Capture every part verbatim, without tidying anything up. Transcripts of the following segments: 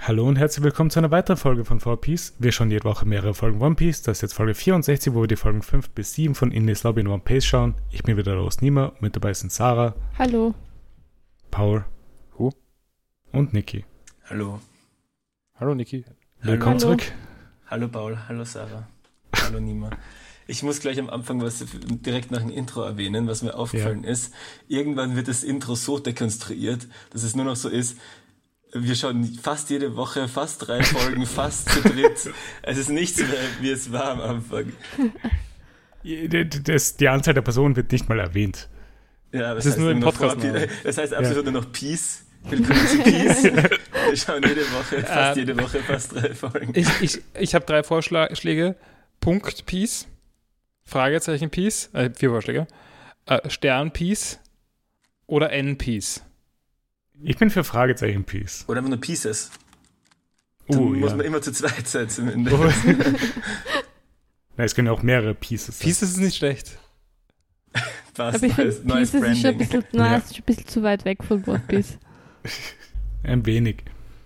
Hallo und herzlich willkommen zu einer weiteren Folge von four Piece. Wir schauen jede Woche mehrere Folgen One Piece. Das ist jetzt Folge vierundsechzig, wo wir die Folgen fünf bis sieben von Indies Lobby in One Piece schauen. Ich bin wieder Rose Nima, mit dabei sind Sarah. Hallo. Paul. Huh? Und Niki. Hallo. Hallo Niki. Willkommen Hallo. zurück. Hallo Paul, hallo Sarah. Hallo Nima. Ich muss gleich am Anfang was direkt nach dem Intro erwähnen, was mir aufgefallen ja. ist. Irgendwann wird das Intro so dekonstruiert, dass es nur noch so ist, wir schauen fast jede Woche, fast drei Folgen, fast zu dritt. Es ist nichts mehr, wie es war am Anfang. Das, die Anzahl der Personen wird nicht mal erwähnt. Ja, das, das heißt ist nur im noch Podcast. Vor, das heißt absolut ja. nur noch Peace. Willkommen zu Peace. Wir schauen jede Woche, fast jede Woche, fast drei Folgen. Ich, ich, ich habe drei Vorschläge. Punkt Peace, Fragezeichen Peace, äh, vier Vorschläge, äh, Stern Peace oder N Peace. Ich bin für Fragezeichen Peace. Oder einfach nur Pieces. Dann Uh, muss ja. man immer zu zweit sein zumindest. Oh. Na, es können auch mehrere Pieces sein. Pieces ist nicht schlecht. Passt, Aber ich finde, neues, neues Pieces ist schon ein Branding. bisschen, nein, Ja. ist schon ein bisschen zu weit weg von One Piece. Ein wenig.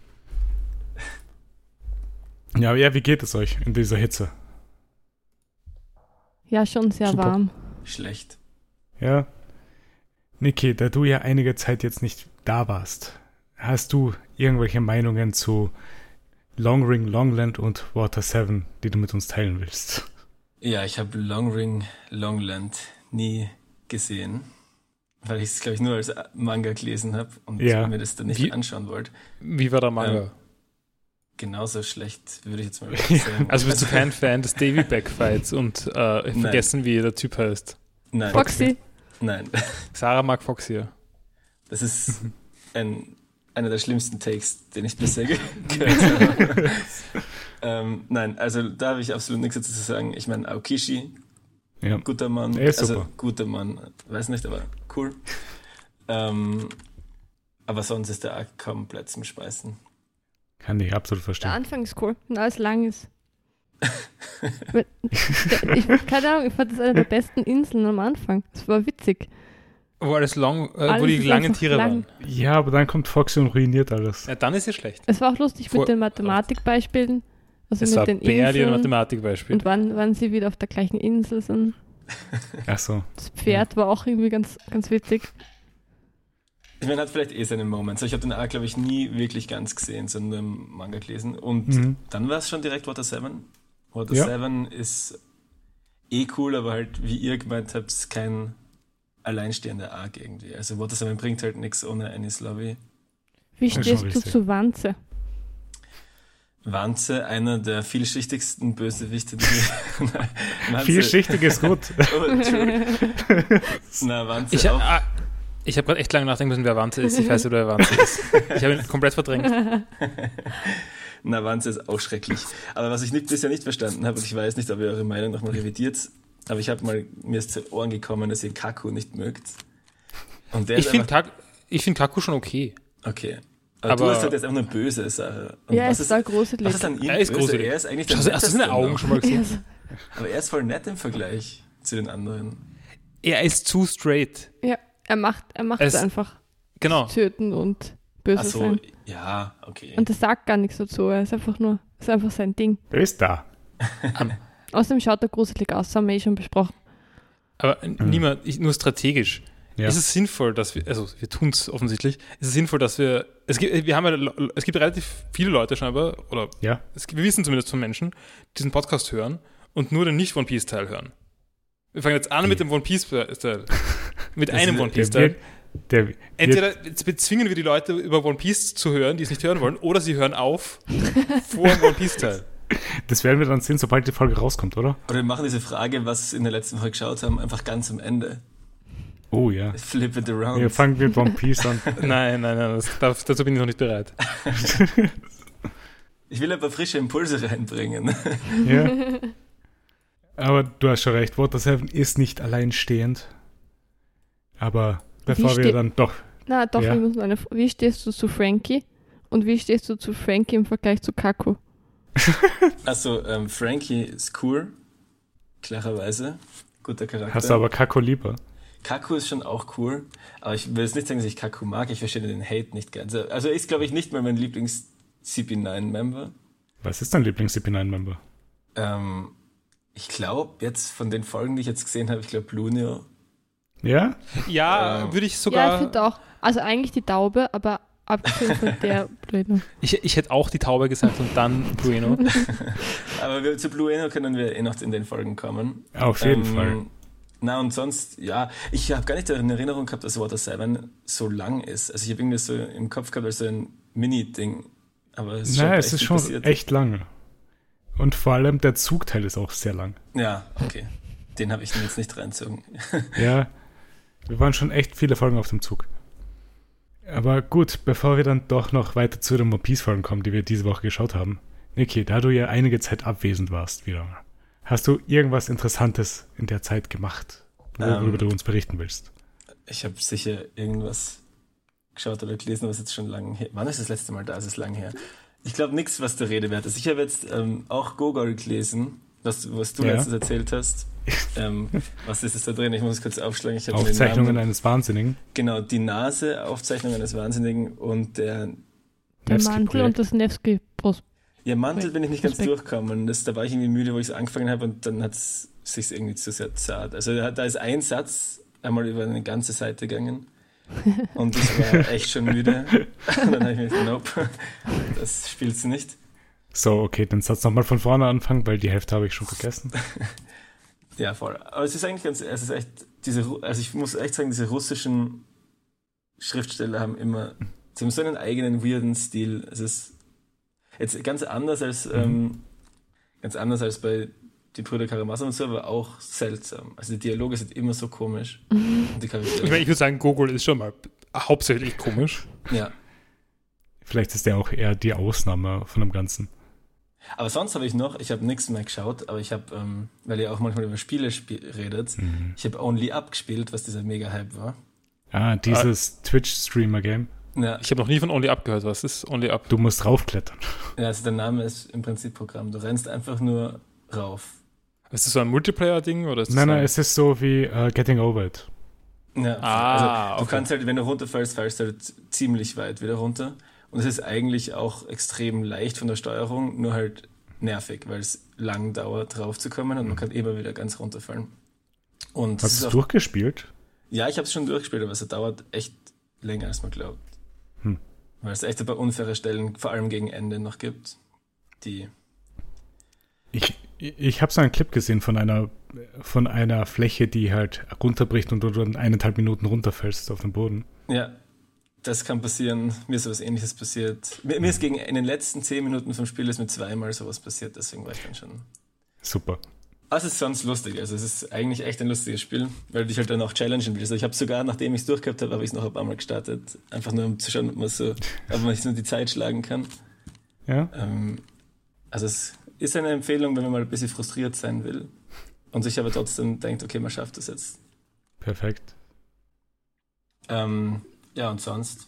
Ja, aber ja, wie geht es euch in dieser Hitze? Ja, schon sehr Super. warm. Schlecht. Ja. Niki, da du ja einige Zeit jetzt nicht da warst, hast du irgendwelche Meinungen zu Long Ring, Longland und Water seven, die du mit uns teilen willst? Ja, ich habe Long Ring, Longland nie gesehen, weil ich es, glaube ich, nur als Manga gelesen habe und Ja. mir das dann nicht Wie- anschauen wollte. Wie war der Manga? Ähm, Genauso schlecht, würde ich jetzt mal wirklich sagen. Also bist du kein Fan des Davy Back Fights und äh, vergessen, wie der Typ heißt? Nein. Foxy. Nein. Sarah mag Foxy. Das ist ein, einer der schlimmsten Takes, den ich bisher ge- gehört habe. ähm, nein, also da habe ich absolut nichts dazu zu sagen. Ich meine, Aokishi, Ja. guter Mann. Er ist also super. guter Mann, weiß nicht, aber cool. Ähm, aber sonst ist der Arc komplett zum Speisen. Kann ich absolut Der verstehen. Anfang ist cool und alles lang ist. Weil- der- ich, keine Ahnung, ich fand das eine der besten Inseln am Anfang. Es war witzig. Wo alles long, äh, Alles wo die ist langen einfach Tiere lang. waren. Ja, aber dann kommt Foxy und ruiniert alles. Ja, dann ist es schlecht. Es war auch lustig Vor- mit den Mathematikbeispielen. Also Es mit war den Bär, die ein Inseln. Mathematikbeispiel. Und wann, wann sie wieder auf der gleichen Insel sind. Ach so. Das Pferd war auch irgendwie ganz, ganz witzig. Ich meine, hat vielleicht eh seine Moments. Ich habe den Arc, glaube ich, nie wirklich ganz gesehen, sondern im Manga gelesen. Und Mhm. dann war es schon direkt Water seven. Water Ja. seven ist eh cool, aber halt, wie ihr gemeint habt, ist kein alleinstehender Arc irgendwie. Also Water seven bringt halt nichts ohne Anis Lobby. Wie Das ist stehst schon du richtig. zu Wanze? Wanze, einer der vielschichtigsten Bösewichte, die wir... Wanze- Vielschichtig ist gut. Oh, Entschuldigung. Na, Wanze Ich, auch. ah, ich habe gerade echt lange nachdenken müssen, wer Wanze ist. Ich weiß nicht, wer Wanze ist. Ich habe ihn komplett verdrängt. Na, Wanze ist auch schrecklich. Aber was ich nicht, bisher nicht verstanden habe, und ich weiß nicht, ob ihr eure Meinung nochmal revidiert, aber ich habe mal, mir ist zu Ohren gekommen, dass ihr Kaku nicht mögt. Und der Ich ist finde einfach, Kak- ich find Kaku schon okay. okay. Aber, aber- du hast halt jetzt einfach nur böse, Sarah. Und Ja, was es ist voll gruselig. was ist an ihm Er ist böse? gruselig. Er ist eigentlich der Schau, hast du seine Netteste Augen noch. schon mal gesehen? Ja, Aber er ist voll nett im Vergleich zu den anderen. Er ist zu straight. ja, er macht er macht Es- einfach Genau. töten und böse Ach so, sein. ja, okay. Und er sagt gar nichts dazu. Er ist einfach nur, ist einfach sein Ding. Er ist da. Außerdem schaut er gruselig aus, das haben wir eh schon besprochen. Aber niemand, ich, nur strategisch. Ja. Ist es sinnvoll, dass wir, also wir tun es offensichtlich, ist es sinnvoll, dass wir, es gibt, wir haben ja, es gibt relativ viele Leute scheinbar, oder Ja. es, gibt- wir wissen zumindest von Menschen, die diesen Podcast hören und nur den Nicht-One Piece-Teil hören. Wir fangen jetzt an mit dem One Piece-Teil. Mit Das einem ist- One Der Piece-Teil. wird, der wird, Entweder jetzt bezwingen wir die Leute über One Piece zu hören, die es nicht hören wollen, oder sie hören auf vor dem One Piece-Teil. das werden wir dann sehen, sobald die Folge rauskommt, oder? Oder wir machen diese Frage, was wir in der letzten Folge geschaut haben, einfach ganz am Ende. Oh ja. Flip it around. Wir fangen mit One Piece an. Nein, nein, nein, das, darf- dazu bin ich noch nicht bereit. Ich will ein paar frische Impulse reinbringen. Ja. Aber du hast schon recht, Water seven ist nicht alleinstehend. Aber bevor wir ste- dann doch... Na doch, Ja. wir müssen eine, wie stehst du zu Frankie? Und wie stehst du zu Frankie im Vergleich zu Kaku? Also, ähm, Frankie ist cool, klarerweise. Guter Charakter. Hast du aber Kako lieber. Kaku ist schon auch cool, aber ich will jetzt nicht sagen, dass ich Kaku mag, ich verstehe den Hate nicht ganz. Also er ist, glaube ich, nicht mal mein Lieblings C P neun Member. Was ist dein Lieblings-C P neun Member? Ähm, ich glaube, jetzt von den Folgen, die ich jetzt gesehen habe, ich glaube Blunio. Ja? Ja, Ähm, würde ich Ja, ich sogar. finde auch. Also eigentlich die Taube, aber abgesehen von der Blöde. ich, ich hätte auch die Taube gesagt und dann Bueno. Aber wir, zu Blueno können wir eh noch in den Folgen kommen. Auf jeden Ähm, Fall. Na und sonst, ja, ich habe gar nicht in Erinnerung gehabt, dass Water sieben so lang ist. Also ich habe irgendwie so im Kopf gehabt als so ein Mini-Ding. Aber es, Naja, scheint es echt ist viel schon passiert. echt lang. Und vor allem der Zugteil ist auch sehr lang. Ja, okay. Den habe ich mir jetzt nicht reinzogen. Ja, wir waren schon echt viele Folgen auf dem Zug. Aber gut, bevor wir dann doch noch weiter zu den One Piece-Folgen kommen, die wir diese Woche geschaut haben. Niki, da du ja einige Zeit abwesend warst wieder, hast du irgendwas Interessantes in der Zeit gemacht, worüber Ähm, du uns berichten willst? Ich habe sicher irgendwas geschaut oder gelesen, was jetzt schon lange her. Wann ist das letzte Mal da? Es ist lang her. Ich glaube nichts, was der Rede wert ist. Ich habe jetzt ähm, auch Gogol gelesen, was, was du Ja. letztens erzählt hast. ähm, was ist es da drin? Ich muss es kurz aufschlagen. Ich habe den Aufzeichnungen Namen, eines Wahnsinnigen. genau, die Nase, Aufzeichnung eines Wahnsinnigen und der, Der Mantel Nevsky-Projekt. und das Nevsky-Prost. ja, Mantel bin ich nicht ganz Respekt. durchgekommen. Das, da war ich irgendwie müde, wo ich es angefangen habe und dann hat es sich irgendwie zu sehr zart. Also da, da ist ein Satz einmal über eine ganze Seite gegangen und ich war echt schon müde. Und dann habe ich mir gedacht, nope, das spielt's nicht. So, okay, den Satz nochmal von vorne anfangen, weil die Hälfte habe ich schon vergessen. Ja, voll. Aber es ist eigentlich ganz, es ist echt, diese, Ru- also ich muss echt sagen, diese russischen Schriftsteller haben immer, sie haben so einen eigenen weirden Stil. Es ist jetzt ganz anders als, ähm, ganz anders als bei die Brüder Karamazov und so, aber auch seltsam. Also die Dialoge sind immer so komisch. Und die Ich, Charaktere, meine, ich würde sagen, Gogol ist schon mal hauptsächlich komisch. ja. Vielleicht ist der auch eher die Ausnahme von dem Ganzen. Aber sonst habe ich noch, ich habe nichts mehr geschaut, aber ich habe, ähm, weil ihr auch manchmal über Spiele spiel- redet, Mhm. ich habe Only Up gespielt, was dieser Mega-Hype war. Ah, dieses Twitch-Streamer-Game. Ja, Ich habe noch nie von Only Up gehört. Was ist Only Up? Du musst raufklettern. ja, also der Name ist im Prinzip Programm. Du rennst einfach nur rauf. Ist das so ein Multiplayer-Ding? Oder ist das Nein, nein, ein, es ist so wie uh, Getting Over It. Ja, Ah, also du okay. kannst halt, wenn du runterfällst, fällst du halt ziemlich weit wieder runter. Und es ist eigentlich auch extrem leicht von der Steuerung, nur halt nervig, weil es lang dauert, raufzukommen und man kann immer wieder ganz runterfallen. Und es Hast ist du es auch, durchgespielt? ja, ich habe es schon durchgespielt, aber es dauert echt länger, als man glaubt. Hm. Weil es echt ein paar unfaire Stellen, vor allem gegen Ende, noch gibt, die... Ich, ich habe so einen Clip gesehen von einer, von einer Fläche, die halt runterbricht und du dann eineinhalb Minuten runterfällst auf den Boden. Ja, das kann passieren. Mir ist sowas Ähnliches passiert. Mir, mir ist gegen in den letzten zehn Minuten vom Spiel ist mir zweimal sowas passiert, deswegen war ich dann schon. Super. Aber es ist sonst lustig. Also es ist eigentlich echt ein lustiges Spiel, weil du dich halt dann auch challengen willst. Also ich habe sogar, nachdem ich es durchgehabt habe, habe ich es noch ein paar Mal gestartet. Einfach nur um zu schauen, ob man so, ob man sich nur die Zeit schlagen kann. Ja? Ähm, also es ist eine Empfehlung, wenn man mal ein bisschen frustriert sein will und sich aber trotzdem denkt, okay, man schafft das jetzt. Perfekt. Ähm, ja, und sonst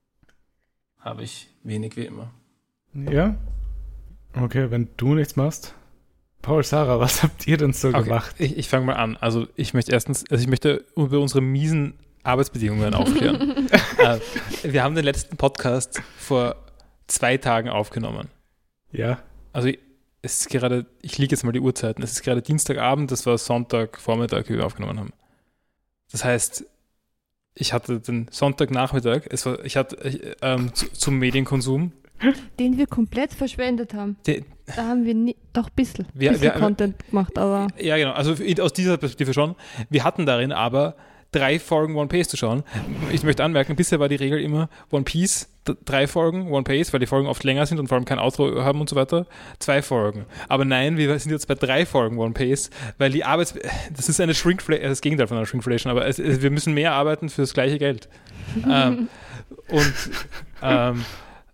habe ich wenig wie immer. Ja? Okay, wenn du nichts machst. Paul, Sarah, was habt ihr denn so Okay, gemacht? ich, ich fange mal an. Also ich möchte erstens, also ich möchte über unsere miesen Arbeitsbedingungen aufklären. äh, wir haben den letzten Podcast vor zwei Tagen aufgenommen. Ja? Also es ist gerade, ich liege jetzt mal die Uhrzeiten, es ist gerade Dienstagabend, das war Sonntagvormittag, wie wir aufgenommen haben. Das heißt, ich hatte den Sonntagnachmittag, es war, ich hatte ich, ähm, zu, zum Medienkonsum. Den wir komplett verschwendet haben. Die, Da haben wir nie, doch ein bisschen, Wir- bisschen wir- Content gemacht, aber ja, genau, also aus dieser Perspektive schon. Wir hatten darin aber drei Folgen One Piece zu schauen. Ich möchte anmerken, bisher war die Regel immer One Piece, d- drei Folgen One Piece, weil die Folgen oft länger sind und vor allem kein Outro haben und so weiter, zwei Folgen. Aber nein, wir sind jetzt bei drei Folgen One Piece, weil die Arbeits... Das ist eine Shrinkflation, das Gegenteil von einer Shrinkflation, aber es, es, wir müssen mehr arbeiten für das gleiche Geld. ähm, und ähm,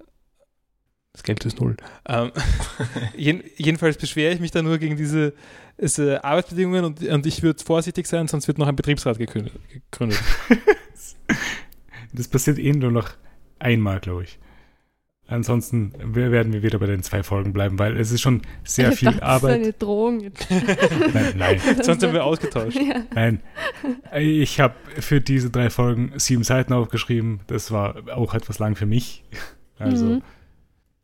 das Geld ist null. Ähm, jeden, jedenfalls beschwere ich mich da nur gegen diese, diese Arbeitsbedingungen und, und ich würde vorsichtig sein, sonst wird noch ein Betriebsrat gekündigt- gegründet. Das passiert eh nur noch einmal, glaube ich. Ansonsten wir- werden wir wieder bei den zwei Folgen bleiben, weil es ist schon sehr ich viel dachte, Arbeit. Das ist eine Drohung jetzt. Nein, nein, Sonst haben wir ausgetauscht. Ja. nein. Ich habe für diese drei Folgen sieben Seiten aufgeschrieben. Das war auch etwas lang für mich. Also, Mhm.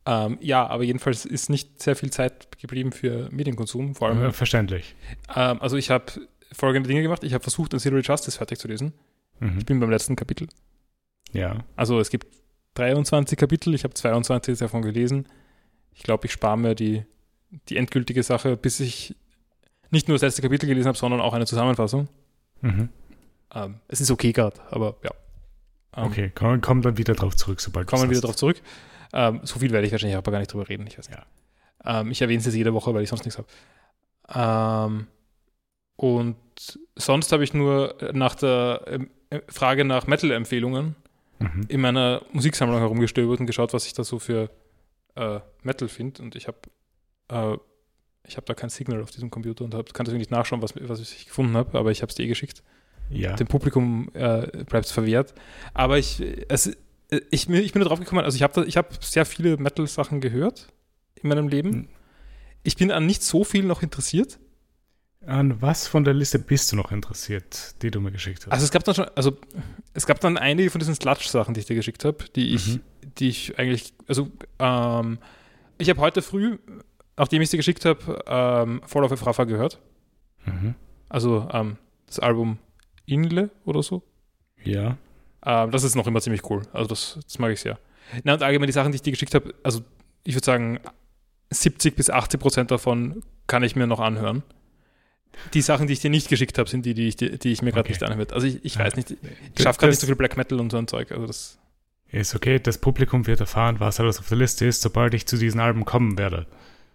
Ähm, ja, aber jedenfalls ist nicht sehr viel Zeit geblieben für Medienkonsum, vor allem. Ja, verständlich. Ähm, also ich habe folgende Dinge gemacht. Ich habe versucht, Ancillary Justice fertig zu lesen. Mhm. Ich bin beim letzten Kapitel. Ja. Also es gibt dreiundzwanzig Kapitel, ich habe zweiundzwanzig davon gelesen. Ich glaube, ich spare mir die, die endgültige Sache, bis ich nicht nur das letzte Kapitel gelesen habe, sondern auch eine Zusammenfassung. Mhm. Ähm, es ist okay gerade, aber ja. Ähm, Okay, komm, komm dann wieder drauf zurück, sobald Kommen wir wieder hast. drauf zurück. Ähm, so viel werde ich wahrscheinlich aber gar nicht drüber reden. Ich weiß nicht. Ja. Ähm, ich erwähne es jetzt jede Woche, weil ich sonst nichts habe. Ähm, und sonst habe ich nur nach der ähm, Frage nach Metal-Empfehlungen Mhm. in meiner Musiksammlung herumgestöbert und geschaut, was ich da so für äh, Metal finde. Und ich habe äh, ich habe da kein Signal auf diesem Computer und hab, kann deswegen nicht nachschauen, was, was ich gefunden habe, aber ich habe es dir eh geschickt. Ja. Dem Publikum äh, bleibt es verwehrt. Aber ich, es, ich, ich bin da drauf gekommen, also ich habe ich hab sehr viele Metal-Sachen gehört in meinem Leben. Mhm. Ich bin an nicht so viel noch interessiert. An was von der Liste bist du noch interessiert, die du mir geschickt hast? Also es gab dann schon, also es gab dann einige von diesen Sludge-Sachen, die ich dir geschickt habe, die ich, Mhm. die ich eigentlich, also ähm, ich habe heute früh, nachdem ich sie geschickt habe, ähm, Fall of Efrafa gehört. Mhm. Also ähm, das Album Inle oder so. Ja. Ähm, das ist noch immer ziemlich cool. Also das, das mag ich sehr. Na und allgemein die Sachen, die ich dir geschickt habe, also ich würde sagen, siebzig bis achtzig Prozent davon kann ich mir noch anhören. Die Sachen, die ich dir nicht geschickt habe, sind die, die ich, die, die ich mir gerade Okay. nicht anhöre. Also ich, ich Ja. weiß nicht, ich schaffe gerade Das- nicht so viel Black Metal und so ein Zeug. Also das, Ist okay, das Publikum wird erfahren, was alles auf der Liste ist, sobald ich zu diesen Alben kommen werde.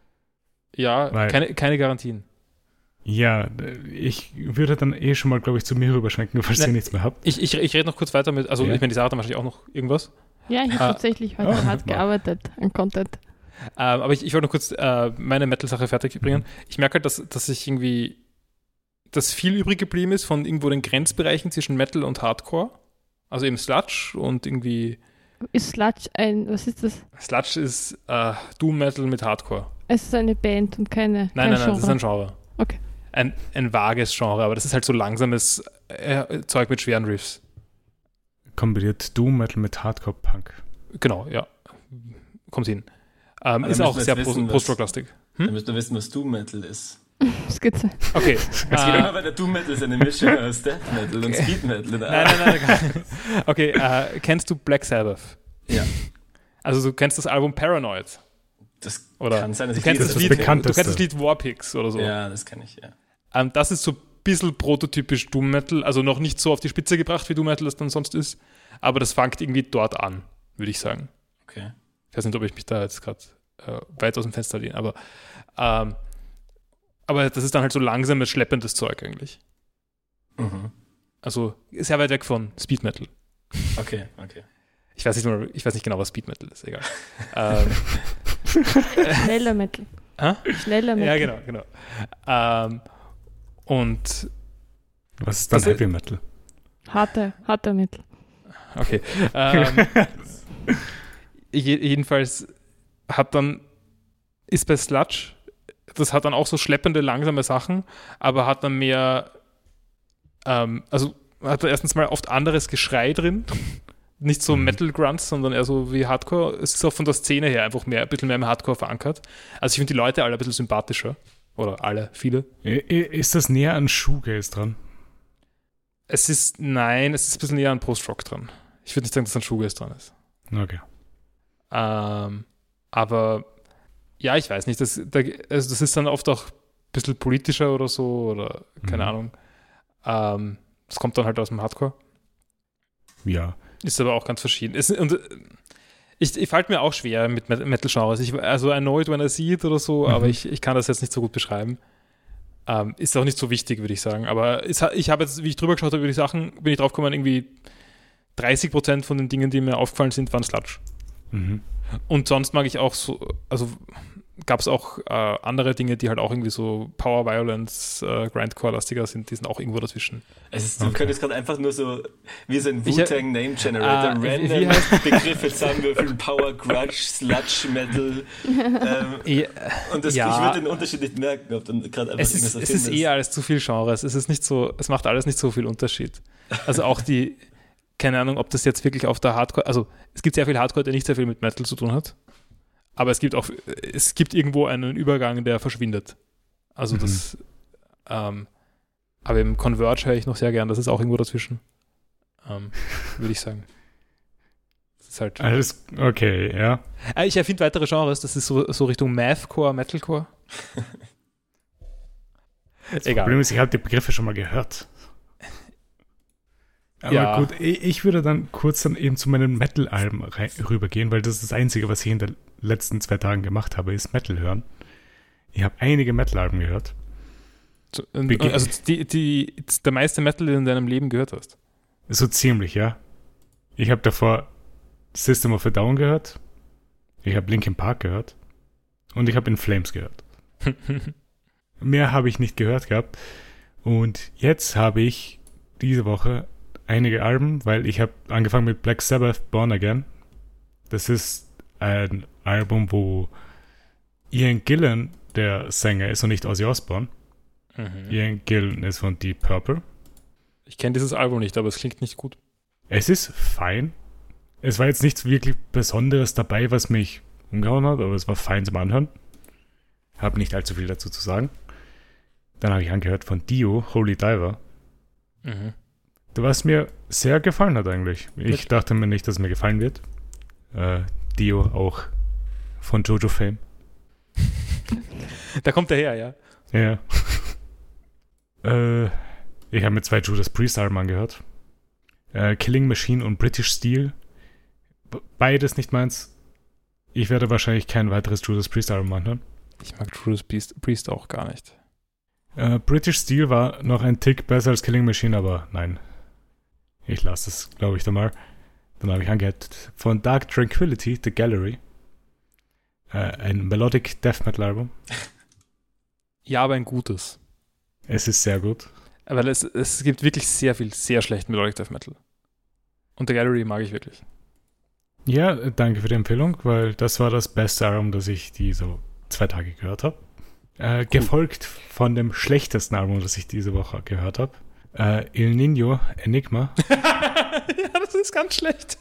ja, Weil- keine, keine Garantien. Ja, ich würde dann eh schon mal, glaube ich, zu mir rüberschwenken, falls Ne- ihr nichts mehr habt. Ich, ich, ich rede noch kurz weiter mit, also Ja. ich meine, die Sarah hat dann wahrscheinlich auch noch irgendwas. Ja, ich habe Ah. tatsächlich heute Oh, hart wow. gearbeitet an Content. Ähm, aber ich, ich wollte noch kurz äh, meine Metal-Sache fertig bringen. Ich merke halt, dass, dass ich irgendwie, dass viel übrig geblieben ist von irgendwo den Grenzbereichen zwischen Metal und Hardcore. Also eben Sludge und irgendwie, Ist Sludge ein, was ist das? Sludge ist äh, Doom Metal mit Hardcore. Es ist eine Band und keine. Nein, kein nein, nein, das ist Genre. ein Genre. Okay. Ein, ein vages Genre, aber das ist halt so langsames äh, Zeug mit schweren Riffs. Kombiniert Doom Metal mit Hardcore Punk. Genau, ja. Kommt hin. Ähm, Aber ist dann auch müssen wir sehr jetzt Post- wissen, was- Post-Rock-lastig. Dann müsst ihr wissen, was Doom Metal ist. Skizze. Okay. Es geht äh, immer, weil der Doom Metal ist eine Mischung aus Death Metal und Speed Metal. nein, nein, nein. nein. Okay, äh, kennst du Black Sabbath? Ja, Also du kennst das Album Paranoid? das Oder kann sein, dass du ich kennst das, das Lied, bekannteste. du kennst das Lied Warpigs oder so. Ja, das kann ich, ja. Ähm, das ist so ein bisschen prototypisch Doom Metal, also noch nicht so auf die Spitze gebracht, wie Doom Metal das dann sonst ist, aber das fängt irgendwie dort an, würde ich sagen. Okay. Ich weiß nicht, ob ich mich da jetzt gerade äh, weit aus dem Fenster lehne, aber, ähm, aber das ist dann halt so langsames, schleppendes Zeug eigentlich. Mhm. Also sehr weit weg von Speed Metal. Okay, okay. Ich weiß nicht, mal, ich weiß nicht genau, was Speed Metal ist, egal. ähm, Schneller Metal. Hä? Schneller Metal. ja, genau, genau. Ähm, und Was ist dann Das- Heavy Metal? Harter, harter Metal. okay. Ähm, je, jedenfalls hat dann, ist bei Sludge, das hat dann auch so schleppende, langsame Sachen, aber hat dann mehr, ähm, also hat da erstens mal oft anderes Geschrei drin. Nicht so Mhm. Metal Grunts, sondern eher so wie Hardcore. Es ist auch von der Szene her einfach mehr, ein bisschen mehr im Hardcore verankert. Also ich finde die Leute alle ein bisschen sympathischer. Oder alle, viele. I- i- Ist das näher an Shoegaze dran? Es ist, nein, es ist ein bisschen näher an Post-Rock dran. Ich würde nicht sagen, dass ein Shoegaze dran ist. Okay. Ähm, aber ja, ich weiß nicht, das, da, also das ist dann oft auch ein bisschen politischer oder so, oder keine Mhm. Ahnung. Ähm, das kommt dann halt aus dem Hardcore. Ja. Ist aber auch ganz verschieden. Es, und, äh, ich, ich fällt mir auch schwer mit Met- Metal-Genres. Ich, also I know it when I see it oder so, Mhm. aber ich, ich kann das jetzt nicht so gut beschreiben. Ähm, ist auch nicht so wichtig, würde ich sagen. Aber es, ha- ich habe jetzt, wie ich drüber geschaut habe über die Sachen, bin ich drauf gekommen, irgendwie dreißig Prozent von den Dingen, die mir aufgefallen sind, waren Sludge. Mhm. Und sonst mag ich auch so, also gab es auch äh, andere Dinge, die halt auch irgendwie so Power Violence, äh, Grindcore-lastiger sind, die sind auch irgendwo dazwischen. Es ist, du Okay. könntest gerade einfach nur so wie so ein Ich- Wu-Tang Name Generator Ah, wie- wie random heißt- Begriffe zusammenwürfeln, Power, Grudge, Sludge, Metal. ähm, und das, Ja. ich würde den Unterschied nicht merken, ob dann gerade einfach Es ist, irgendwas es ist erfindest. eh alles zu viel Genres. Es ist nicht so, es macht alles nicht so viel Unterschied. Also auch die, keine Ahnung, ob das jetzt wirklich auf der Hardcore, also es gibt sehr viel Hardcore, der nicht sehr viel mit Metal zu tun hat. Aber es gibt auch, es gibt irgendwo einen Übergang, der verschwindet. Also Mhm. das, ähm, aber im Converge höre ich noch sehr gern, das ist auch irgendwo dazwischen. Ähm, würde ich sagen. Das ist halt. Alles okay, ja. Äh, Ich erfinde weitere Genres, das ist so, so Richtung Mathcore, Metalcore. Das Egal. Problem ist, ich habe die Begriffe schon mal gehört. Aber Ja. gut, ich, ich würde dann kurz dann eben zu meinen Metal-Alben rei- rübergehen, weil das ist das Einzige, was ich in den letzten zwei Tagen gemacht habe, ist Metal hören. Ich habe einige Metal-Alben gehört. So, und, Begi- also die, die, der meiste Metal, den du in deinem Leben gehört hast. So ziemlich, ja. Ich habe davor System of a Down gehört. Ich habe Linkin Park gehört. Und ich habe In Flames gehört. Mehr habe ich nicht gehört gehabt. Und jetzt habe ich diese Woche einige Alben, weil ich habe angefangen mit Black Sabbath Born Again. Das ist ein Album, wo Ian Gillan der Sänger ist und nicht Ozzy Osbourne. Mhm. Ian Gillan ist von Deep Purple. Ich kenne dieses Album nicht, aber es klingt nicht gut. Es ist fein. Es war jetzt nichts wirklich Besonderes dabei, was mich umgehauen hat, aber es war fein zum Anhören. Habe nicht allzu viel dazu zu sagen. Dann habe ich angehört von Dio, Holy Diver. Mhm. Was mir sehr gefallen hat eigentlich. Ich Wirklich? dachte mir nicht, dass es mir gefallen wird. Äh, Dio auch von Jojo Fame. Da kommt er her, ja. Ja. äh, ich habe mir zwei Judas Priest Alben angehört. Äh, Killing Machine und British Steel. B- Beides nicht meins. Ich werde wahrscheinlich kein weiteres Judas Priest Album anhören. Ich mag Judas Priest, Priest auch gar nicht. Äh, British Steel war noch ein Tick besser als Killing Machine, aber nein. Ich lasse es, glaube ich, da mal. Dann habe ich angehört von Dark Tranquility, The Gallery. Äh, ein Melodic Death Metal Album. Ja, aber ein gutes. Es ist sehr gut. Weil es, es gibt wirklich sehr viel, sehr schlechten Melodic Death Metal. Und The Gallery mag ich wirklich. Ja, äh, danke für die Empfehlung, weil das war das beste Album, das ich die so zwei Tage gehört habe. Äh, gefolgt von dem schlechtesten Album, das ich diese Woche gehört habe. Äh, El Niño Enigma. Ja, das ist ganz schlecht.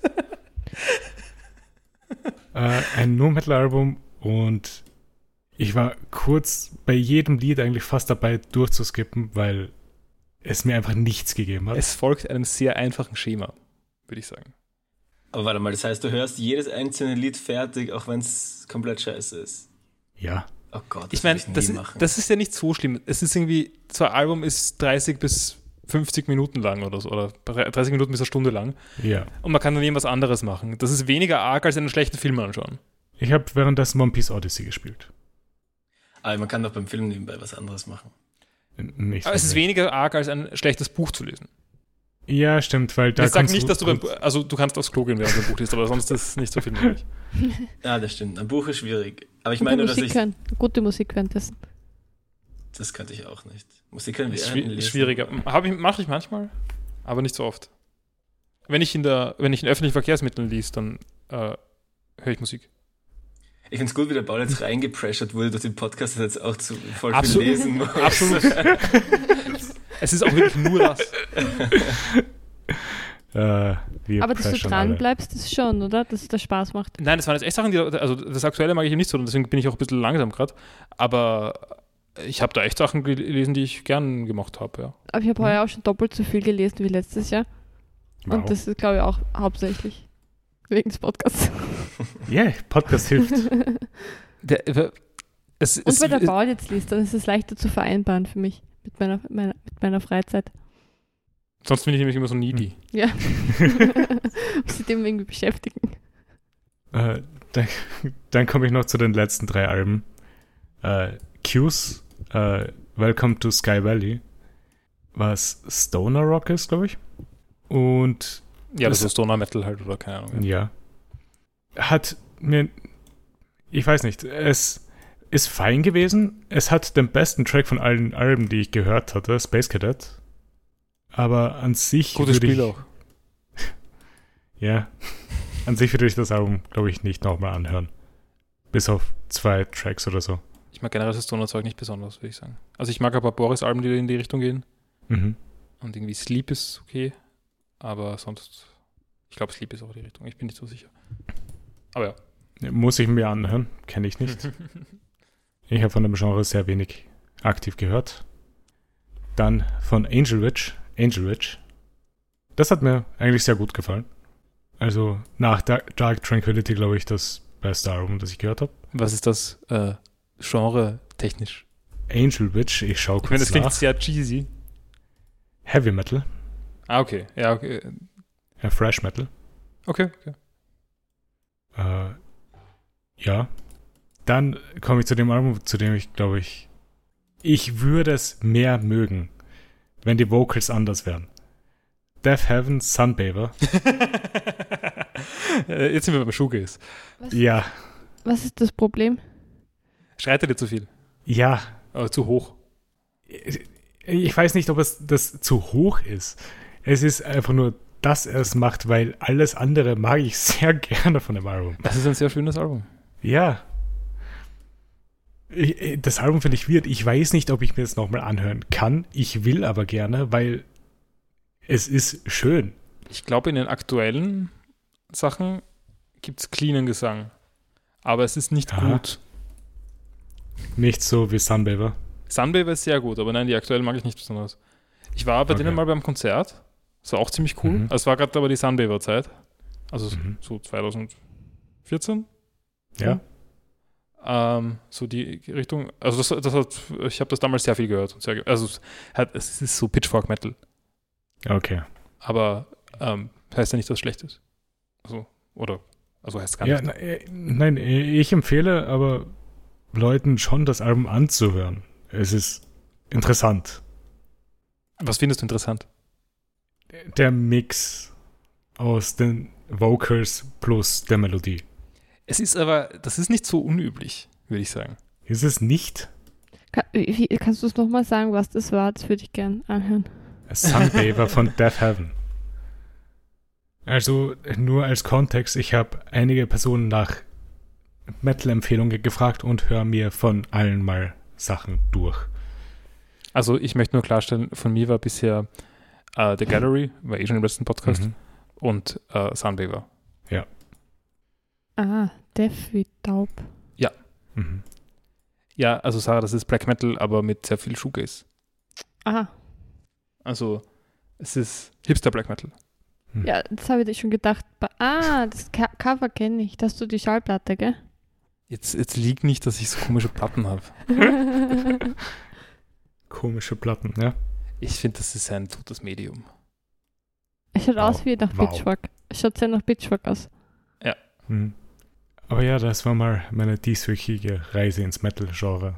äh, ein No-Metal-Album und ich war kurz bei jedem Lied eigentlich fast dabei durchzuskippen, weil es mir einfach nichts gegeben hat. Es folgt einem sehr einfachen Schema, würde ich sagen. Aber warte mal, das heißt, du hörst jedes einzelne Lied fertig, auch wenn es komplett scheiße ist. Ja. Oh Gott, das Ich meine, will nie das, machen. das ist ja nicht so schlimm. Es ist irgendwie, so ein Album ist dreißig bis fünfzig Minuten lang oder so, oder dreißig Minuten bis eine Stunde lang. Ja. Und man kann dann irgendwas anderes machen. Das ist weniger arg, als einen schlechten Film anschauen. Ich habe währenddessen One Piece Odyssey gespielt. Aber man kann doch beim Film nebenbei was anderes machen. N- Nicht Aber es ist wirklich. weniger arg, als ein schlechtes Buch zu lesen. Ja, stimmt, weil da ich sage kommst nicht, dass du beim, gut- also du kannst aufs Klo gehen, während du ein Buch liest, aber sonst ist es nicht so viel möglich. Ja, das stimmt. Ein Buch ist schwierig. Aber ich Gute meine nur, dass Musik ich... hören. Gute Musik währenddessen. Das könnte ich auch nicht. Musik hören wir Ist lesen. schwi- schwieriger. Hab ich, mache ich manchmal, aber nicht so oft. Wenn ich in der, wenn ich in öffentlichen Verkehrsmitteln liest, dann äh, höre ich Musik. Ich finde es gut, wie der Paul jetzt reingepressured wurde durch den Podcast, dass er jetzt auch zu voll Absolut. viel lesen muss. Absolut. Es ist auch wirklich nur das. Äh, wir Aber dass du pressuren dran alle. bleibst, ist schon, oder? Dass es dir Spaß macht. Nein, das waren jetzt echt Sachen, die, also das Aktuelle mag ich eben nicht so, und deswegen bin ich auch ein bisschen langsam gerade. Aber ich habe da echt Sachen gelesen, die ich gern gemacht habe, ja. Aber ich habe heuer auch schon doppelt so viel gelesen wie letztes Jahr. Wow. Und das ist, glaube ich, auch hauptsächlich wegen des Podcasts. Ja, yeah, Podcast hilft. Der, es, Und es, wenn der Paul jetzt liest, dann ist es leichter zu vereinbaren für mich mit meiner, meiner, mit meiner Freizeit. sonst bin ich nämlich immer so needy. Ja. Muss sich dem irgendwie beschäftigen. Äh, dann dann komme ich noch zu den letzten drei Alben. Äh, Q's äh, Welcome to Sky Valley, was Stoner Rock ist, glaube ich. Und Ja, das Das- ist Stoner Metal halt, oder keine Ahnung. ja, hat mir, ich weiß nicht, es ist fein gewesen. Es hat den besten Track von allen Alben, die ich gehört hatte, Space Cadet. Aber an sich Gutes würde Spiel ich, auch. Ja, an sich würde ich das Album, glaube ich, nicht nochmal anhören. Bis auf zwei Tracks oder so. Ich mag generell das Stoner-Zeug nicht besonders, würde ich sagen. Also ich mag ein paar Boris-Alben, die in die Richtung gehen. Mhm. Und irgendwie Sleep ist okay. Aber sonst, ich glaube Sleep ist auch die Richtung. Ich bin nicht so sicher. Aber ja. Muss ich mir anhören, kenne ich nicht. Ich habe von dem Genre sehr wenig aktiv gehört. Dann von Angel Witch, Angel Witch. Das hat mir eigentlich sehr gut gefallen. Also nach Dark, Dark Tranquility, glaube ich, das beste Album, das ich gehört habe. Was ist das äh, Genre technisch? Angel Witch, ich schaue kurz Ich meine, das klingt nach. sehr cheesy. Heavy Metal, Ah, okay. Ja, okay. ja, Thrash Metal. Okay, okay. Äh, ja. Dann komme ich zu dem Album, zu dem ich, glaube ich, ich würde es mehr mögen, wenn die Vocals anders wären. Death Heaven, Sunbather. Äh, Jetzt sind wir beim Shoegaze. Was, Ja, was ist das Problem? Schreit er dir zu viel? ja. Aber zu hoch. Ich weiß nicht, ob es das zu hoch ist. Es ist einfach nur, dass er es macht, weil alles andere mag ich sehr gerne von dem Album. Das ist ein sehr schönes Album. Ja. Ich, das Album finde ich weird. Ich weiß nicht, ob ich mir das nochmal anhören kann. Ich will aber gerne, weil es ist schön. Ich glaube, in den aktuellen Sachen gibt es cleanen Gesang. Aber es ist nicht Aha. gut. Nicht so wie Sunbather. Sunbather ist sehr gut, aber nein, die aktuellen mag ich nicht besonders. Ich war bei Okay. denen mal beim Konzert. Das war auch ziemlich cool. Mhm. Also es war gerade aber die Sunbather-Zeit. Also Mhm. so zwanzig vierzehn. Ja. Ähm, so die Richtung. Also das, das hat, ich habe das damals sehr viel gehört. Und sehr, ge- also es, hat, es ist so Pitchfork-Metal. Okay. Aber ähm, heißt ja nicht, dass es schlecht ist. Also, oder, also heißt es gar Ja, nicht. na, äh, nein, äh, ich empfehle aber Leuten schon das Album anzuhören. Es ist interessant. Was findest du interessant? Der Mix aus den Vocals plus der Melodie. Es ist aber, das ist nicht so unüblich, würde ich sagen. Ist es nicht? Kann, wie, kannst du es nochmal sagen, was das war? Das würde ich gern anhören. Sunbather von Death Heaven. Also nur als Kontext, ich habe einige Personen nach Metal-Empfehlungen gefragt und höre mir von allen mal Sachen durch. Also ich möchte nur klarstellen, von mir war bisher äh, The Gallery, war eh schon im letzten Podcast, Mhm. und äh, Sunbather. Ah, Death wie Taub. Mhm. Ja, also Sarah, das ist Black Metal, aber mit sehr viel Shoegaze. Ah, Also es ist Hipster Black Metal. ja, das habe ich schon gedacht. Ba- Ah, das Ca- Cover kenne ich. Das hast du die Schallplatte, gell? Jetzt, jetzt liegt nicht, dass ich so komische Platten habe. Komische Platten, ja. Ich finde, das ist ein totes Medium. Es schaut Wow. aus wie nach Wow. Pitchfork. Es schaut sehr nach Pitchfork aus. Mhm. Aber ja, das war mal meine dieswöchige Reise ins Metal-Genre.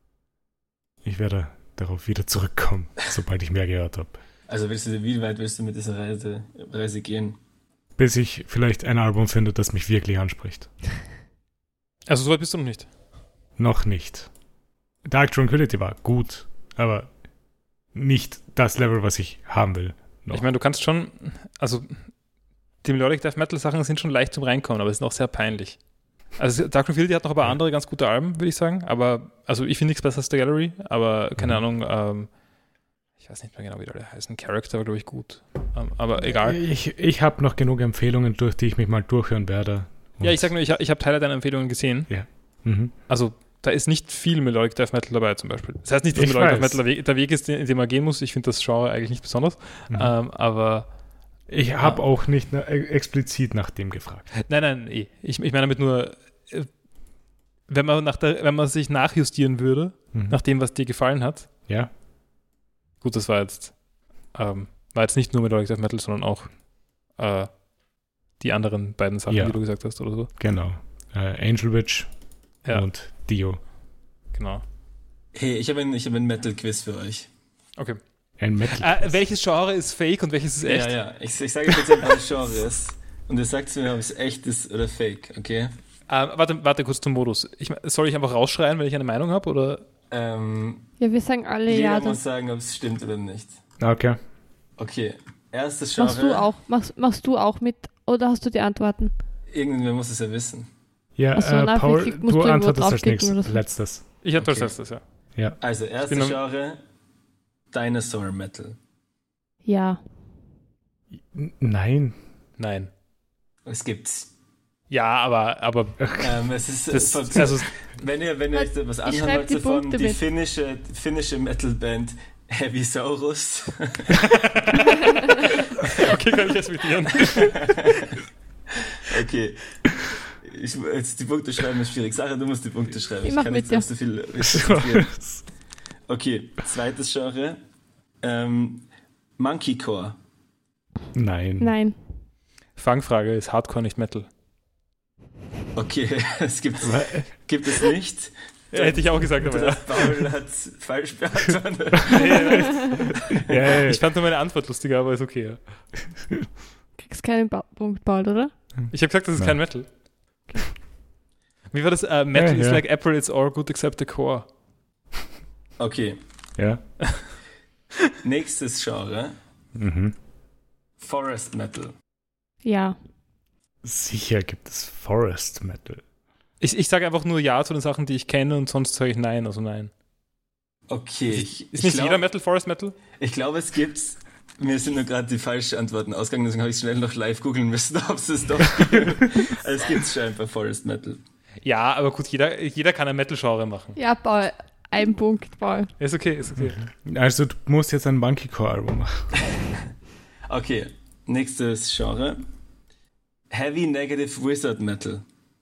Ich werde darauf wieder zurückkommen, sobald ich mehr gehört habe. Also willst du, wie weit willst du mit dieser Reise, Reise gehen? Bis ich vielleicht ein Album finde, das mich wirklich anspricht. Also so weit bist du noch nicht. Noch nicht. Dark Tranquility war gut, aber nicht das Level, was ich haben will. Noch. Ich meine, du kannst schon, also die Melodic Death Metal Sachen sind schon leicht zum Reinkommen, aber es sind auch sehr peinlich. Also Dark Tranquility hat noch ein paar andere ganz gute Alben, würde ich sagen, aber, also ich finde nichts besser als The Gallery, aber keine Mhm. Ahnung, ähm, ich weiß nicht mehr genau, wie der heißt. Character war, glaube ich, gut. Ähm, aber egal. Ich, ich habe noch genug Empfehlungen, durch die ich mich mal durchhören werde. Ja, ich sag nur, ich, ich habe Teile deiner Empfehlungen gesehen. Mhm. Also da ist nicht viel Melodic Death Metal dabei zum Beispiel. Das heißt nicht, dass Ich Melodic Death weiß. Metal der Weg, der Weg ist, in dem man gehen muss. Ich finde das Genre eigentlich nicht besonders. Mhm. Ähm, aber Ich habe Ah. auch nicht na, e- explizit nach dem gefragt. nein, nein, eh. Ich, ich meine damit nur, äh, wenn man, nach der, wenn man sich nachjustieren würde, Mhm. nach dem, was dir gefallen hat. Ja, Gut, das war jetzt, ähm, war jetzt nicht nur Melodic Death Metal, sondern auch äh, die anderen beiden Sachen, Ja. die du gesagt hast oder so. genau. Äh, Angel Witch Ja, und Dio. genau. Hey, ich habe ein, ich hab ein Metal-Quiz für euch. Okay. Ein Metal. Äh, welches Genre ist fake und welches ist echt? Ja, ja. Ich, ich sage jetzt ein paar Genres und ihr sagt mir, ob es echt ist oder fake, okay? Ähm, warte, warte kurz zum Modus. Ich, soll ich einfach rausschreien, wenn ich eine Meinung habe? Oder? Ähm, Ja, wir sagen alle jeder ja. muss Dann sagen, ob es stimmt oder nicht. Okay. Okay, erstes Genre. machst du auch. Machst, machst du auch mit oder hast du die Antworten? Irgendwer muss es ja wissen. Ja, Ach so, äh, na, Paul, vielleicht musst du du irgendwo antwortest als draufklicken nächstes. oder so. Letztes. Ich hatte Okay. das letztes, ja. Ja. Also, erstes bin Genre, Dinosaur Metal. Ja. N- Nein. Nein. Es gibt Ja, aber, aber Ähm, es ist, das, von, also, wenn ihr, wenn ihr euch da was Ich anhören schreib wollt die davon, Punkte die mit. finnische, finnische Metalband Heavy Saurus. okay, kann ich respektieren. Okay. Ich, jetzt die Punkte schreiben ist schwierig. Sarah, du musst die Punkte schreiben. Ich mach kann mit nicht dir. auf so viel recherchieren. Okay, zweites Genre. Ähm, Monkeycore. Nein. Nein. Fangfrage, ist Hardcore nicht Metal? Okay, es gibt, gibt es nicht. Ja, hätte ich auch gesagt, aber ja. Paul hat falsch beantwortet. Ja, ja, ja. Ich fand nur meine Antwort lustiger, aber ist okay. Ja. Kriegst keinen ba- Punkt, Paul, oder? Ich habe gesagt, das ist Ja. kein Metal. Wie war das? Uh, Metal Ja, is ja. like Apple, it's all good except the core. Okay, Ja. nächstes Genre. Mhm. Forest Metal. Ja. Sicher gibt es Forest Metal. Ich, ich sage einfach nur Ja zu den Sachen, die ich kenne und sonst sage ich Nein, also Nein. Okay, ich, Ist ich nicht glaub, jeder Metal Forest Metal? Ich glaube, es gibt's. Mir sind nur gerade die falschen Antworten ausgegangen, deswegen habe ich schnell noch live googeln müssen, ob es es doch gibt. Also es gibt scheinbar Forest Metal. Ja, aber gut, jeder, jeder kann ein Metal-Genre machen. Ja, Paul. Ein Punkt, Paul. Ist okay, ist okay. Also du musst jetzt ein Monkeycore-Album machen. Okay, nächstes Genre. Heavy Negative Wizard Metal.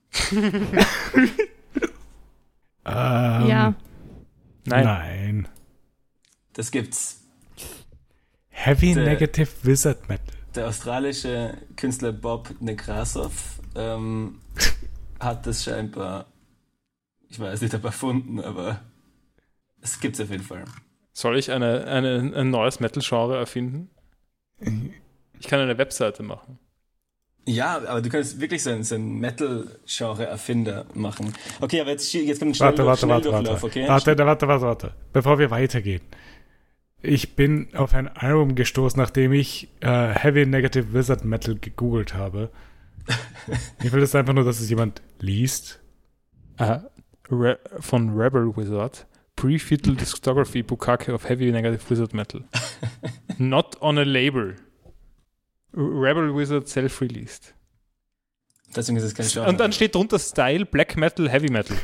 Ähm, Ja. Nein. Nein. Das gibt's. Heavy Der- Negative Wizard Metal. Der australische Künstler Bob Nekrasov ähm, hat das scheinbar, ich weiß nicht, ob erfunden, aber es gibt's auf jeden Fall. Soll ich eine, eine, ein neues Metal-Genre erfinden? Ich kann eine Webseite machen. Ja, aber du kannst wirklich so einen, so einen Metal-Genre-Erfinder machen. Okay, aber jetzt, jetzt kommt ein schnell Warte, warte, warte, Schnelldurchlauf, warte. okay? Warte, warte, warte, warte. Bevor wir weitergehen. Ich bin auf ein Album gestoßen, nachdem ich äh, Heavy Negative Wizard Metal gegoogelt habe. Ich will das einfach nur, dass es jemand liest. Uh, Re von Rebel Wizard. Pre-Fiddle Discography Bukake of Heavy Negative Wizard Metal. Not on a label. Rebel Wizard self-released. Deswegen ist es kein Genre. Und dann steht drunter Style, Black Metal, Heavy Metal.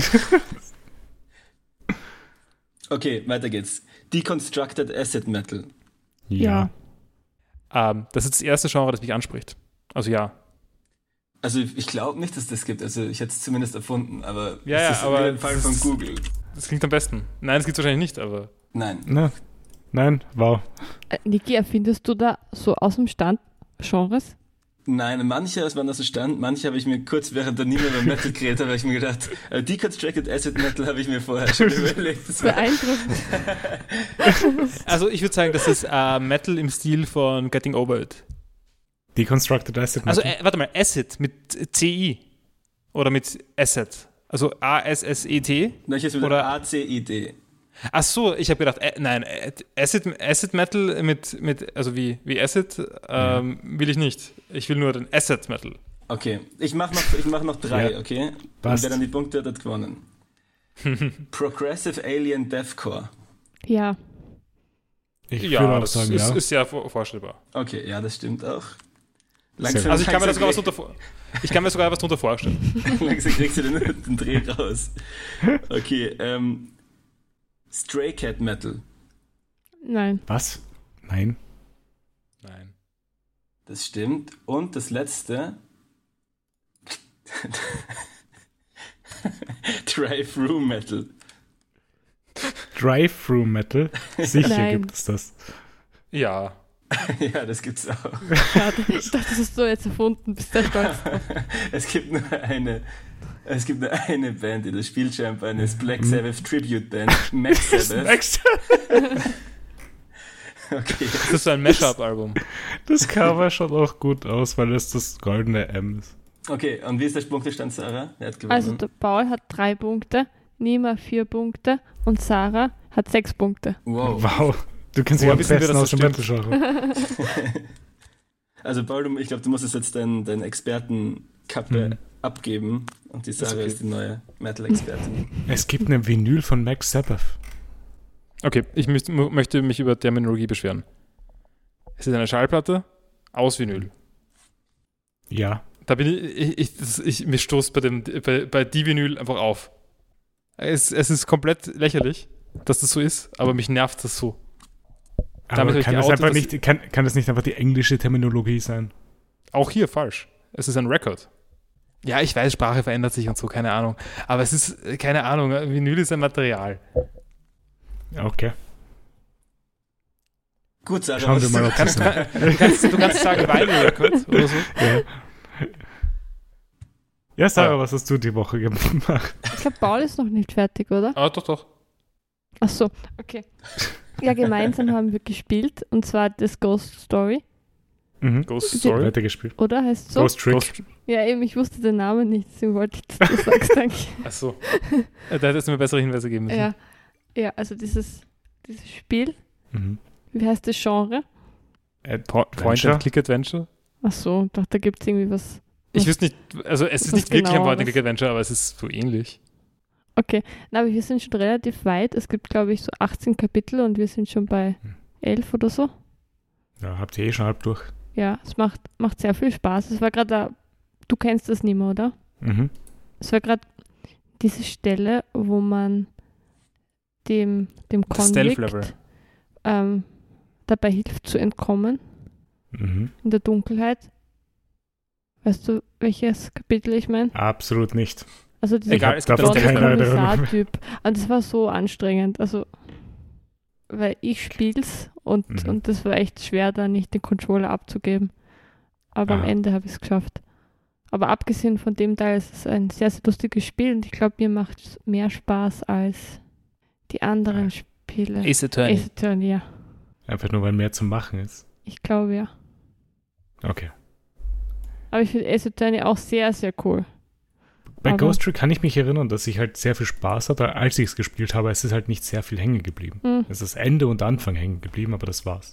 Okay, weiter geht's. Deconstructed Acid Metal. Ja. Ähm, das ist das erste Genre, das mich anspricht. Also ja. Also ich glaube nicht, dass das gibt. Also ich hätte es zumindest erfunden, aber Ja, es ja, ist aber in dem Fall das von ist- Google. Das klingt am besten. Nein, das gibt es wahrscheinlich nicht, aber Nein. Na, nein, wow. Äh, Niki, erfindest du da so aus dem Stand Genres? Nein, manche, das waren das so stand, manche habe ich mir kurz während der Nima beim Metal geredet, habe ich mir gedacht, äh, Deconstructed Acid Metal habe ich mir vorher schon überlegt. Das war, Beeindruckend. also ich würde sagen, das ist äh, Metal im Stil von Getting Over It. Deconstructed Acid Also Metal. äh, warte mal, Acid mit C I oder mit Acid. Also A S S E T. welches wieder Oder- A C I D. Ach so, ich habe gedacht, äh, nein, äh, Acid, Acid Metal mit, mit, also wie, wie Acid ähm, will ich nicht. Ich will nur den Acid Metal. Okay, ich mache noch, ich mach noch drei, Ja. okay? Und Passt. wer dann die Punkte hat, hat gewonnen. Progressive Alien Deathcore. Ja. Ich Ja, würde auch das sagen, ist, ja. ist ja vor- vorstellbar. Okay, ja, das stimmt auch. Sehr Langsam, Also ich kann mir da sogar was langsam, drunter, vor- ich kann mir sogar was drunter vorstellen. langsam kriegst du den, den Dreh raus. Okay, ähm, Stray Cat Metal. Nein. Was? Nein. Nein. Das stimmt. Und das letzte. Drive-Through Metal. Drive-Through Metal? Sicher Nein. gibt es das. Ja. Ja, das gibt's auch. Schade. Ich dachte, das hast du jetzt erfunden. Bist du stolz drauf? Es gibt nur eine. Es gibt nur eine Band, die das spielt scheinbar, eine Black Sabbath Tribute Band, Max Sabbath. Next. Okay. Das ist so ein Mashup-Album. Das Cover schaut auch gut aus, weil es das goldene M ist. Okay, und wie ist der Punktestand, Sarah? Wer hat gewonnen? Also der Paul hat drei Punkte, Nima vier Punkte und Sarah hat sechs Punkte. wow. Wow. Du kennst dich Woher am wissen wir, besten dass aus dem das stimmt? Metal-Genre. Also Paul, du- ich glaube, du musst jetzt deine dein Expertenkappe Mhm. abgeben und die Sarah okay. ist die neue Metal-Expertin. Es gibt eine Vinyl von Max Sabbath. Okay, ich müß, mu- möchte mich über Terminologie beschweren. Es ist eine Schallplatte aus Vinyl. Ja. Da bin ich, ich, ich, das, ich mir stoßt bei dem, bei, bei Divinyl einfach auf. Es, es ist komplett lächerlich, dass das so ist, aber mich nervt das so. Aber Damit kann habe das, ich geoutet, einfach dass nicht, kann, kann das nicht einfach die englische Terminologie sein? Auch hier falsch. Es ist ein Record. Ja, ich weiß, Sprache verändert sich und so, keine Ahnung. Aber es ist, äh, keine Ahnung, Vinyl ist ein Material. Okay. Gut, Sarah, Schauen was wir mal, ob Kannst, das kann, du, kannst, du kannst sagen Vinyl Record oder so. Ja, ja Sarah, Ah. was hast du die Woche gemacht? Ich glaube, Paul ist noch nicht fertig, oder? Aber doch, doch. Ach so, okay. Ja, gemeinsam haben wir gespielt, und zwar das Ghost Story, Mhm. Ghost Die- Story. Weitergespielt. oder? Heißt es so? Ghost Trick. Ghost, Ja, eben, ich wusste den Namen nicht, deswegen wollte ich, dass du das sagst, danke. achso. Da hättest du mir bessere Hinweise geben müssen. Ja, ja, also dieses, dieses Spiel, Mhm. wie heißt das Genre? Po- Point and Click Adventure. Ach so, ich dachte, da gibt es irgendwie was. Ich was- wüsste nicht, also es ist was nicht wirklich ein genaueres. Point and Click Adventure, aber es ist so ähnlich. Okay, na, aber wir sind schon relativ weit. Es gibt, glaube ich, so achtzehn Kapitel und wir sind schon bei Hm. elf oder so. Ja, habt ihr eh schon halb durch. Ja, es macht, macht sehr viel Spaß. Es war gerade da, du kennst das nicht mehr, oder? Mhm. Es war gerade diese Stelle, wo man dem, dem Das Stealth-Level. Convict ähm, dabei hilft zu entkommen Mhm. in der Dunkelheit. Weißt du, welches Kapitel ich meine? Absolut nicht. Also dieser Egal, es gibt davon das keine Erinnerung. Kommissar-Typ. Und das war so anstrengend. Also, weil ich spiel's und, Mhm. und das war echt schwer, da nicht den Controller abzugeben. Aber am Ah. Ende habe ich es geschafft. Aber abgesehen von dem Teil ist es ein sehr, sehr lustiges Spiel und ich glaube, mir macht es mehr Spaß als die anderen Spiele. Ace Attorney. Ace Attorney, ja. Einfach nur, weil mehr zu machen ist. Ich glaube, ja. Okay. Aber ich finde Ace Attorney auch sehr, sehr cool. Bei Aber- Ghost Trick kann ich mich erinnern, dass ich halt sehr viel Spaß hatte, als ich es gespielt habe. Es ist halt nicht sehr viel hängen geblieben. Hm. Es ist Ende und Anfang hängen geblieben, aber das war's.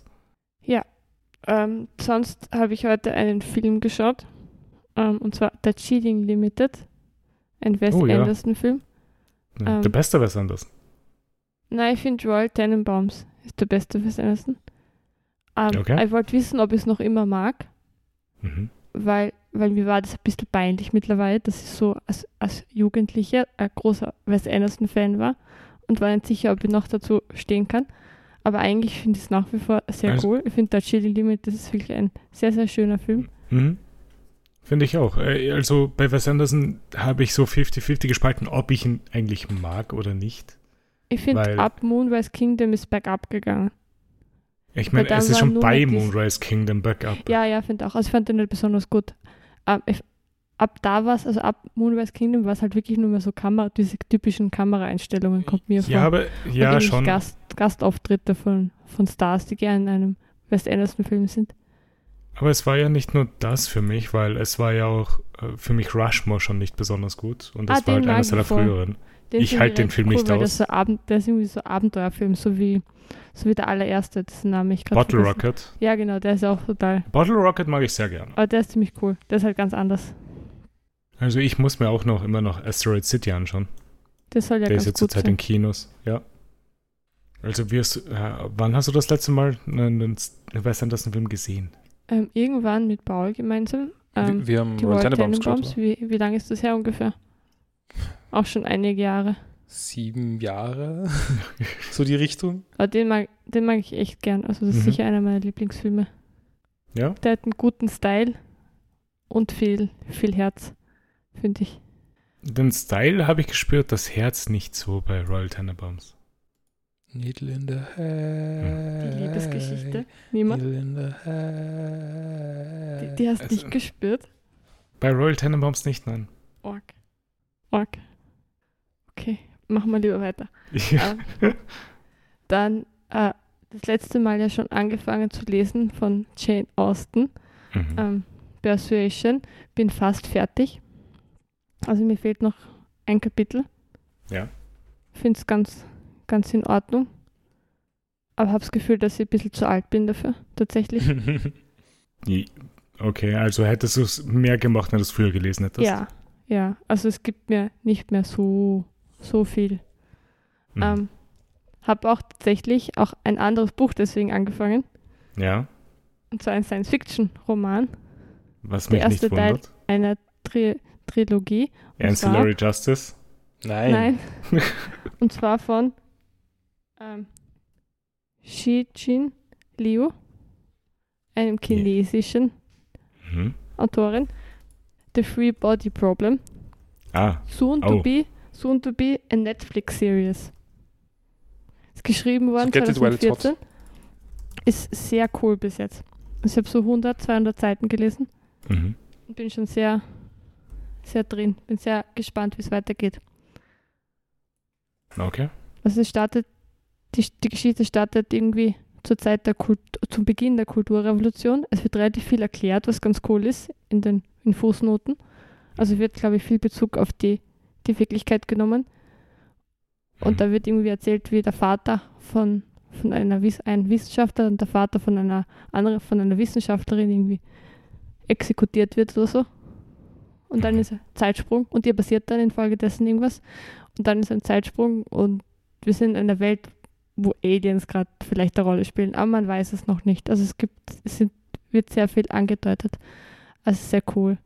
Ähm, sonst habe ich heute einen Film geschaut. Ähm, und zwar The Cheating Limited. Ein Wes Oh, ja. Anderson-Film. Ja, Ähm. Der beste Wes Anderson. Nein, ich finde Royal Tenenbaums ist der beste Wes Anderson. Ähm, Okay. Ich wollte wissen, ob ich es noch immer mag, Mhm. weil, weil mir war das ein bisschen peinlich mittlerweile, dass ich so als, als Jugendlicher ein großer Wes Anderson-Fan war und war nicht sicher, ob ich noch dazu stehen kann. Aber eigentlich finde ich es nach wie vor sehr Also- cool. Ich finde The Cheating Limit, das ist wirklich ein sehr, sehr schöner Film. Mhm. Finde ich auch. Äh, Also bei Wes Anderson habe ich so fünfzig fünfzig gespalten, ob ich ihn eigentlich mag oder nicht. Ich finde, Weil- ab Moonrise Kingdom ist bergab gegangen. Ich meine, Weil dann es ist war schon nur bei noch dies- Moonrise Kingdom Backup. Ja, ja, finde auch. Also ich fand den nicht besonders gut. Ähm, ich, ab da war es, also ab Moonrise Kingdom war es halt wirklich nur mehr so Kamera, diese typischen Kameraeinstellungen, kommt mir vor. Ja, aber Und ja irgendwie schon. Gast, Gastauftritte von, von Stars, die gerne in einem Wes Anderson-Film sind. Aber es war ja nicht nur das für mich, weil es war ja auch äh, für mich Rushmore schon nicht besonders gut. Und das Ah, war halt den einer mag seiner ich voll. früheren. Den Ich finde halte den recht Film cool, nicht weil aus. Das, so Abend, das ist irgendwie so Abenteuerfilm, so wie, so wie der allererste, dessen Name ich gerade Bottle vergessen. Rocket. Ja, genau, der ist auch total. Bottle Rocket mag ich sehr gern. Aber der ist ziemlich cool. Der ist halt ganz anders. Also ich muss mir auch noch immer noch Asteroid City anschauen. Der soll ja Der ist ganz jetzt gut zurzeit sein. in Kinos. Ja. Also wirst, äh, wann hast du das letzte Mal einen, einen Wes Anderson Film gesehen? Ähm, irgendwann mit Paul gemeinsam. Ähm, wir, wir haben Die Royal Royal Tenenbaums geschaut. Tenenbaums, wie, wie lange ist das her ungefähr? Auch schon einige Jahre. Sieben Jahre. So die Richtung. Aber den mag, den mag ich echt gern. Also das ist Mhm. sicher einer meiner Lieblingsfilme. Ja? Der hat einen guten Style und viel, viel Herz, finde ich. Den Style habe ich gespürt, das Herz nicht so bei Royal Tenenbaums. Needle in the hay. Die Liebesgeschichte. Niemand? Needle in the hay. Die, die hast du Also- nicht gespürt? Bei Royal Tenenbaums nicht, nein. Org. Org. Okay, machen wir lieber weiter. Ähm, dann äh, das letzte Mal ja schon angefangen zu lesen von Jane Austen. Mhm. Ähm, Persuasion. Bin fast fertig. Also mir fehlt noch ein Kapitel. Ja. Finde es ganz, ganz in Ordnung. Aber habe das Gefühl, dass ich ein bisschen zu alt bin dafür, tatsächlich. I- Okay, also hättest du es mehr gemacht, wenn du es früher gelesen hättest? Ja, ja. Also es gibt mir nicht mehr so, so viel. Mhm. Ähm, habe auch tatsächlich auch ein anderes Buch deswegen angefangen. Ja, Und zwar ein Science-Fiction-Roman. was Der mich nicht erste Teil- wundert. einer Tri- Trilogie. Und Ancillary zwar, Justice? Nein. Nein. Und zwar von ähm, Xi-Jin Liu, einem chinesischen Mhm. Autorin. The Free Body Problem. Ah, Soon Oh. to be, soon to be a Netflix Series. Ist geschrieben worden So get it while it's hot. zwanzig vierzehn. Ist sehr cool bis jetzt. Ich habe so hundert, zweihundert Seiten gelesen mhm. und bin schon sehr, sehr drin. Bin sehr gespannt, wie es weitergeht. Okay. Also es startet, die, die Geschichte startet irgendwie zur Zeit der Kult, zum Beginn der Kulturrevolution. Es wird relativ viel erklärt, was ganz cool ist in den in Fußnoten. Also wird, glaube ich, viel Bezug auf die, die Wirklichkeit genommen. Und da wird irgendwie erzählt, wie der Vater von, von einer Wiss- ein Wissenschaftler und der Vater von einer anderen, von einer Wissenschaftlerin irgendwie exekutiert wird oder so. Und dann ist ein Zeitsprung und ihr passiert dann infolgedessen irgendwas. Und dann ist ein Zeitsprung und wir sind in einer Welt, wo Aliens gerade vielleicht eine Rolle spielen, aber man weiß es noch nicht. Also es gibt, es sind, wird sehr viel angedeutet. Also sehr cool.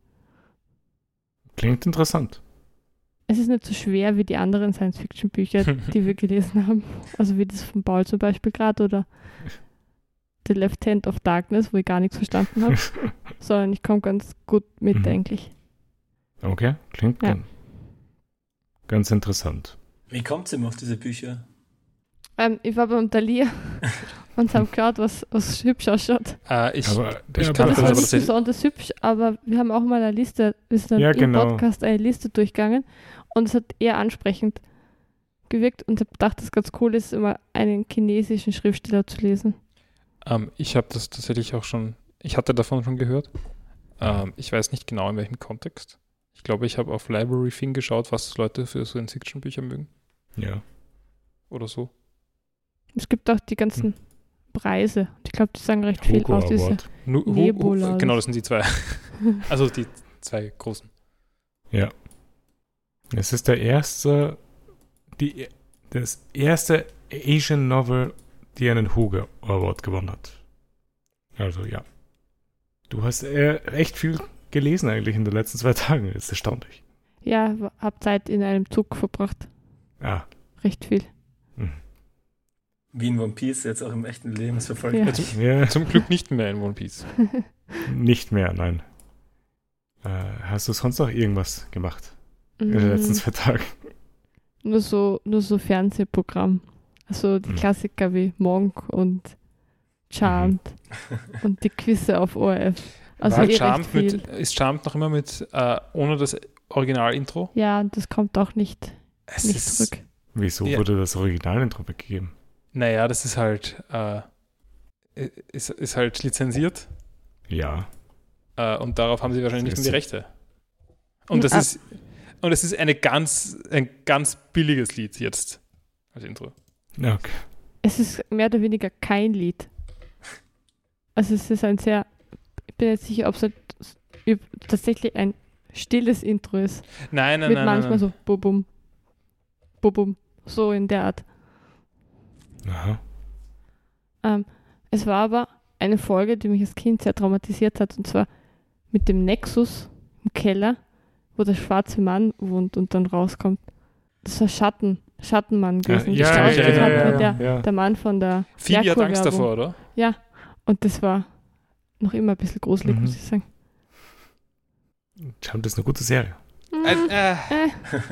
Klingt interessant. Es ist nicht so schwer wie die anderen Science-Fiction-Bücher, die wir gelesen haben. Also wie das von Paul zum Beispiel gerade oder The Left Hand of Darkness, wo ich gar nichts verstanden habe. Sondern ich komme ganz gut mit Mhm. eigentlich. Okay, klingt Ja. ganz, ganz interessant. Wie kommt es immer auf diese Bücher? Ähm, ich war beim Thalia und habe geschaut, was, was hübsch ausschaut. Äh, ich, Aber ich der kann Das das war aber nicht tatsächlich- besonders hübsch, aber wir haben auch mal eine Liste, wir sind Ja, im genau. Podcast eine Liste durchgegangen und es hat eher ansprechend gewirkt und ich habe gedacht, dass ganz cool ist, immer einen chinesischen Schriftsteller zu lesen. ähm, ich habe das tatsächlich auch schon, ich hatte davon schon gehört. Ähm, ich weiß nicht genau, in welchem Kontext. Ich glaube, ich habe auf Library Thing geschaut, was Leute für Science-Fiction-Bücher mögen. Ja. Oder so. Es gibt auch die ganzen Preise. Und ich glaube, die sagen recht viel Hugo aus. Diese. Award. Nu, hu, Nebula. hu, genau, das sind die zwei. Also die zwei großen. Ja. Es ist der erste, die, das erste Asian Novel, die einen Hugo Award gewonnen hat. Also ja. Du hast äh, echt viel gelesen eigentlich in den letzten zwei Tagen. Das ist erstaunlich. Ja, habe Zeit in einem Zug verbracht. Ah. Recht viel. Wie in One Piece, jetzt auch im echten Leben, es verfolgt Ja. Ja, zum, Ja, zum Glück nicht mehr in One Piece. nicht mehr, nein. Äh, hast du sonst noch irgendwas gemacht in den Mm, letzten zwei Tagen? nur so, nur so Fernsehprogramm. Also die Mhm. Klassiker wie Monk und Charmed und die Quizze auf O R F. Also War eh recht Charmed viel. mit, ist Charmed noch immer mit, äh, ohne das Original-Intro? Ja, und das kommt auch nicht, Es nicht ist, zurück. Wieso Ja. wurde das Originalintro weggegeben? Naja, das ist halt, äh, ist, ist halt lizenziert. Ja. Äh, und darauf haben sie wahrscheinlich Das nicht mehr die ist- Rechte. Und das Ah. ist und es ist eine ganz, ein ganz billiges Lied jetzt als Intro. Ja, okay. Es ist mehr oder weniger kein Lied. Also es ist ein sehr, ich bin jetzt sicher, ob es halt üb- tatsächlich ein stilles Intro ist. Nein, nein, Mit nein, nein, manchmal nein. so bubum, bubum, so in der Art. Aha. Ähm, es war aber eine Folge, die mich als Kind sehr traumatisiert hat, und zwar mit dem Nexus im Keller, wo der schwarze Mann wohnt und dann rauskommt. Das war Schatten, Schattenmann gewesen. ja, Gestaltet ja, ja, hat ja, mir ja, der, ja. der Mann von der Phoebe hat Angst Merkur-Werbung. davor, oder? Ja, und das war noch immer ein bisschen gruselig, Mhm. muss ich sagen. Charmed ist eine gute Serie. Mm, Äh, äh. äh,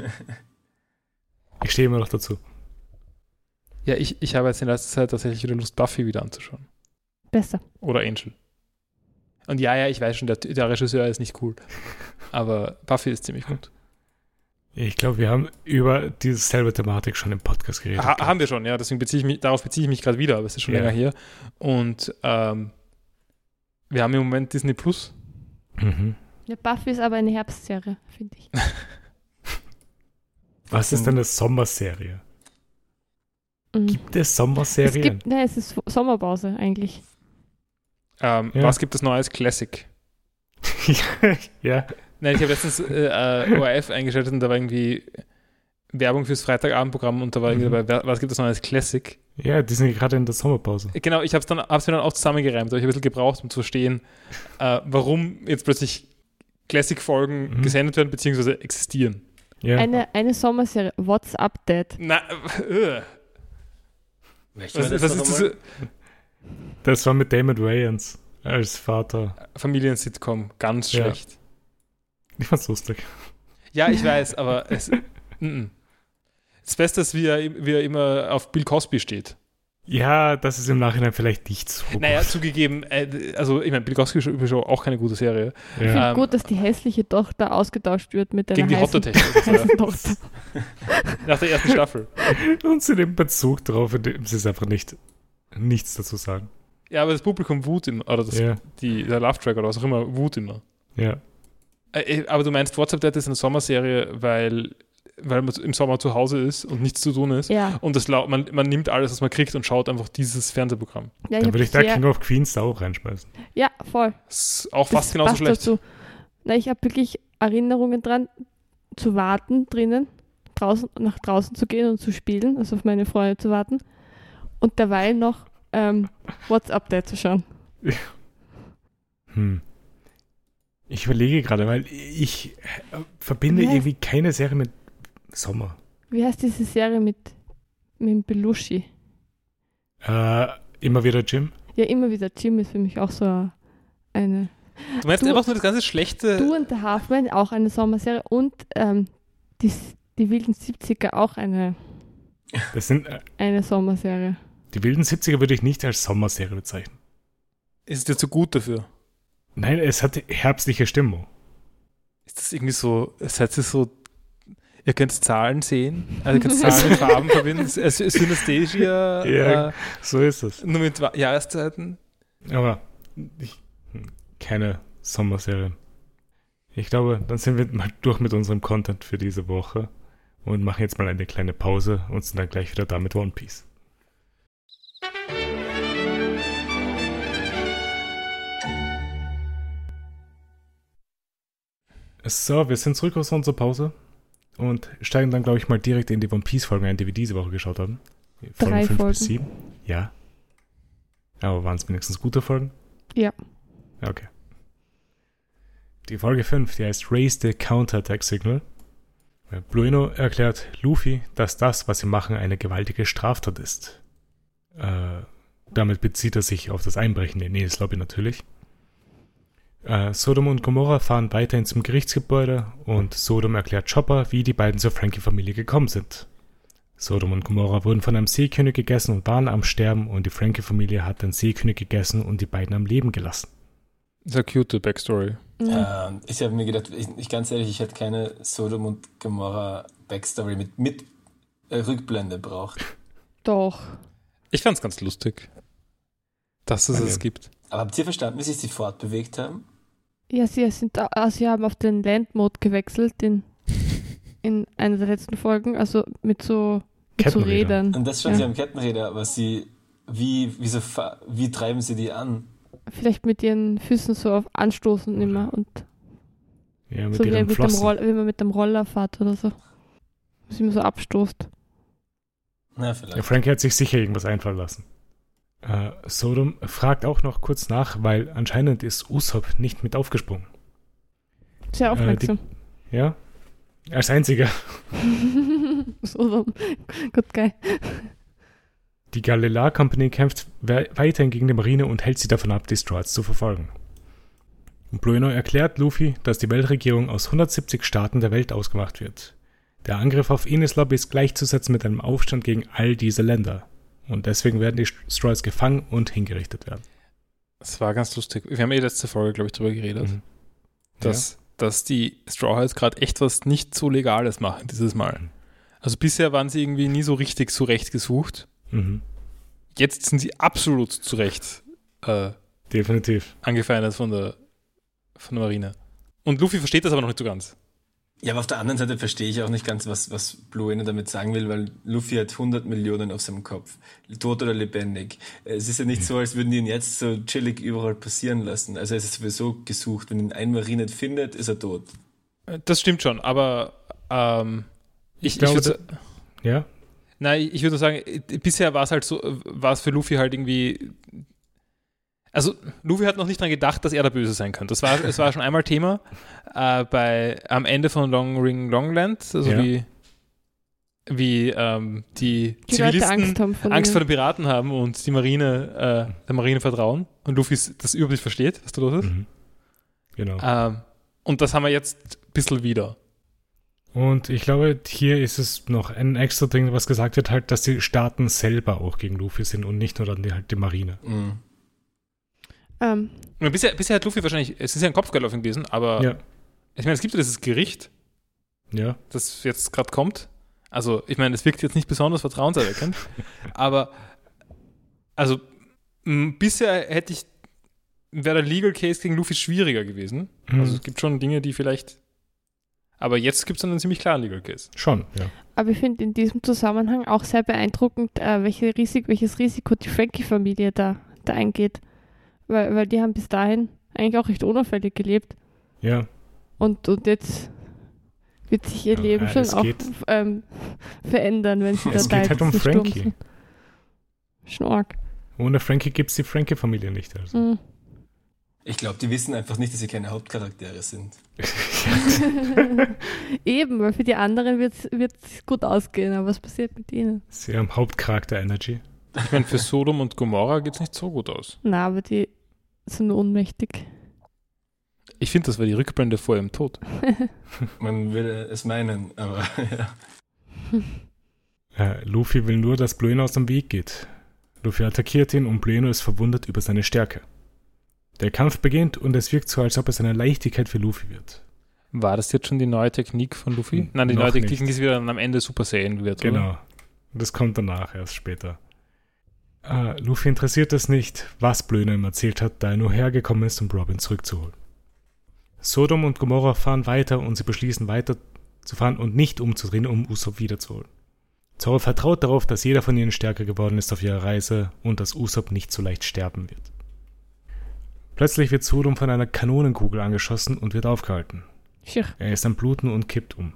Ich stehe immer noch dazu. Ja, ich, ich habe jetzt in letzter Zeit tatsächlich wieder Lust, Buffy wieder anzuschauen. besser. Oder Angel. Und ja, ja, ich weiß schon, der, der Regisseur ist nicht cool. Aber Buffy ist ziemlich gut. Ich glaube, wir haben über dieselbe Thematik schon im Podcast geredet. Ha, haben wir schon, ja. Deswegen beziehe ich mich, darauf beziehe ich mich gerade wieder, aber es ist schon Ja. länger her. Und ähm, wir haben im Moment Disney Plus. Mhm. Ja, Buffy ist aber eine Herbstserie, finde ich. Was ist denn eine Sommerserie? Mhm. Gibt es Es Sommerserien? gibt, nein, es ist Sommerpause eigentlich. Ähm, Ja. Was gibt es Neues? Classic. ja. Nein, ich habe letztens äh, äh, O R F eingeschaltet und da war irgendwie Werbung fürs Freitagabendprogramm und da war irgendwie Mhm. dabei, was gibt es Neues? Classic. Ja, die sind gerade in der Sommerpause. Genau, ich habe es dann, hab's mir dann auch zusammengereimt, aber ich habe ein bisschen gebraucht, um zu verstehen, äh, warum jetzt plötzlich Classic-Folgen Mhm. gesendet werden, beziehungsweise existieren. Ja. Eine, eine Sommerserie, What's Up, Dad? Na, äh. Welche Was, war das was noch ist einmal? diese Das war mit Damon Wayans als Vater. Familien-Sitcom? Ganz Ja. schlecht. Ich fand's lustig. Ja, ich weiß, aber es, n-n. Das Beste ist, wie er, wie er immer auf Bill Cosby steht. Ja, das ist im Nachhinein vielleicht nicht so Naja, gut. zugegeben, äh, also ich meine, Bill Cosby ist schon auch keine gute Serie. Ich finde Ja. Ähm, gut, dass die hässliche Tochter ausgetauscht wird mit Gegen einer die heißen, Hotter-Technik. heißen Tochter. Nach der ersten Staffel. Und sie nehmen Bezug drauf, indem sie es einfach nicht nichts dazu sagen. Ja, aber das Publikum wut immer, oder das, Ja. die, der Love-Track oder was auch immer, wut immer. Ja. Äh, aber du meinst, WhatsApp Dad ist eine Sommerserie, weil, weil man im Sommer zu Hause ist und nichts zu tun ist. Ja, Und das, lau- man, man nimmt alles, was man kriegt und schaut einfach dieses Fernsehprogramm. ja, Dann hab würde ich da sehr- King of Queens da auch reinschmeißen. ja, voll. Das ist auch Das fast genauso passt schlecht. dazu. Na, ich habe wirklich Erinnerungen dran, zu warten drinnen, draußen, nach draußen zu gehen und zu spielen, also auf meine Freunde zu warten und derweil noch ähm, What's Up, Dad zu schauen. Hm. Ich überlege gerade, weil ich äh, verbinde Ja. irgendwie keine Serie mit Sommer. Wie heißt diese Serie mit, mit dem Belushi? Äh, immer wieder Jim. Ja, immer wieder. Jim ist für mich auch so eine. Du meinst Du- einfach nur das ganze schlechte. Du und der Halfman, auch eine Sommerserie. Und ähm, die, die wilden siebziger, auch eine, Das sind äh, eine Sommerserie. die wilden siebziger würde ich nicht als Sommerserie bezeichnen. Ist es dir zu gut dafür? Nein, es hat herbstliche Stimmung. Ist das irgendwie so, seid ihr so, ihr könnt Zahlen sehen, also ihr könnt Zahlen mit Farben verbinden, es ist Synesthesia, Ja. äh, So ist es. nur mit Wa- Jahreszeiten. Aber ich, hm, keine Sommerserie. Ich glaube, dann sind wir mal durch mit unserem Content für diese Woche und machen jetzt mal eine kleine Pause und sind dann gleich wieder da mit One Piece. So, wir sind zurück aus unserer Pause und steigen dann, glaube ich, mal direkt in die One Piece-Folgen ein, die wir diese Woche geschaut haben. Drei fünf Folgen. bis sieben. Ja. Aber waren es wenigstens gute Folgen? Ja. Okay. Die Folge fünf, die heißt Raise the Counterattack Signal. Blueno erklärt Luffy, dass das, was sie machen, eine gewaltige Straftat ist. Äh, damit bezieht er sich auf das Einbrechen in Enes Lobby natürlich. Äh, Sodom und Gomorra fahren weiterhin zum Gerichtsgebäude und Sodom erklärt Chopper, wie die beiden zur Frankie-Familie gekommen sind. Sodom und Gomorra wurden von einem Seekönig gegessen und waren am Sterben und die Frankie-Familie hat den Seekönig gegessen und die beiden am Leben gelassen. Das ist eine cute Backstory. Mhm. Ähm, ich habe mir gedacht, ich, ich ganz ehrlich, ich hätte keine Sodom und Gomorra Backstory mit, mit äh, Rückblende braucht. Doch. Ich fand es ganz lustig, dass es Okay. es gibt. Aber habt ihr verstanden, wie sich sie fortbewegt haben? Ja, sie, sind, da- ah, sie haben auf den Land-Mode gewechselt in, in einer der letzten Folgen, also mit so, mit so Kettenräder. Rädern. Und das schon Ja. sie am Kettenräder, aber sie, wie, wie, so, fa- wie treiben sie die an? Vielleicht mit ihren Füßen so auf anstoßen immer und Ja, mit so wie, ihren mit dem Flossen. Roll, wie man mit dem Roller fährt oder so. Was immer so abstoßt. Na, Ja, vielleicht. Frankie hat sich sicher irgendwas einfallen lassen. Äh, Sodom fragt auch noch kurz nach, weil anscheinend ist Usopp nicht mit aufgesprungen. Sehr aufmerksam. Ja? Als einziger. so, so. Gut, geil. Die Galilar Company kämpft we- weiterhin gegen die Marine und hält sie davon ab, die Strats zu verfolgen. Blueno erklärt Luffy, dass die Weltregierung aus hundertsiebzig Staaten der Welt ausgemacht wird. Der Angriff auf Enies Lobby ist gleichzusetzen mit einem Aufstand gegen all diese Länder. Und deswegen werden die Strats gefangen und hingerichtet werden. Das war ganz lustig. Wir haben eh letzte Folge, glaube ich, drüber geredet, Mhm. dass, dass die Straw Hats gerade echt was nicht so Legales machen dieses Mal. Mhm. Also bisher waren sie irgendwie nie so richtig zurechtgesucht. Mhm. Jetzt sind sie absolut zurecht äh, Definitiv. angefeindet von der, von der Marine. Und Luffy versteht das aber noch nicht so ganz. Ja, aber auf der anderen Seite verstehe ich auch nicht ganz, was, was Blueno damit sagen will, weil Luffy hat hundert Millionen auf seinem Kopf. Tot oder lebendig. Es ist ja nicht so, als würden die ihn jetzt so chillig überall passieren lassen. Also er ist sowieso gesucht. Wenn ihn ein Marine nicht findet, ist er tot. Äh, Das stimmt schon, aber ähm, ich, Ich glaube, ich würde Ja? Nein, ich würde sagen, bisher war es halt so, war es für Luffy halt irgendwie, Also, Luffy hat noch nicht dran gedacht, dass er der Böse sein könnte. Das war, es war schon einmal Thema äh, bei, am Ende von Long Ring Longland, also ja. wie, wie ähm, die, die Zivilisten Angst, haben vor, Angst vor den Piraten haben und die Marine, äh, der Marine vertrauen und Luffy das überhaupt nicht versteht, was da los ist. Mhm. Genau. Ähm, und das haben wir jetzt ein bisschen wieder. Und ich glaube, hier ist es noch ein extra Ding, was gesagt wird, halt, dass die Staaten selber auch gegen Luffy sind und nicht nur dann die, halt die Marine. Mhm. Um. Bisher, bisher hat Luffy wahrscheinlich, es ist ja ein Kopfgeldläufen gewesen, aber ja. ich meine, es gibt ja dieses Gericht, ja. das jetzt gerade kommt. Also, ich meine, es wirkt jetzt nicht besonders vertrauenserweckend, aber also m- bisher hätte ich, wäre der Legal Case gegen Luffy schwieriger gewesen. Mhm. Also es gibt schon Dinge, die vielleicht, aber jetzt gibt es einen ziemlich klaren Legal Case. Schon, ja. Aber ich finde in diesem Zusammenhang auch sehr beeindruckend, äh, welche Risik, welches Risiko die Frankie-Familie da, da eingeht. Weil, weil die haben bis dahin eigentlich auch recht unauffällig gelebt. Ja. Und, und jetzt wird sich ihr ja, Leben ja, schon auch ähm, verändern, wenn sie es da geht halt um Frankie. Schnork. Ohne Frankie gibt es die Frankie-Familie nicht. Also. Mhm. Ich glaube, die wissen einfach nicht, dass sie keine Hauptcharaktere sind. Eben, weil für die anderen wird es gut ausgehen, aber was passiert mit ihnen? Sie haben Hauptcharakter-Energy. Ich meine, für Sodom und Gomorra geht es nicht so gut aus. Na, aber die sind nur ohnmächtig. Ich finde, das war die Rückblende vor ihrem Tod. Man würde es meinen, aber ja. ja. Luffy will nur, dass Blueno aus dem Weg geht. Luffy attackiert ihn und Blueno ist verwundert über seine Stärke. Der Kampf beginnt und es wirkt so, als ob es eine Leichtigkeit für Luffy wird. War das jetzt schon die neue Technik von Luffy? Hm, Nein, die neue Technik nicht. Ist wieder dann am Ende Super Saiyan wird, genau. Oder? Das kommt danach, erst später. Uh, Luffy interessiert es nicht, was Blueno ihm erzählt hat, da er nur hergekommen ist, um Robin zurückzuholen. Sodom und Gomorra fahren weiter und sie beschließen weiter zu fahren und nicht umzudrehen, um Usopp wiederzuholen. Zoro vertraut darauf, dass jeder von ihnen stärker geworden ist auf ihrer Reise und dass Usopp nicht so leicht sterben wird. Plötzlich wird Sodom von einer Kanonenkugel angeschossen und wird aufgehalten. Schier. Er ist am Bluten und kippt um.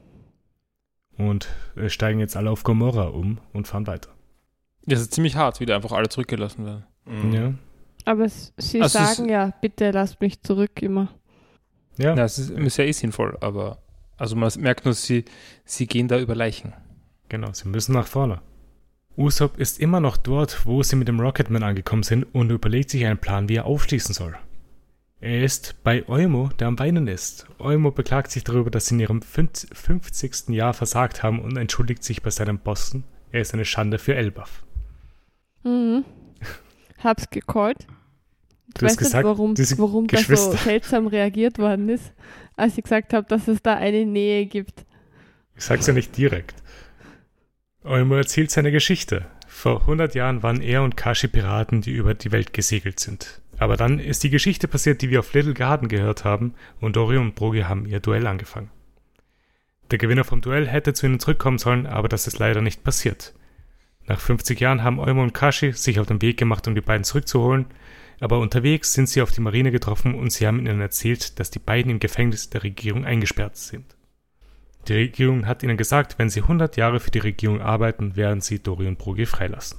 Und äh, steigen jetzt alle auf Gomorra um und fahren weiter. Das ist ziemlich hart, wie da einfach alle zurückgelassen werden. Mhm. Ja. Aber es, sie also sagen ja, bitte lasst mich zurück immer. Ja, das ist, ist ja eh sinnvoll, aber also man merkt nur, sie, sie gehen da über Leichen. Genau, sie müssen nach vorne. Usopp ist immer noch dort, wo sie mit dem Rocketman angekommen sind und überlegt sich einen Plan, wie er aufschließen soll. Er ist bei Eumo, der am Weinen ist. Eumo beklagt sich darüber, dass sie in ihrem fünfzigsten Jahr versagt haben und entschuldigt sich bei seinem Bossen. Er ist eine Schande für Elbaf. Mhm. Hab's gecallt. Ich du weiß hast gesagt, nicht, warum, warum da so seltsam reagiert worden ist, als ich gesagt habe, dass es da eine Nähe gibt. Ich sag's ja nicht direkt. Eumo erzählt seine Geschichte. Vor hundert Jahren waren er und Kashi Piraten, die über die Welt gesegelt sind. Aber dann ist die Geschichte passiert, die wir auf Little Garden gehört haben, und Dori und Brogy haben ihr Duell angefangen. Der Gewinner vom Duell hätte zu ihnen zurückkommen sollen, aber das ist leider nicht passiert. Nach fünfzig Jahren haben Eumo und Kashi sich auf den Weg gemacht, um die beiden zurückzuholen, aber unterwegs sind sie auf die Marine getroffen und sie haben ihnen erzählt, dass die beiden im Gefängnis der Regierung eingesperrt sind. Die Regierung hat ihnen gesagt, wenn sie hundert Jahre für die Regierung arbeiten, werden sie Dori und Brogy freilassen.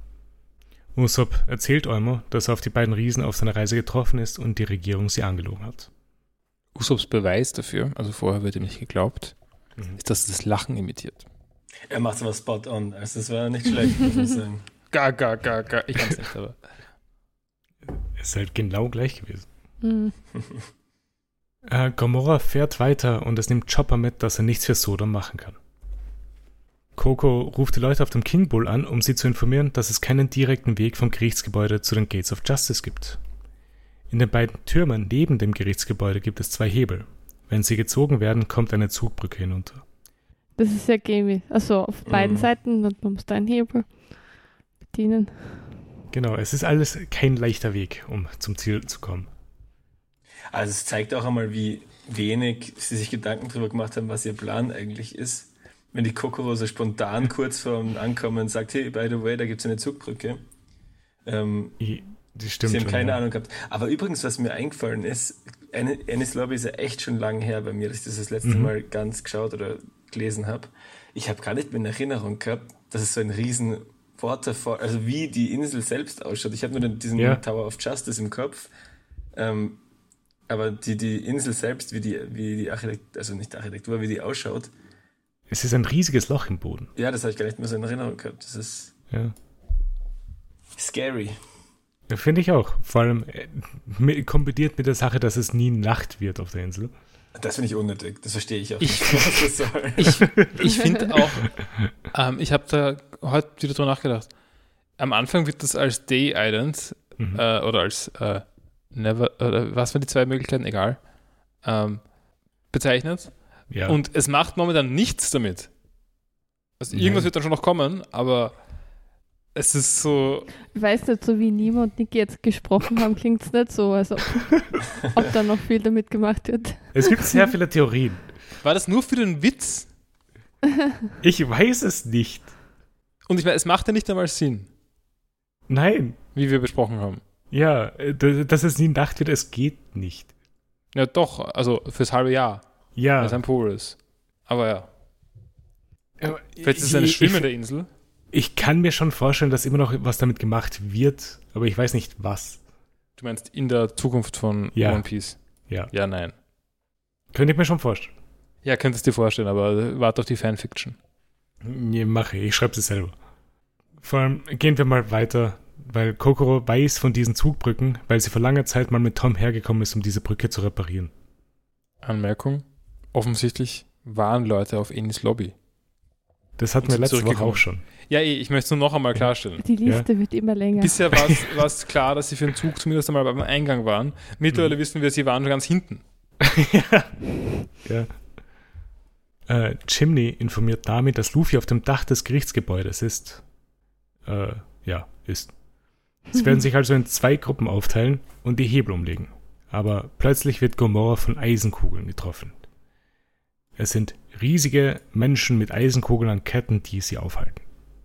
Usopp erzählt Eumo, dass er auf die beiden Riesen auf seiner Reise getroffen ist und die Regierung sie angelogen hat. Usopps Beweis dafür, also vorher wird ihm nicht geglaubt, mhm. ist, dass er das Lachen imitiert. Er macht es aber spot on, also das war nicht schlecht, muss man sagen. Gar, gar, gar, gar, ich kann es nicht, aber... Es ist halt genau gleich gewesen. Mhm. äh, Gomorra fährt weiter und es nimmt Chopper mit, dass er nichts für Sodom machen kann. Koko ruft die Leute auf dem King Bull an, um sie zu informieren, dass es keinen direkten Weg vom Gerichtsgebäude zu den Gates of Justice gibt. In den beiden Türmen neben dem Gerichtsgebäude gibt es zwei Hebel. Wenn sie gezogen werden, kommt eine Zugbrücke hinunter. Das ist ja gamey. Also auf beiden mm. Seiten und man muss da einen Hebel bedienen. Genau, es ist alles kein leichter Weg, um zum Ziel zu kommen. Also es zeigt auch einmal, wie wenig sie sich Gedanken darüber gemacht haben, was ihr Plan eigentlich ist. Wenn die Kokoro so spontan kurz vor dem Ankommen sagt, hey, by the way, da gibt es eine Zugbrücke. Ähm, I, die stimmt sie haben schon, keine ja. Ahnung gehabt. Aber übrigens, was mir eingefallen ist, Enies Lobby ist ja echt schon lang her bei mir, dass ich das das letzte mhm. Mal ganz geschaut oder gelesen habe. Ich habe gar nicht mehr in Erinnerung gehabt, dass es so ein riesen Waterfall, also wie die Insel selbst ausschaut. Ich habe nur den, diesen Ja. Tower of Justice im Kopf. Ähm, aber die, die Insel selbst, wie die, wie die Architektur, also nicht die Architektur, wie die ausschaut, Es ist ein riesiges Loch im Boden. ja, das habe ich gar nicht mehr so in Erinnerung gehabt. Das ist Ja. scary. Ja, finde ich auch. Vor allem äh, mit, kombiniert mit der Sache, dass es nie Nacht wird auf der Insel. Das finde ich unnötig. Das verstehe ich auch Ich- nicht, was das soll. Ich, ich finde auch, ähm, ich habe da heute wieder drüber nachgedacht. Am Anfang wird das als Day Island Mhm. äh, oder als äh, Never, oder was waren die zwei Möglichkeiten, egal, ähm, bezeichnet. Ja. Und es macht momentan nichts damit. Also irgendwas Nein. wird dann schon noch kommen, aber es ist so, Ich weiß nicht, so wie Nima und Niki jetzt gesprochen haben, klingt es nicht so, als ob, ob da noch viel damit gemacht wird. Es gibt sehr viele Theorien. war das nur für den Witz? Ich weiß es nicht. Und ich meine, es macht ja nicht einmal Sinn, Nein. wie wir besprochen haben. Ja, äh, d- dass es nie Nacht wird, es geht nicht. Ja doch, also fürs halbe Jahr, weil Ja. es ein Pool ist. Aber ja, Aber vielleicht ist es eine ich- schwimmende Insel. Ich kann mir schon vorstellen, dass immer noch was damit gemacht wird, aber ich weiß nicht was. Du meinst in der Zukunft von Ja. One Piece? Ja. Ja, nein. Könnte ich mir schon vorstellen. Ja, könntest du dir vorstellen, aber warte auf die Fanfiction. Nee, mache ich. Ich schreibe sie selber. Vor allem gehen wir mal weiter, weil Kokoro weiß von diesen Zugbrücken, weil sie vor langer Zeit mal mit Tom hergekommen ist, um diese Brücke zu reparieren. Anmerkung, offensichtlich waren Leute auf Enis Lobby. Das hatten Und wir sind letzte Woche zurückgekommen. auch schon. Ja, eh, ich möchte es nur noch einmal klarstellen. Die Liste wird immer länger. Bisher war es klar, dass sie für den Zug zumindest einmal beim Eingang waren. Mittlerweile wissen wir, sie waren schon ganz hinten. ja. ja. Äh, Chimney informiert Nami, dass Luffy auf dem Dach des Gerichtsgebäudes ist. Äh, ja, ist. Sie werden sich also in zwei Gruppen aufteilen und die Hebel umlegen. Aber plötzlich wird Gomorra von Eisenkugeln getroffen. Es sind riesige Menschen mit Eisenkugeln an Ketten, die sie aufhalten.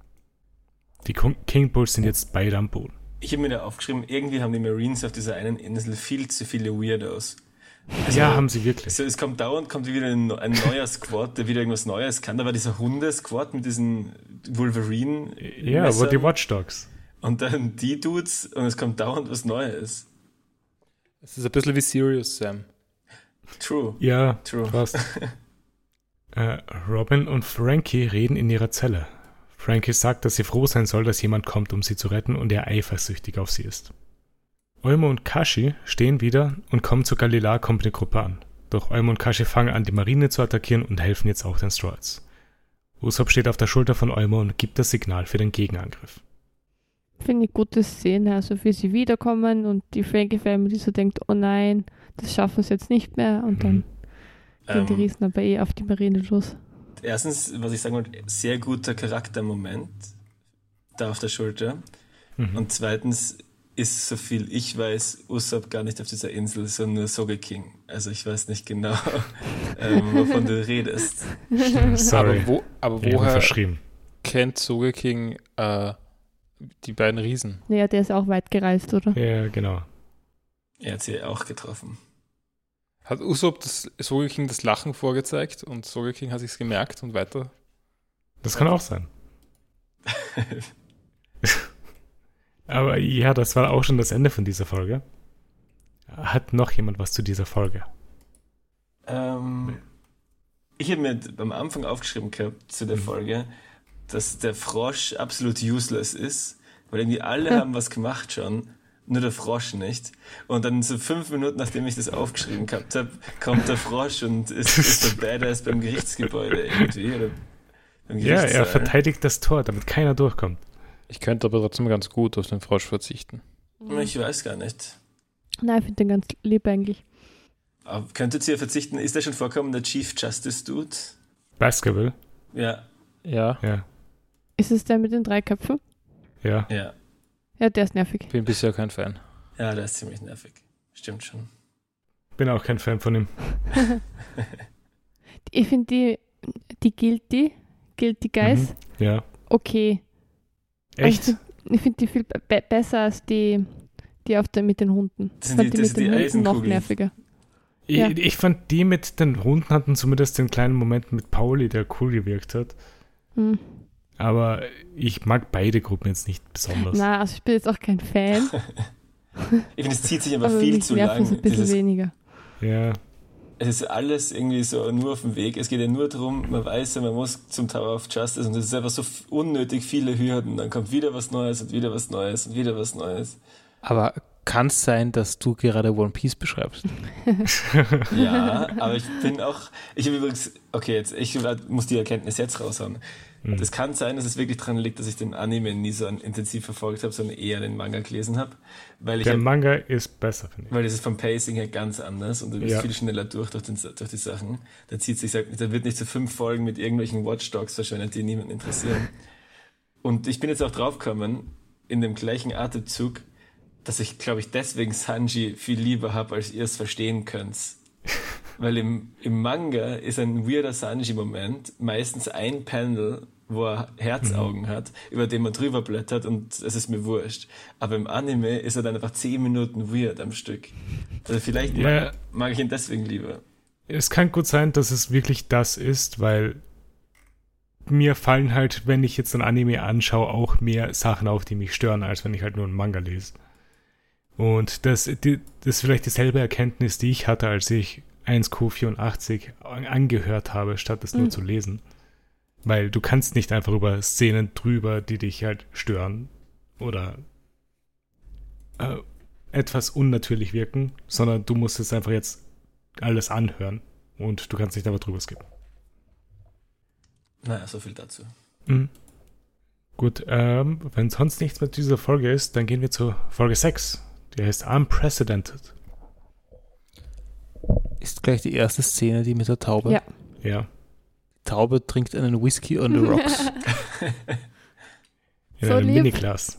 Die King Bulls sind jetzt beide am Boden. Ich habe mir da aufgeschrieben, irgendwie haben die Marines auf dieser einen Insel viel zu viele Weirdos. Also, ja, haben sie wirklich. Also es kommt dauernd, kommt wieder ein, ein neuer Squad, der wieder irgendwas Neues kann. Da war dieser Hunde-Squad mit diesen Wolverine. Ja, aber die Watchdogs. Und dann die Dudes und es kommt dauernd was Neues. Es ist ein bisschen wie Sirius Sam. True. Ja, True. fast. äh, Robin und Frankie reden in ihrer Zelle. Frankie sagt, dass sie froh sein soll, dass jemand kommt, um sie zu retten und er eifersüchtig auf sie ist. Eumo und Kashi stehen wieder und kommen zur Galilea Company Gruppe an. Doch Eumo und Kashi fangen an, die Marine zu attackieren und helfen jetzt auch den Strolls. Usopp steht auf der Schulter von Eumo und gibt das Signal für den Gegenangriff. Finde ich gute Szene, also wie sie wiederkommen und die Frankie Family so denkt, oh nein, das schaffen sie jetzt nicht mehr und dann gehen die Ähm, Riesen aber eh auf die Marine los. Erstens, was ich sagen wollte, sehr guter Charaktermoment da auf der Schulter. Mhm. Und zweitens ist, so viel ich weiß, Usopp gar nicht auf dieser Insel, sondern nur Sogeking. Also ich weiß nicht genau, ähm, wovon du redest. Sorry, Aber, wo, aber ich habe woher verschrieben. kennt Sogeking äh, die beiden Riesen? Naja, der ist auch weit gereist, oder? Ja, genau. Er hat sie auch getroffen. Hat Usopp das Sogeking das Lachen vorgezeigt und Sogeking hat sich's gemerkt und weiter? Das kann auch sein. Aber ja, das war auch schon das Ende von dieser Folge. Hat noch jemand was zu dieser Folge? Ähm, ich habe mir am Anfang aufgeschrieben gehabt zu der Mhm. Folge, dass der Frosch absolut useless ist, weil irgendwie alle haben was gemacht schon, nur der Frosch nicht. Und dann so fünf Minuten, nachdem ich das aufgeschrieben gehabt habe, kommt der Frosch und ist, ist der Badass beim Gerichtsgebäude irgendwie. Oder beim Ja, er Gerichtssaal. verteidigt das Tor, damit keiner durchkommt. Ich könnte aber trotzdem ganz gut auf den Frosch verzichten. Ich weiß gar nicht. Nein, ich finde den ganz lieb eigentlich. Aber könntet ihr verzichten? Ist der schon vorkommen, der Chief Justice Dude? Baskerville? Ja, Ja, Ja, Ist es der mit den drei Köpfen? ja. ja. Ja, der ist nervig. bin bisher kein Fan. Ja, der ist ziemlich nervig. Stimmt schon. Bin auch kein Fan von ihm. Ich finde die, die Guilty, Guilty Guys, Mhm. Ja. okay. Echt? Also, ich finde die viel be besser als die, die auf der, mit den Hunden. Das Ich sind fand die- die das mit sind den die Hunden noch Eisenkugeln. nerviger. Ich, Ja. ich fand, die mit den Hunden hatten zumindest den kleinen Moment mit Pauli, der cool gewirkt hat. Hm. Aber ich mag beide Gruppen jetzt nicht besonders. Na, also ich bin jetzt auch kein Fan. Ich finde, es zieht sich aber aber viel mich zu nervt lang. es ein bisschen Dieses, weniger. Ja, es ist alles irgendwie so nur auf dem Weg. Es geht ja nur darum, man weiß ja, man muss zum Tower of Justice und es ist einfach so f- unnötig viele Hürden. Dann kommt wieder was Neues und wieder was Neues und wieder was Neues. Aber kann es sein, dass du gerade One Piece beschreibst? Ja, aber ich bin auch, ich habe übrigens, okay, jetzt, ich muss die Erkenntnis jetzt raushauen. Mhm. Das kann sein, dass es wirklich daran liegt, dass ich den Anime nie so intensiv verfolgt habe, sondern eher den Manga gelesen habe. Weil ich der hab, Manga ist besser, finde ich. weil das ist vom Pacing her ganz anders und du bist Ja. viel schneller durch, durch, den, durch die Sachen. Da zieht sich, da wird nicht so fünf Folgen mit irgendwelchen Watchdogs verschwendet, die niemanden interessieren. Und ich bin jetzt auch draufgekommen, in dem gleichen Atemzug, dass ich, glaube ich, deswegen Sanji viel lieber habe, als ihr es verstehen könnt. Weil im, im Manga ist ein weirder Sanji-Moment meistens ein Panel, wo er Herzaugen mhm. hat, über den man drüber blättert und es ist mir wurscht. Aber im Anime ist er dann einfach zehn Minuten weird am Stück. Also vielleicht Ja. mag, mag ich ihn deswegen lieber. Es kann gut sein, dass es wirklich das ist, weil mir fallen halt, wenn ich jetzt ein Anime anschaue, auch mehr Sachen auf, die mich stören, als wenn ich halt nur einen Manga lese. Und das, die, das ist vielleicht dieselbe Erkenntnis, die ich hatte, als ich eins Q vierundachtzig angehört habe, statt es nur Mhm. zu lesen. Weil du kannst nicht einfach über Szenen drüber, die dich halt stören oder äh, etwas unnatürlich wirken, sondern du musst es einfach jetzt alles anhören und du kannst nicht einfach drüber skippen. Naja, so viel dazu. Mhm. Gut, ähm, wenn sonst nichts mit dieser Folge ist, dann gehen wir zur Folge sechs. Die heißt Unprecedented. Ist gleich die erste Szene, die mit der Taube. Ja. Ja. Taube trinkt einen Whisky on the rocks. In So einem lieb. Miniglas.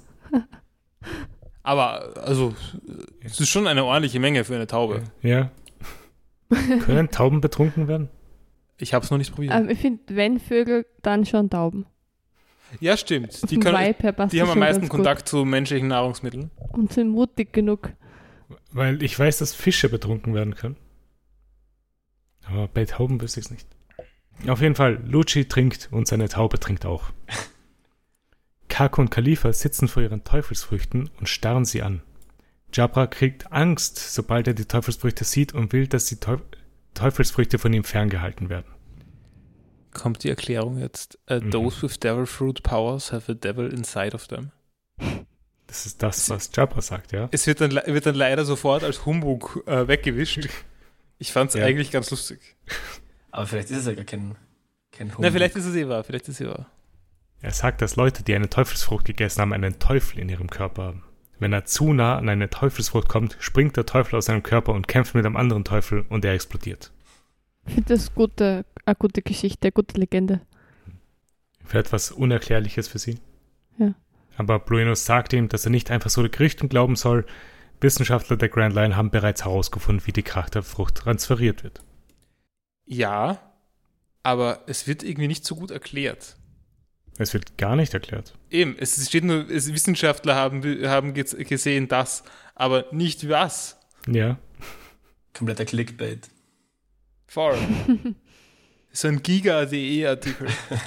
Aber, also, es ist schon eine ordentliche Menge für eine Taube. Ja. Können Tauben betrunken werden? Ich habe es noch nicht probiert. Ähm, ich finde, wenn Vögel, dann schon Tauben. Ja, stimmt. Die, Vom können, Vibe her passt die das haben am schon meisten ganz Kontakt zu menschlichen Nahrungsmitteln. gut. Und sind mutig genug. Weil ich weiß, dass Fische betrunken werden können. Aber bei Tauben wüsste ich es nicht. Auf jeden Fall, Lucci trinkt und seine Taube trinkt auch. Kako und Khalifa sitzen vor ihren Teufelsfrüchten und starren sie an. Jabra kriegt Angst, sobald er die Teufelsfrüchte sieht und will, dass die Teuf- Teufelsfrüchte von ihm ferngehalten werden. Kommt die Erklärung jetzt? Uh, Mhm. Those with devil fruit powers have a devil inside of them. Das ist das, was Jabra sagt, ja? Es wird dann, le- wird dann leider sofort als Humbug äh, weggewischt. Ich fand es Ja. eigentlich ganz lustig. Aber vielleicht ist es ja gar kein, kein Humbug. Na, vielleicht ist es eh wahr. Vielleicht ist es eh wahr. Er sagt, dass Leute, die eine Teufelsfrucht gegessen haben, einen Teufel in ihrem Körper haben. Wenn er zu nah an eine Teufelsfrucht kommt, springt der Teufel aus seinem Körper und kämpft mit einem anderen Teufel und er explodiert. Ich finde das gute, eine gute Geschichte, eine gute Legende. Für etwas Unerklärliches für sie. Ja. Aber Bluenos sagt ihm, dass er nicht einfach so den Gerüchten glauben soll. Wissenschaftler der Grand Line haben bereits herausgefunden, wie die Kraft der Frucht transferiert wird. Ja, aber es wird irgendwie nicht so gut erklärt. Es wird gar nicht erklärt. Eben, es steht nur, es, Wissenschaftler haben, haben ge- gesehen das, aber nicht was. Ja. Kompletter Clickbait. Voll. So ein Giga.de E-Artikel.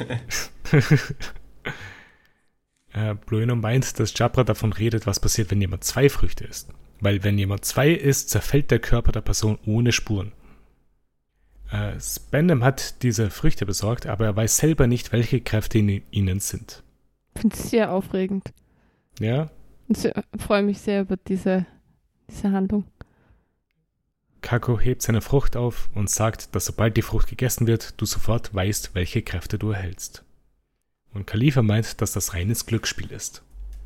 äh, Blueno meint, dass Jabra davon redet, was passiert, wenn jemand zwei Früchte isst. Weil wenn jemand zwei isst, zerfällt der Körper der Person ohne Spuren. Äh, Spandam hat diese Früchte besorgt, aber er weiß selber nicht, welche Kräfte in ihnen sind. Ich finde es sehr aufregend. Ja? Und ich freue mich sehr über diese, diese Handlung. Kako hebt seine Frucht auf und sagt, dass sobald die Frucht gegessen wird, du sofort weißt, welche Kräfte du erhältst. Und Khalifa meint, dass das reines Glücksspiel ist.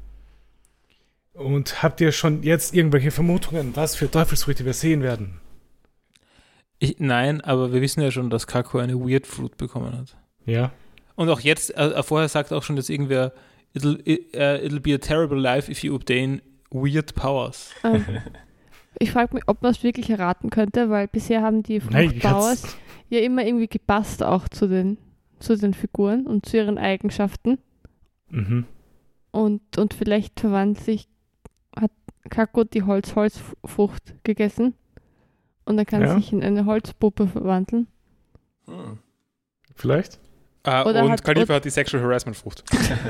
Und habt ihr schon jetzt irgendwelche Vermutungen, was für Teufelsfrüchte wir sehen werden? Ich, nein, aber wir wissen ja schon, dass Kako eine Weird Fruit bekommen hat. Ja? Und auch jetzt, äh, vorher sagt auch schon, dass irgendwer, it'll, it, uh, it'll be a terrible life if you obtain weird powers. Ähm, ich frage mich, ob man es wirklich erraten könnte, weil bisher haben die Nein, ich Fruchtbauers hat's- ja immer irgendwie gepasst auch zu den, zu den Figuren und zu ihren Eigenschaften. Mhm. Und, und vielleicht verwandelt sich, hat Kako die Holz-Holzfrucht gegessen und dann kann Ja. er sich in eine Holzpuppe verwandeln. Hm. Vielleicht? Ah, Oder und hat- Khalifa oder- hat die Sexual Harassment Frucht.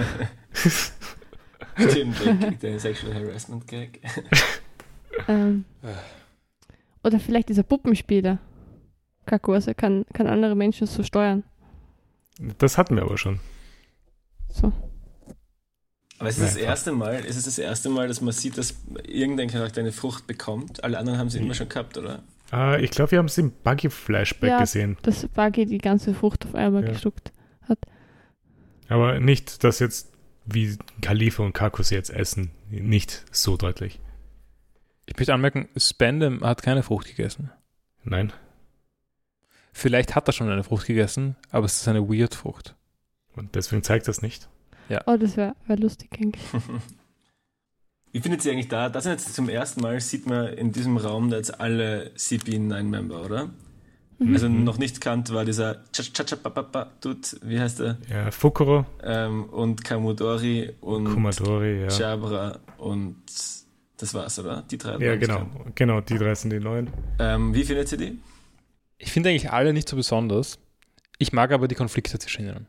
Stimmt, der, der Sexual Harassment Gag. Ähm, oder vielleicht dieser Puppenspieler. Kaku, also kann, kann andere Menschen so steuern. Das hatten wir aber schon. So. Aber es ist das erste Mal, ist es das erste Mal, dass man sieht, dass irgendein Charakter eine Frucht bekommt? Alle anderen haben sie immer schon gehabt, oder? Äh, ich glaube, wir haben es im Buggy-Flashback Ja. gesehen. Dass Buggy die ganze Frucht auf einmal Ja. geschluckt. Aber nicht, dass jetzt wie Khalifa und Kaku sie jetzt essen. Nicht so deutlich. Ich möchte anmerken, Spandam hat keine Frucht gegessen. Nein. Vielleicht hat er schon eine Frucht gegessen, aber es ist eine Weird-Frucht. Und deswegen zeigt das nicht. Oh, das wäre wär lustig eigentlich. Wie findet sie eigentlich da? Das sind jetzt zum ersten Mal, sieht man in diesem Raum da jetzt alle C P neun Member, oder? Mhm. Also noch nicht kannt war dieser Cha-Cha-Cha-Pa-Pa-Pa-Dude, wie heißt der? Ja, Fukuro, Ähm, und Kamodori und Kumadori, ja. Jabra und das war's, oder? Die drei. Ja, waren genau. bekannt. Genau, die drei sind die neuen. Ähm, wie findet sie die? Ich finde eigentlich alle nicht so besonders. Ich mag aber die Konflikte zwischen ihnen.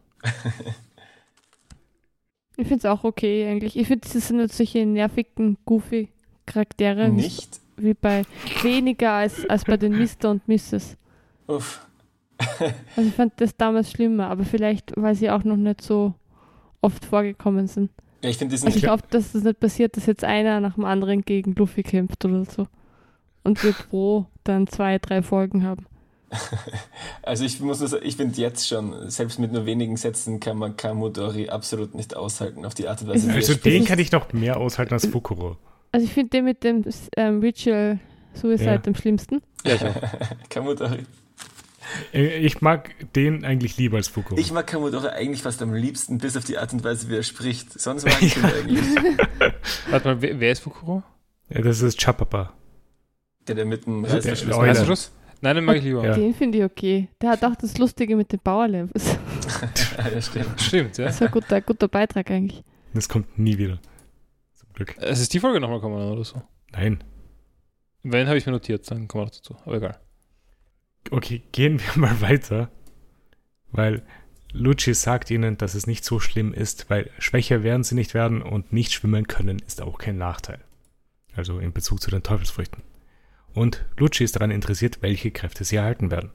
Ich finde es auch okay eigentlich. Ich finde, das sind halt solche nervigen, goofy Charaktere. wie- Nicht? Wie bei weniger als, als bei den Mister und Misses Uff. Also ich fand das damals schlimmer, aber vielleicht, weil sie auch noch nicht so oft vorgekommen sind. Ja, ich finde diesen. Also ich hoffe, dass das nicht passiert, dass jetzt einer nach dem anderen gegen Luffy kämpft oder so. Und wir pro dann zwei, drei Folgen haben. Also ich muss nur sagen, ich finde jetzt schon, selbst mit nur wenigen Sätzen kann man Kamodori absolut nicht aushalten auf die Art und Weise, wie er Also spricht. den kann ich noch mehr aushalten als Fukuro. Also ich finde den mit dem ähm, Ritual Suicide Ja. am schlimmsten. Ja, ich auch. Kamodori. Äh, Ich mag den eigentlich lieber als Fukuro. Ich mag Kamodori eigentlich fast am liebsten, bis auf die Art und Weise, wie er spricht. Sonst mag ich ihn eigentlich. Warte mal, wer, wer ist Fukuro? Ja, das ist Chapapa. Der, der mit dem Der- Reißverschluss. der Euler. Reißverschluss? Nein, den mag ich lieber. Ja. Den finde ich okay. Der hat auch das Lustige mit den Power-Levels. Ja, stimmt. Stimmt, ja. Das ist ein guter, guter Beitrag eigentlich. Das kommt nie wieder. Zum Glück. Es ist die Folge nochmal kommen oder so. Nein. Wenn, habe ich mir notiert, dann kommen wir noch dazu. Aber egal. Okay, gehen wir mal weiter. Weil Lucci sagt ihnen, dass es nicht so schlimm ist, weil schwächer werden sie nicht werden und nicht schwimmen können ist auch kein Nachteil. Also in Bezug zu den Teufelsfrüchten. Und Lucci ist daran interessiert, welche Kräfte sie erhalten werden.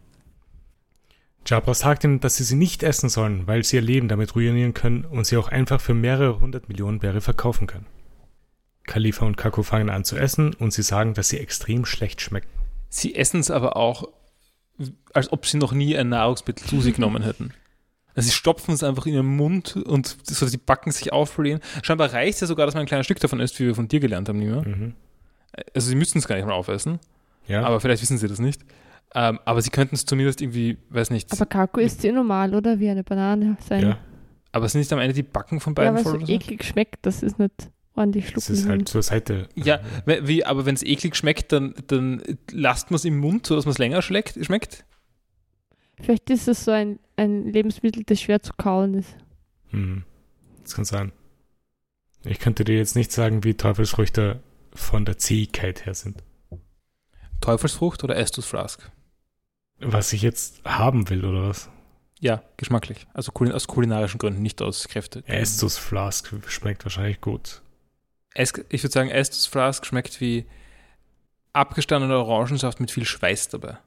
Jabra sagt ihnen, dass sie sie nicht essen sollen, weil sie ihr Leben damit ruinieren können und sie auch einfach für mehrere hundert Millionen Berry verkaufen können. Khalifa und Kaku fangen an zu essen und sie sagen, dass sie extrem schlecht schmecken. Sie essen es aber auch, als ob sie noch nie ein Nahrungsmittel zu sich genommen hätten. Also sie stopfen es einfach in ihren Mund und so, dass die Backen sich aufblähen. Scheinbar reicht es ja sogar, dass man ein kleines Stück davon isst, wie wir von dir gelernt haben, Nima. Mhm. Also sie müssten es gar nicht mal aufessen, Ja, aber vielleicht wissen sie das nicht. Ähm, aber sie könnten es zumindest irgendwie, weiß nicht, Aber Kaku ist eh normal, oder? Wie eine Banane. Sein. ja. aber sind nicht am Ende die Backen von Ja, beiden weil voll es oder so so? eklig schmeckt, das ist nicht ordentlich Das schlucken. ist halt zur Seite. Ja, we- wie, aber wenn es eklig schmeckt, dann, dann lasst man es im Mund, sodass man es länger schmeckt, schmeckt. Vielleicht ist es so ein, ein Lebensmittel, das schwer zu kauen ist. Hm. Das kann sein. Ich könnte dir jetzt nicht sagen, wie Teufelsfrüchte von der Zähigkeit her sind. Teufelsfrucht oder Estus Flask? Was ich jetzt haben will, oder was? Ja, geschmacklich. Also kulin aus kulinarischen Gründen, nicht aus Kräfte. Estus Flask schmeckt wahrscheinlich gut. Es, ich würde sagen, Estus Flask schmeckt wie abgestandener Orangensaft mit viel Schweiß dabei.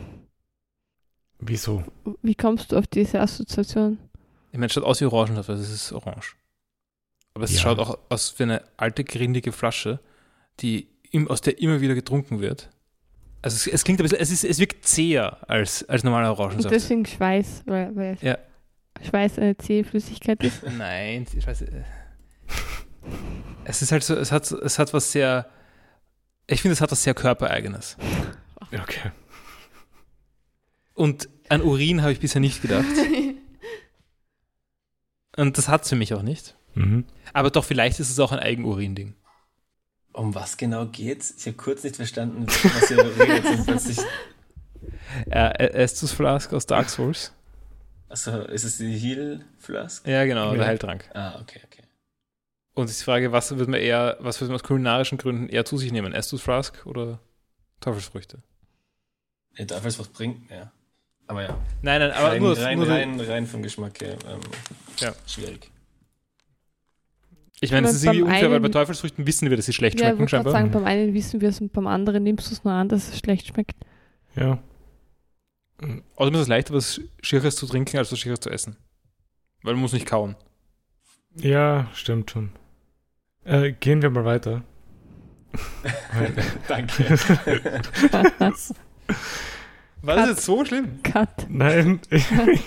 Wieso? Wie kommst du auf diese Assoziation? Ich meine, es schaut aus wie Orangensaft, also es ist orange. Aber es Ja. schaut auch aus wie eine alte, grindige Flasche, die im, aus der immer wieder getrunken wird. Also es, es klingt ein bisschen, es, ist, es wirkt zäher als, als normaler Und Orangensaft. deswegen Schweiß, weil, weil Ja. Schweiß eine zähe Flüssigkeit ist. Nein, ich weiß, äh, es ist halt so, es hat, es hat was sehr, ich finde, es hat was sehr Körpereigenes. Okay. Und an Urin habe ich bisher nicht gedacht. Und das hat es für mich auch nicht. Mhm. Aber doch, vielleicht ist es auch ein Eigenurin-Ding. Um was genau geht's? Ich habe kurz nicht verstanden, was ihr redet. Und plötzlich, Äh, Estus Flask aus Dark Souls. also ist es die Heal Flask? Ja, genau, Ja. der Heiltrank. Ah, okay, okay. Und ich frage, was würde man eher, was würde man aus kulinarischen Gründen eher zu sich nehmen? Estus Flask oder Teufelsfrüchte? Der Teufelsfrucht bringt mehr. Aber ja. Nein, nein, aber rein, nur, rein, nur rein, rein vom Geschmack her. Ähm, ja. Schwierig. Ich meine, es ist irgendwie Beim unfair, weil einen- bei Teufelsfrüchten wissen wir, dass sie schlecht Ja, ich schmecken, wollte gerade scheinbar. sagen, beim einen wissen wir es und beim anderen nimmst du es nur an, dass es schlecht schmeckt. Ja. Außerdem ist es leichter, was Schieres zu trinken, als was Schieres zu essen. Weil man muss nicht kauen. Ja, stimmt schon. Äh, gehen wir mal weiter. Danke. War das jetzt so schlimm? Cut. Nein, ich,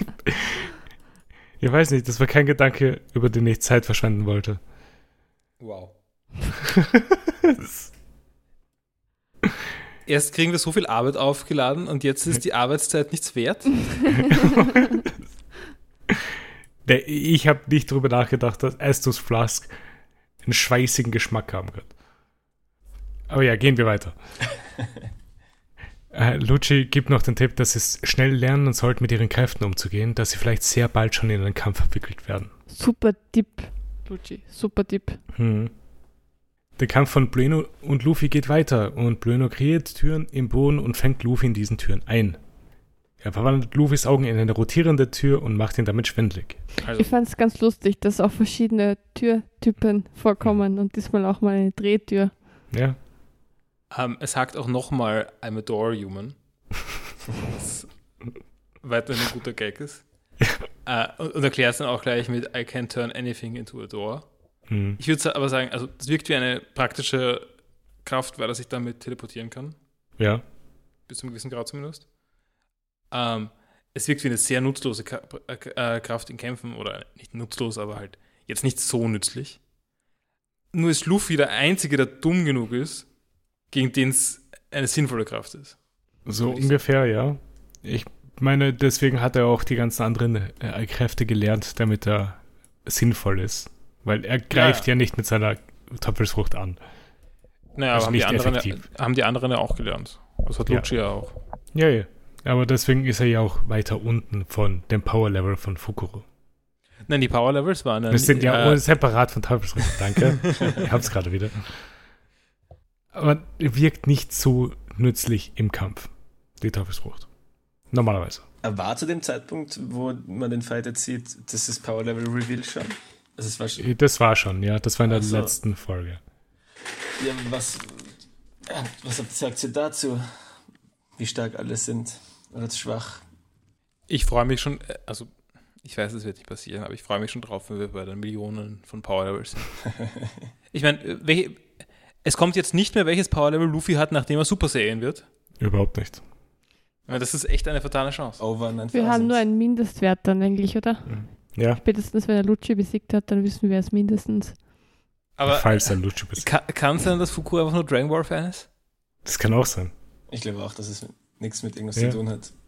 ich weiß nicht, das war kein Gedanke, über den ich Zeit verschwenden wollte. Wow. Erst kriegen wir so viel Arbeit aufgeladen und jetzt ist die Arbeitszeit nichts wert. Der- Ich habe nicht drüber nachgedacht, dass Estus Flask einen schweißigen Geschmack haben wird. Aber ja, gehen wir weiter. äh, Lucci gibt noch den Tipp, dass sie schnell lernen sollten, mit ihren Kräften umzugehen, dass sie vielleicht sehr bald schon in einen Kampf verwickelt werden. Super Tipp, Luigi. Super Tipp. Hm. Der Kampf von Blueno und Luffy geht weiter und Blueno kreiert Türen im Boden und fängt Luffy in diesen Türen ein. Er verwandelt Luffys Augen in eine rotierende Tür und macht ihn damit schwindelig. Also, Ich fand es ganz lustig, dass auch verschiedene Türtypen vorkommen und diesmal auch mal eine Drehtür. Ja, ähm, es sagt auch nochmal I'm a door human. Was weiterhin ein guter Gag ist. äh, und, und erklärt es dann auch gleich mit I can turn anything into a door. hm. Ich würde aber sagen, also das wirkt wie eine praktische Kraft, weil er sich damit teleportieren kann. ja, Bis zu einem gewissen Grad zumindest. Ähm, es wirkt wie eine sehr nutzlose Ka äh, Kraft in Kämpfen, oder nicht nutzlos, aber halt jetzt nicht so nützlich. Nur ist Luffy der Einzige, der dumm genug ist, gegen den es eine sinnvolle Kraft ist. so Würde ich ungefähr, ja. Ich meine, deswegen hat er auch die ganzen anderen äh, Kräfte gelernt, damit er sinnvoll ist. Weil er greift Ja. ja, nicht mit seiner Teufelsfrucht an. Naja, Also aber haben die, nicht anderen, effektiv. haben die anderen ja auch gelernt. Das hat Ja. Lucci ja auch. Ja, ja. Aber deswegen ist er ja auch weiter unten von dem Power-Level von Fukuro. Nein, die Power Levels waren dann. Wir sind ja äh, separat von Teufelsfrucht. Danke. Ich hab's gerade wieder. Aber wirkt nicht so nützlich im Kampf, die Teufelsfrucht. Normalerweise. Er war zu dem Zeitpunkt, wo man den Fight jetzt sieht, das ist Power Level Reveal schon. Also es war schon, Das war schon, ja. Das war in der Ach so. letzten Folge. ja, was, ja, was sagt ihr dazu? Wie stark alle sind oder zu schwach? Ich freue mich schon, äh, also ich weiß, es wird nicht passieren, aber ich freue mich schon drauf, wenn wir bei den Millionen von Power Levels sind. Ich meine, äh, welche, es kommt jetzt nicht mehr, welches Power Level Luffy hat, nachdem er Super Saiyan wird. Überhaupt nicht. Ich meine, das ist echt eine fatale Chance. Over neuntausend. Wir haben nur einen Mindestwert dann eigentlich, oder? Ja, Spätestens, wenn er Lucci besiegt hat, dann wissen wir es mindestens. Aber falls er Lucci besiegt. kann, kann es sein, dass Fuku einfach nur Dragon Ball Fan ist? Das kann auch sein. Ich glaube auch, dass es nichts mit irgendwas Ja. zu tun hat.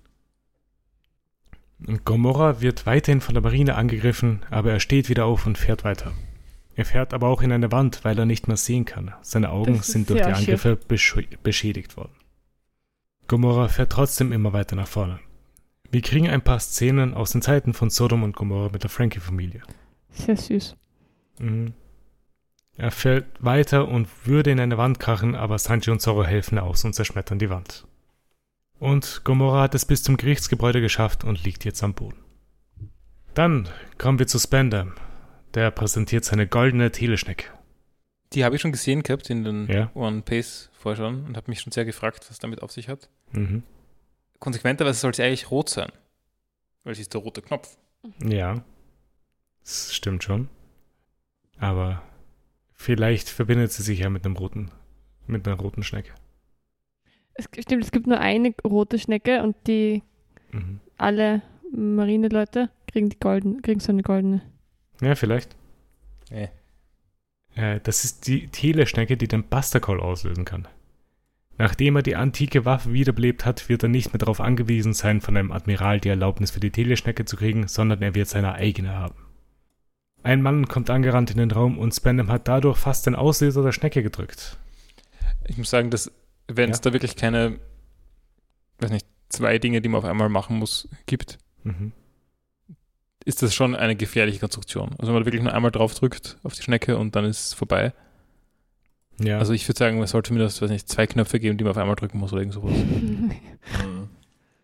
Und Gomorra wird weiterhin von der Marine angegriffen, aber er steht wieder auf und fährt weiter. Er fährt aber auch in eine Wand, weil er nicht mehr sehen kann. Seine Augen Das ist sind durch die sehr Angriffe besch beschädigt worden. Gomorra fährt trotzdem immer weiter nach vorne. Wir kriegen ein paar Szenen aus den Zeiten von Sodom und Gomorra mit der Frankie-Familie. Sehr süß. Mhm. Er fährt weiter und würde in eine Wand krachen, aber Sanji und Zoro helfen aus und zerschmettern die Wand. Und Gomorra hat es bis zum Gerichtsgebäude geschafft und liegt jetzt am Boden. Dann kommen wir zu Spandam. Der präsentiert seine goldene Teleschnecke. Die habe ich schon gesehen gehabt in den Ja. One Piece Vorschauen und habe mich schon sehr gefragt, was damit auf sich hat. Mhm. Konsequenterweise soll sie eigentlich rot sein, weil sie ist der rote Knopf. Ja, das stimmt schon. Aber vielleicht verbindet sie sich ja mit einem roten, mit einer roten Schnecke. Es stimmt, es gibt nur eine rote Schnecke und die Mhm. alle Marineleute kriegen die golden, kriegen so eine goldene. Ja, vielleicht. Nee. Äh, das ist die Teleschnecke, die den Buster Call auslösen kann. Nachdem er die antike Waffe wiederbelebt hat, wird er nicht mehr darauf angewiesen sein, von einem Admiral die Erlaubnis für die Teleschnecke zu kriegen, sondern er wird seine eigene haben. Ein Mann kommt angerannt in den Raum und Spandam hat dadurch fast den Auslöser der Schnecke gedrückt. Ich muss sagen, dass wenn es Ja. da wirklich keine, weiß nicht, zwei Dinge, die man auf einmal machen muss, gibt, Mhm. ist das schon eine gefährliche Konstruktion. Also wenn man wirklich nur einmal drauf drückt auf die Schnecke und dann ist es vorbei. Ja, Also ich würde sagen, man sollte zumindest, weiß nicht, zwei Knöpfe geben, die man auf einmal drücken muss oder irgend sowas. Mhm.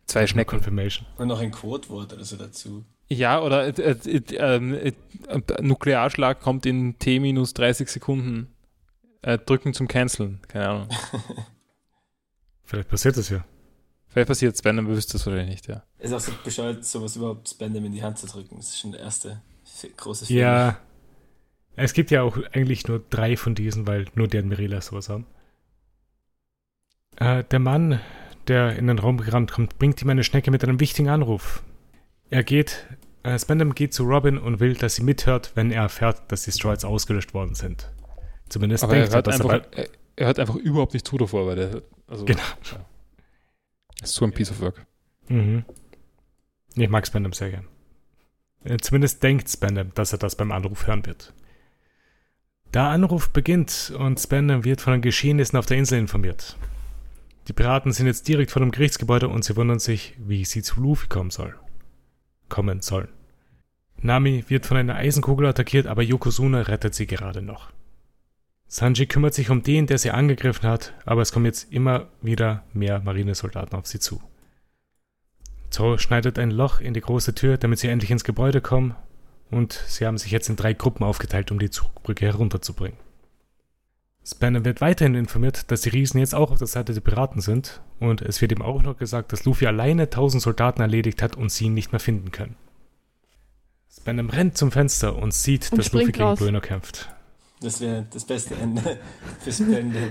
Zwei Schnecken. Confirmation. Und noch ein Codewort oder so dazu. Ja, oder äh, äh, äh, äh, Nuklearschlag kommt in T minus dreißig Sekunden. Äh, drücken zum Canceln. Keine Ahnung. Vielleicht passiert das ja. Vielleicht passiert es, wenn, dann wüsste es wahrscheinlich nicht, ja. Es ist auch so bescheuert, sowas überhaupt Spandam in die Hand zu drücken. Das ist schon der erste große Fehler. Ja. Es gibt ja auch eigentlich nur drei von diesen, weil nur die Admirale sowas haben. Äh, der Mann, der in den Raum gerannt kommt, bringt ihm eine Schnecke mit einem wichtigen Anruf. Er geht, äh, Spandam geht zu Robin und will, dass sie mithört, wenn er erfährt, dass die Stroids ausgelöscht worden sind. Zumindest Aber denkt er hört, er, dass einfach, er, er, er hört einfach überhaupt nicht zu davor, weil der, also, Genau. Ja. Das ist so ein Piece of Work. Mhm. Ich mag Spandam sehr gern. Äh, zumindest denkt Spandam, dass er das beim Anruf hören wird. Der Anruf beginnt und Spandam wird von den Geschehnissen auf der Insel informiert. Die Piraten sind jetzt direkt vor dem Gerichtsgebäude und sie wundern sich, wie sie zu Luffy kommen soll. Kommen sollen. Nami wird von einer Eisenkugel attackiert, aber Yokozuna rettet sie gerade noch. Sanji kümmert sich um den, der sie angegriffen hat, aber es kommen jetzt immer wieder mehr Marinesoldaten auf sie zu. Zoro schneidet ein Loch in die große Tür, damit sie endlich ins Gebäude kommen, und sie haben sich jetzt in drei Gruppen aufgeteilt, um die Zugbrücke herunterzubringen. Spandam wird weiterhin informiert, dass die Riesen jetzt auch auf der Seite der Piraten sind, und es wird ihm auch noch gesagt, dass Luffy alleine tausend Soldaten erledigt hat und sie ihn nicht mehr finden können. Spandam rennt zum Fenster und sieht, Und dass Luffy springt gegen raus. Blueno kämpft. Das wäre das beste Ende für Spandam.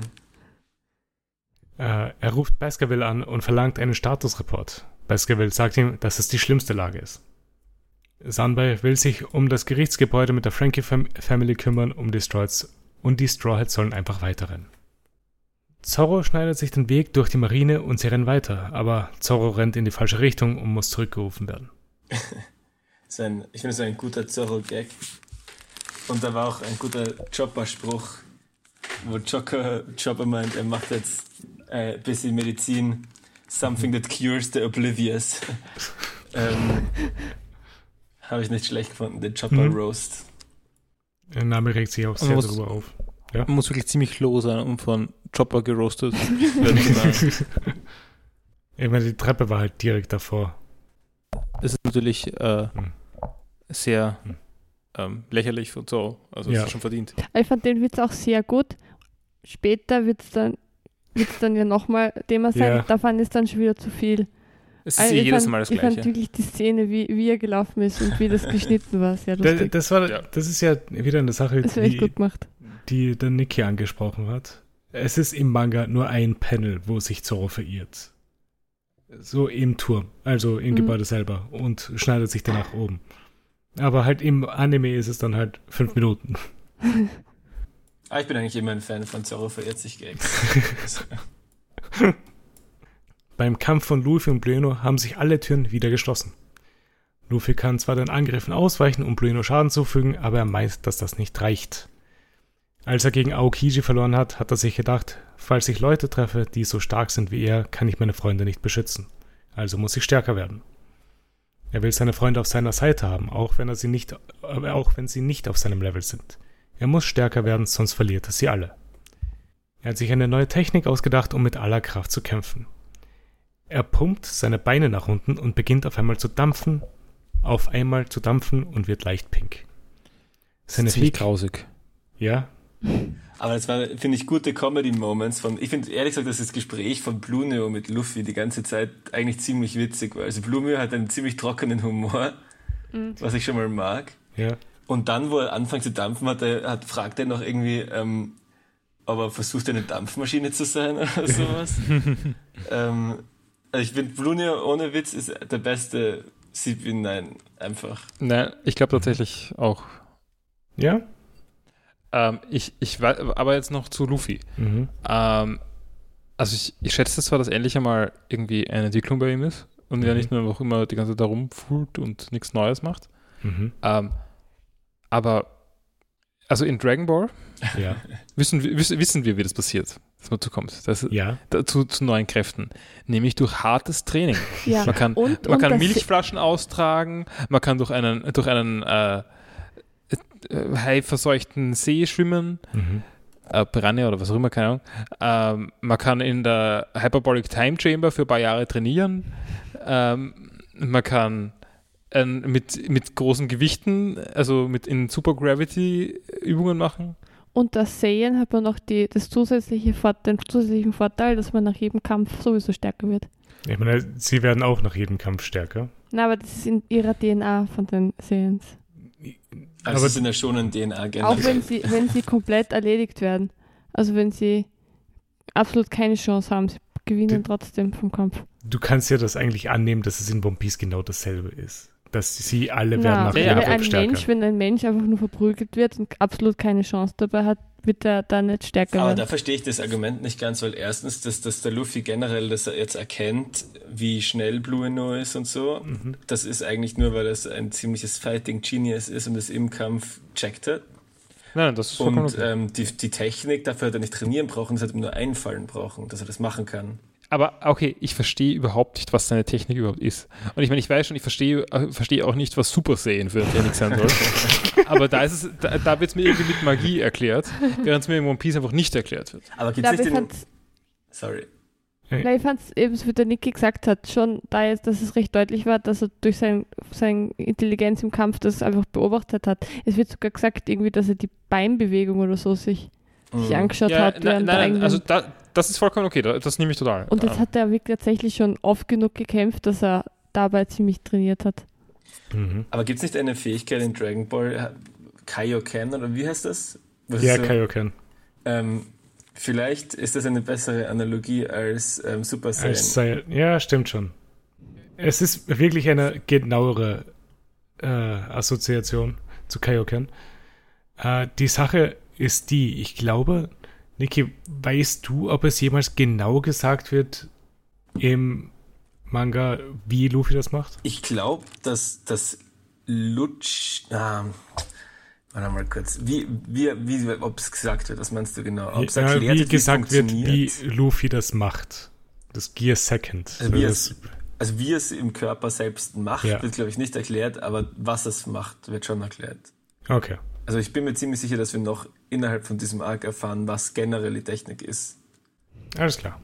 Äh, er ruft Baskerville an und verlangt einen Statusreport. Baskerville sagt ihm, dass es die schlimmste Lage ist. Sanbai will sich um das Gerichtsgebäude mit der Frankie Fam- Family kümmern, um die Stroids, und die Straw Hats sollen einfach weiterrennen. Zorro schneidet sich den Weg durch die Marine und sie rennen weiter, aber Zorro rennt in die falsche Richtung und muss zurückgerufen werden. So ein, ich finde es ein guter Zorro-Gag. Und da war auch ein guter Chopper-Spruch, wo Chopper, Chopper meint, er macht jetzt ein bisschen Medizin, something that cures the oblivious. ähm, Habe ich nicht schlecht gefunden, den Chopper-Roast. Der Name regt sich auch Man sehr muss- darüber auf. Ja? Man muss wirklich ziemlich low sein, um von Chopper geroastet werden zu sein. Ich meine, die Treppe war halt direkt davor. Das ist natürlich äh, Hm. sehr Hm. ähm, lächerlich und so. Also Ja. das ist schon verdient. Aber ich fand den Witz auch sehr gut. Später wird es dann, wird's dann ja nochmal Thema sein. Ja. Da fand ich es dann schon wieder zu viel. Es ist Also eh ich jedes fand, Mal das Ich fand Gleiche. wirklich die Szene, wie, wie er gelaufen ist und wie das geschnitten war, sehr Da, lustig. das, war, Ja. das ist ja wieder eine Sache, Das wäre echt die, gut gemacht. die der Niki angesprochen hat. Es ist im Manga nur ein Panel, wo sich Zorro verirrt. So im Turm, also im Mhm. Gebäude selber, und schneidet sich dann nach oben. Aber halt im Anime ist es dann halt fünf Minuten. Ah, ich bin eigentlich immer ein Fan von Zorro verirrt sich Gags. Beim Kampf von Luffy und Blueno haben sich alle Türen wieder geschlossen. Luffy kann zwar den Angriffen ausweichen und Blueno Schaden zufügen, aber er meint, dass das nicht reicht. Als er gegen Aokiji verloren hat, hat er sich gedacht, falls ich Leute treffe, die so stark sind wie er, kann ich meine Freunde nicht beschützen. Also muss ich stärker werden. Er will seine Freunde auf seiner Seite haben, auch wenn er sie nicht, aber auch wenn sie nicht auf seinem Level sind. Er muss stärker werden, sonst verliert er sie alle. Er hat sich eine neue Technik ausgedacht, um mit aller Kraft zu kämpfen. Er pumpt seine Beine nach unten und beginnt auf einmal zu dampfen, auf einmal zu dampfen und wird leicht pink. Seine Ziemlich Fähig- grausig. Ja, Aber das waren, finde ich, gute Comedy-Moments von, ich finde ehrlich gesagt, dass das Gespräch von Blueneo mit Luffy die ganze Zeit eigentlich ziemlich witzig war. Also Blueneo hat einen ziemlich trockenen Humor, Mhm. was ich schon mal mag. ja. Und dann, wo er anfängt zu dampfen, hat er, hat, fragt er noch irgendwie, ähm, aber versucht er eine Dampfmaschine zu sein oder sowas. ähm, also ich finde, Blueneo ohne Witz ist der beste C P neun einfach. Nein, ich glaube tatsächlich auch. Ja? Ähm, ich, ich weiß, aber jetzt noch zu Luffy. Mhm. Ähm, also ich, ich schätze zwar, dass endlich einmal irgendwie eine Entwicklung bei ihm ist und Mhm. er nicht nur einfach immer die ganze Zeit da rumfuhlt und nichts Neues macht. Mhm. Ähm, aber also in Dragon Ball Ja. wissen, wir- wissen, wissen wir, wie das passiert, dass man zukommt. Das, Ja. dazu, zu neuen Kräften. Nämlich durch hartes Training. Ja. Man kann, Und, man und kann das- Milchflaschen austragen, man kann durch einen, durch einen äh, äh, high verseuchten See schwimmen. Mhm. äh, Piranha oder was auch immer, keine Ahnung. Ähm, man kann in der Hyperbolic Time Chamber für ein paar Jahre trainieren. Ähm, man kann äh, mit, mit großen Gewichten, also mit in Super Gravity Übungen machen. Und das Saiyan hat man noch die, das zusätzliche Vor- den zusätzlichen Vorteil, dass man nach jedem Kampf sowieso stärker wird. Ich meine, sie werden auch nach jedem Kampf stärker. Na, aber das ist in ihrer D N A von den Saiyans. Also aber es sind ja schon ein D N A generell. Auch wenn sie, wenn sie komplett erledigt werden. Also wenn sie absolut keine Chance haben, sie gewinnen Die, trotzdem vom Kampf. Du kannst ja das eigentlich annehmen, dass es in One Piece genau dasselbe ist. Dass sie alle Na, werden nach ja, jedem wenn Kampf ein stärker. Mensch, wenn ein Mensch einfach nur verprügelt wird und absolut keine Chance dabei hat, wird er dann nicht stärker Aber werden. da verstehe ich das Argument nicht ganz, weil erstens, dass, dass der Luffy generell, dass er jetzt erkennt, wie schnell Blueno ist und so, Mhm. das ist eigentlich nur, weil das ein ziemliches Fighting Genius ist und es im Kampf checkt hat. Nein, das ist vollkommen Und okay. ähm, die, die Technik, dafür hat er nicht trainieren brauchen, das hat ihm nur einfallen brauchen, dass er das machen kann. Aber okay, ich verstehe überhaupt nicht, was seine Technik überhaupt ist. Und ich meine, ich weiß schon, ich verstehe, äh, verstehe auch nicht, was Super Saiyan für ein Technik sein soll. Aber da, ist es, da, da wird es mir irgendwie mit Magie erklärt, während es mir in One Piece einfach nicht erklärt wird. Aber gibt Ja, es aber nicht ich den... fand's, Sorry. na, ich fand es eben, so wie der Niki gesagt hat, schon da jetzt, dass es recht deutlich war, dass er durch sein, seine Intelligenz im Kampf das einfach beobachtet hat. Es wird sogar gesagt, irgendwie, dass er die Beinbewegung oder so sich, sich Mhm. angeschaut Ja, hat. nein, während der nein, eigenen- also da, das ist vollkommen okay, das, das nehme ich total. Und das Ähm, hat er wirklich tatsächlich schon oft genug gekämpft, dass er dabei ziemlich trainiert hat. Mhm. Aber gibt es nicht eine Fähigkeit in Dragon Ball, Kaioken oder wie heißt das? Was Ja, ist so, Kaioken. ähm, vielleicht ist das eine bessere Analogie als ähm, Super Saiyan. Als sei, ja, stimmt schon. Es ist wirklich eine genauere äh, Assoziation zu Kaioken. Äh, die Sache ist die, ich glaube, Niki, weißt du, ob es jemals genau gesagt wird im Manga, wie Luffy das macht? Ich glaube, dass das Lutsch... Ah, warte mal kurz. Wie, wie, wie ob es gesagt wird, was meinst du genau? Ob es Ja, erklärt wie wird, gesagt wie es wird, wie funktioniert? Luffy das macht. Das Gear Second. Also wie, das, es, also wie es im Körper selbst macht, Ja. wird, glaube ich, nicht erklärt, aber was es macht, wird schon erklärt. okay. Also ich bin mir ziemlich sicher, dass wir noch innerhalb von diesem Arc erfahren, was generell die Technik ist. Alles klar.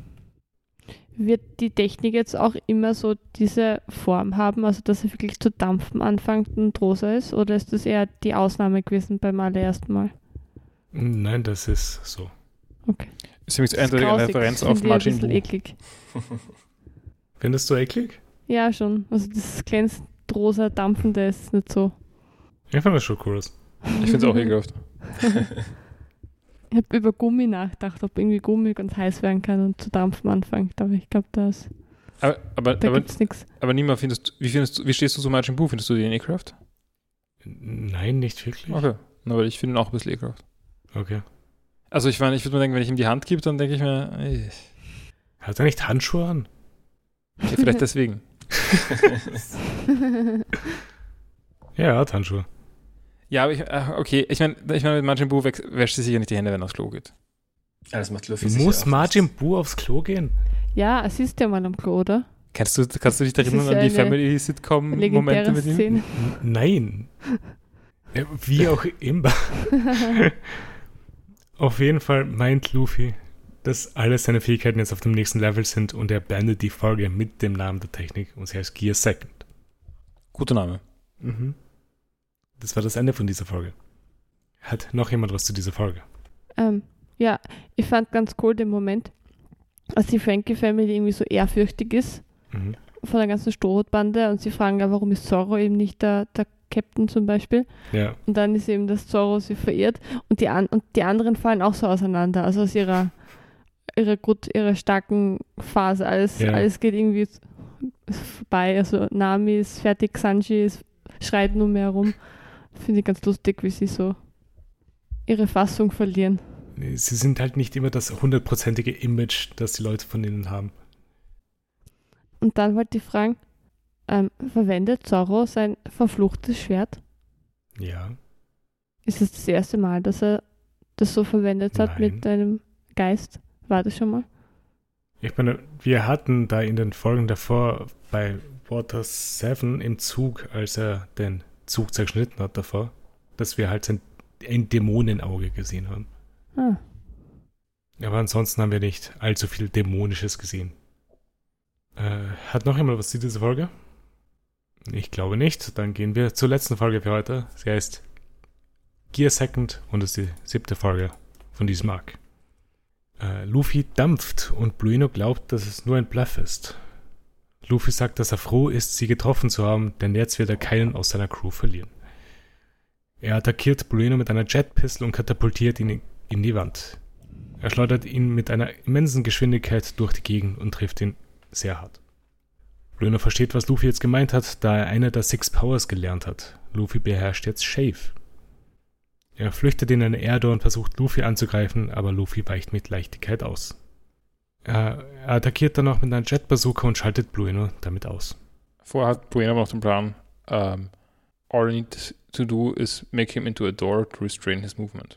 Wird die Technik jetzt auch immer so diese Form haben, also dass er wirklich zu dampfen anfängt und rosa ist? Oder ist das eher die Ausnahme gewesen beim allerersten Mal? Nein, das ist so. Okay. ist übrigens eindeutig eine Grausig, Referenz finde auf ich ein Majin bisschen Buu. eklig. Findest du eklig? Ja, schon. Also das glänzt rosa dampfende ist nicht so. Ich fand das schon cool. Ich finde es auch ekelhaft. Ich habe über Gummi nachgedacht, ob irgendwie Gummi ganz heiß werden kann und zu dampfen anfängt, aber ich glaube, das, Aber, aber, da aber, gibt es nichts. aber Nima, findest du, wie, findest du, wie stehst du zu Majin Buu? Findest du den ekelhaft? Nein, nicht wirklich. Okay. Na, weil ich finde ihn auch ein bisschen ekelhaft. Okay. Also ich meine, ich würde mir denken, wenn ich ihm die Hand gebe, dann denke ich mir, ey, Hat er nicht Handschuhe an? ja, vielleicht deswegen. Ja, er hat Handschuhe. Ja, aber ich, äh, okay, ich meine, ich mein, mit Majin Buu wäsch, wäscht sie sicher nicht die Hände, wenn er aufs Klo geht. Ja, das macht Luffy sicher Muss auch. Majin Buu aufs Klo gehen? Ja, es ist ja mal am Klo, oder? Kannst du, kannst du dich Das erinnern ist an die ja eine Family-Sitcom-Momente Legendäre mit ihm? Szene. N- Nein. Ja, wie auch immer. Auf jeden Fall meint Luffy, dass alle seine Fähigkeiten jetzt auf dem nächsten Level sind und er beendet die Folge mit dem Namen der Technik und sie heißt Gear Second. Guter Name. Mhm. Das war das Ende von dieser Folge. Hat noch jemand was zu dieser Folge? Ähm, ja, ich fand ganz cool den Moment, als die Frankie Family irgendwie so ehrfürchtig ist Mhm. von der ganzen Strohhutbande und sie fragen ja, warum ist Zorro eben nicht der, der Captain zum Beispiel. Ja, Und dann ist eben, dass Zorro sie verehrt und die, an, und die anderen fallen auch so auseinander, also aus ihrer, ihrer gut, ihrer starken Phase. Alles, Ja. alles geht irgendwie vorbei. Also Nami ist fertig, Sanji ist, schreit nur mehr rum. Finde ich ganz lustig, wie sie so ihre Fassung verlieren. sie sind halt nicht immer das hundertprozentige Image, das die Leute von ihnen haben. Und dann wollte ich fragen, ähm, verwendet Zorro sein verfluchtes Schwert? Ja. Ist es das erste Mal, dass er das so verwendet hat Nein. mit einem Geist? War das schon mal? Ich meine, wir hatten da in den Folgen davor bei Water Seven im Zug, als er den Zug zerschnitten hat davor, dass wir halt sein, ein Dämonenauge gesehen haben. Ah, Aber ansonsten haben wir nicht allzu viel Dämonisches gesehen. Äh, hat noch jemand was zu dieser Folge? Ich glaube nicht. Dann gehen wir zur letzten Folge für heute. Sie heißt Gear Second und ist die siebte Folge von diesem Arc. Äh, Luffy dampft und Blueno glaubt, dass es nur ein Bluff ist. Luffy sagt, dass er froh ist, sie getroffen zu haben, denn jetzt wird er keinen aus seiner Crew verlieren. Er attackiert Blueno mit einer Jet Pistol und katapultiert ihn in die Wand. Er schleudert ihn mit einer immensen Geschwindigkeit durch die Gegend und trifft ihn sehr hart. Blueno versteht, was Luffy jetzt gemeint hat, da er eine der Six Powers gelernt hat. Luffy beherrscht jetzt Shave. Er flüchtet in eine Erde und versucht Luffy anzugreifen, aber Luffy weicht mit Leichtigkeit aus. Er, er attackiert dann noch mit einer Jet Bazooka und schaltet Blueno damit aus. Vorher hat Blueno noch den Plan, um, all I need to do is make him into a door to restrain his movement.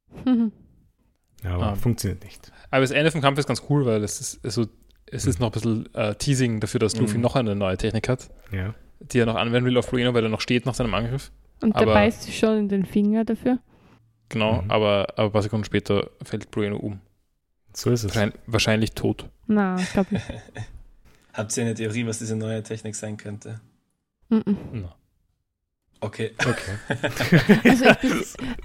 Ja, aber um, funktioniert nicht. Aber das Ende vom Kampf ist ganz cool, weil es ist, also, es ist noch ein bisschen uh, Teasing dafür, dass Luffy mhm. noch eine neue Technik hat, ja. die er noch anwenden will auf Blueno, weil er noch steht nach seinem Angriff. Und der beißt sich schon in den Finger dafür. Genau, mhm. aber, aber ein paar Sekunden später fällt Blueno um. So ist es. Wahrscheinlich, wahrscheinlich tot. Na, ich glaube nicht. Habt ihr eine Theorie, was diese neue Technik sein könnte? Mhm. No. Okay. Okay. Also ich, bin,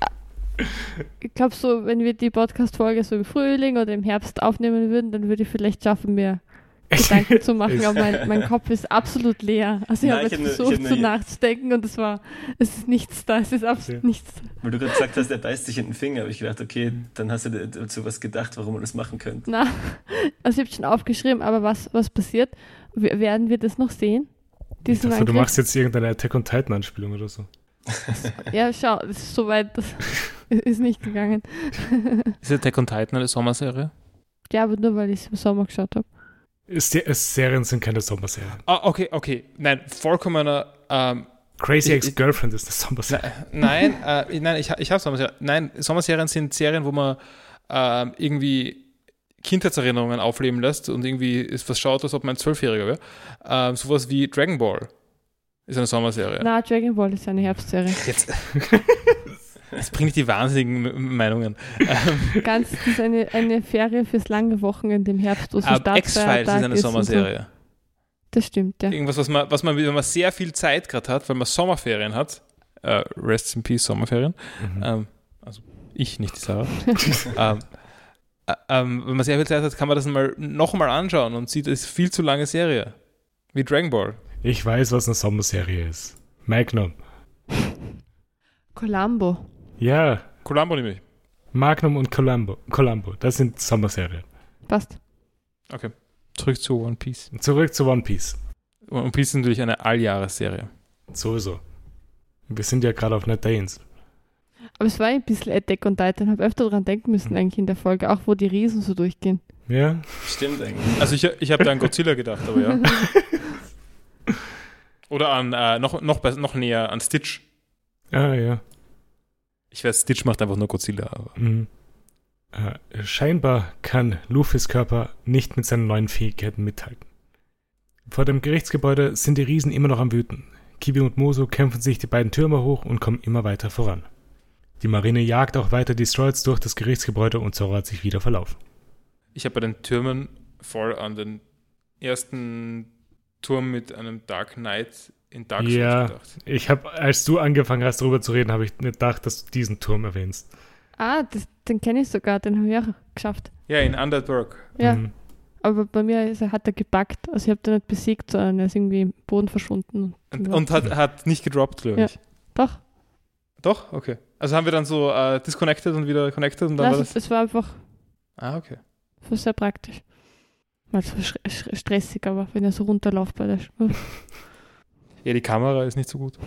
ich glaube so, wenn wir die Podcast-Folge so im Frühling oder im Herbst aufnehmen würden, dann würde ich vielleicht schaffen, mir Gedanken zu machen, aber mein, mein Kopf ist absolut leer. Also ich habe jetzt versucht hab zu nachzudenken und es war, es ist nichts da, es ist absolut ja. nichts da. Weil du gerade gesagt hast, er beißt sich in den Finger, habe ich gedacht, okay, dann hast du dazu was gedacht, warum man das machen könnte. Na, also ich habe schon aufgeschrieben, aber was, was passiert? W- werden wir das noch sehen? Ich dachte, du machst jetzt irgendeine Attack on Titan Anspielung oder so. Ja, schau, das ist soweit, das ist nicht gegangen. Ist Attack on Titan eine Sommerserie? Ja, aber nur, weil ich es im Sommer geschaut habe. Serien sind keine Sommerserien. Ah, okay, okay. Nein, vollkommener ähm, Crazy Ex-Girlfriend ist eine Sommerserie. Nein, äh, nein, ich, ich habe Sommerserien. Nein, Sommerserien sind Serien, wo man ähm, irgendwie Kindheitserinnerungen aufleben lässt und irgendwie ist was schaut, als ob man ein Zwölfjähriger wäre. Ähm, sowas wie Dragon Ball ist eine Sommerserie. Na, Dragon Ball ist eine Herbstserie. Jetzt, jetzt bringe ich die wahnsinnigen Meinungen. Ähm, Ganz, das ist eine, eine Ferie fürs lange Wochenende im Herbst. Aber X-Files ist eine Sommerserie. So. Das stimmt, ja. Irgendwas, was man, was man, wenn man sehr viel Zeit gerade hat, weil man Sommerferien hat, äh, Rest in Peace Sommerferien, mhm. ähm, also ich, nicht die Sarah, ähm, äh, ähm, wenn man sehr viel Zeit hat, kann man das mal nochmal anschauen und sieht, es ist viel zu lange Serie. Wie Dragon Ball. Ich weiß, was eine Sommerserie ist. Magnum. Columbo. Ja. Columbo nämlich. Magnum und Columbo. Columbo, das sind Sommerserien. Passt. Okay. Zurück zu One Piece. Zurück zu One Piece. One Piece ist natürlich eine Alljahresserie. Sowieso. Wir sind ja gerade auf einer Insel. Aber es war ein bisschen Attack on Titan. Ich habe öfter daran denken müssen, eigentlich in der Folge, auch wo die Riesen so durchgehen. Ja. Stimmt eigentlich. Also ich, ich habe da an Godzilla gedacht, aber ja. Oder an, äh, noch, noch, noch näher, an Stitch. Ah, ja. Ich weiß, Stitch macht einfach nur Godzilla. Aber. Mhm. Äh, scheinbar kann Luffys Körper nicht mit seinen neuen Fähigkeiten mithalten. Vor dem Gerichtsgebäude sind die Riesen immer noch am Wüten. Kibi und Moso kämpfen sich die beiden Türme hoch und kommen immer weiter voran. Die Marine jagt auch weiter Destroyers durch das Gerichtsgebäude und Zoro hat sich wieder verlaufen. Ich habe bei den Türmen voll an den ersten Turm mit einem Dark Knight in Dark Souls ja, gedacht. Ich habe, als du angefangen hast, darüber zu reden, habe ich nicht gedacht, dass du diesen Turm erwähnst. Ah, das, den kenne ich sogar, den habe ich auch geschafft. Ja, in Underdark. Ja, Mhm. aber bei mir ist er, hat er gepackt. Also ich habe den nicht besiegt, sondern er ist irgendwie im Boden verschwunden. Und, und hat, hat nicht gedroppt, glaube Ja. ich. Doch. Doch? Okay. Also haben wir dann so äh, disconnected und wieder connected und dann Nein, war es, das... es war einfach Ah, okay. es war sehr praktisch. Mal so sch- sch- stressig, aber wenn er so runterläuft bei der Sch- Ja, die Kamera ist nicht so gut.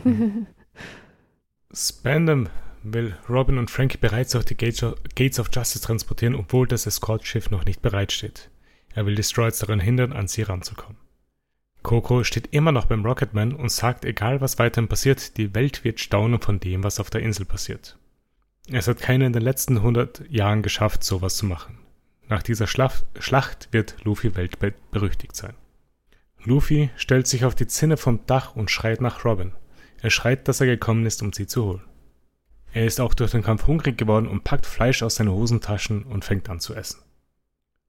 Spandam will Robin und Frankie bereits auf die Gates of Justice transportieren, obwohl das Escort-Schiff noch nicht bereitsteht. Er will Destroyers daran hindern, an sie ranzukommen. Koko steht immer noch beim Rocketman und sagt, egal was weiterhin passiert, die Welt wird staunen von dem, was auf der Insel passiert. Es hat keiner in den letzten hundert Jahren geschafft, sowas zu machen. Nach dieser Schlaf- Schlacht wird Luffy weltweit berüchtigt sein. Luffy stellt sich auf die Zinne vom Dach und schreit nach Robin. Er schreit, dass er gekommen ist, um sie zu holen. Er ist auch durch den Kampf hungrig geworden und packt Fleisch aus seinen Hosentaschen und fängt an zu essen.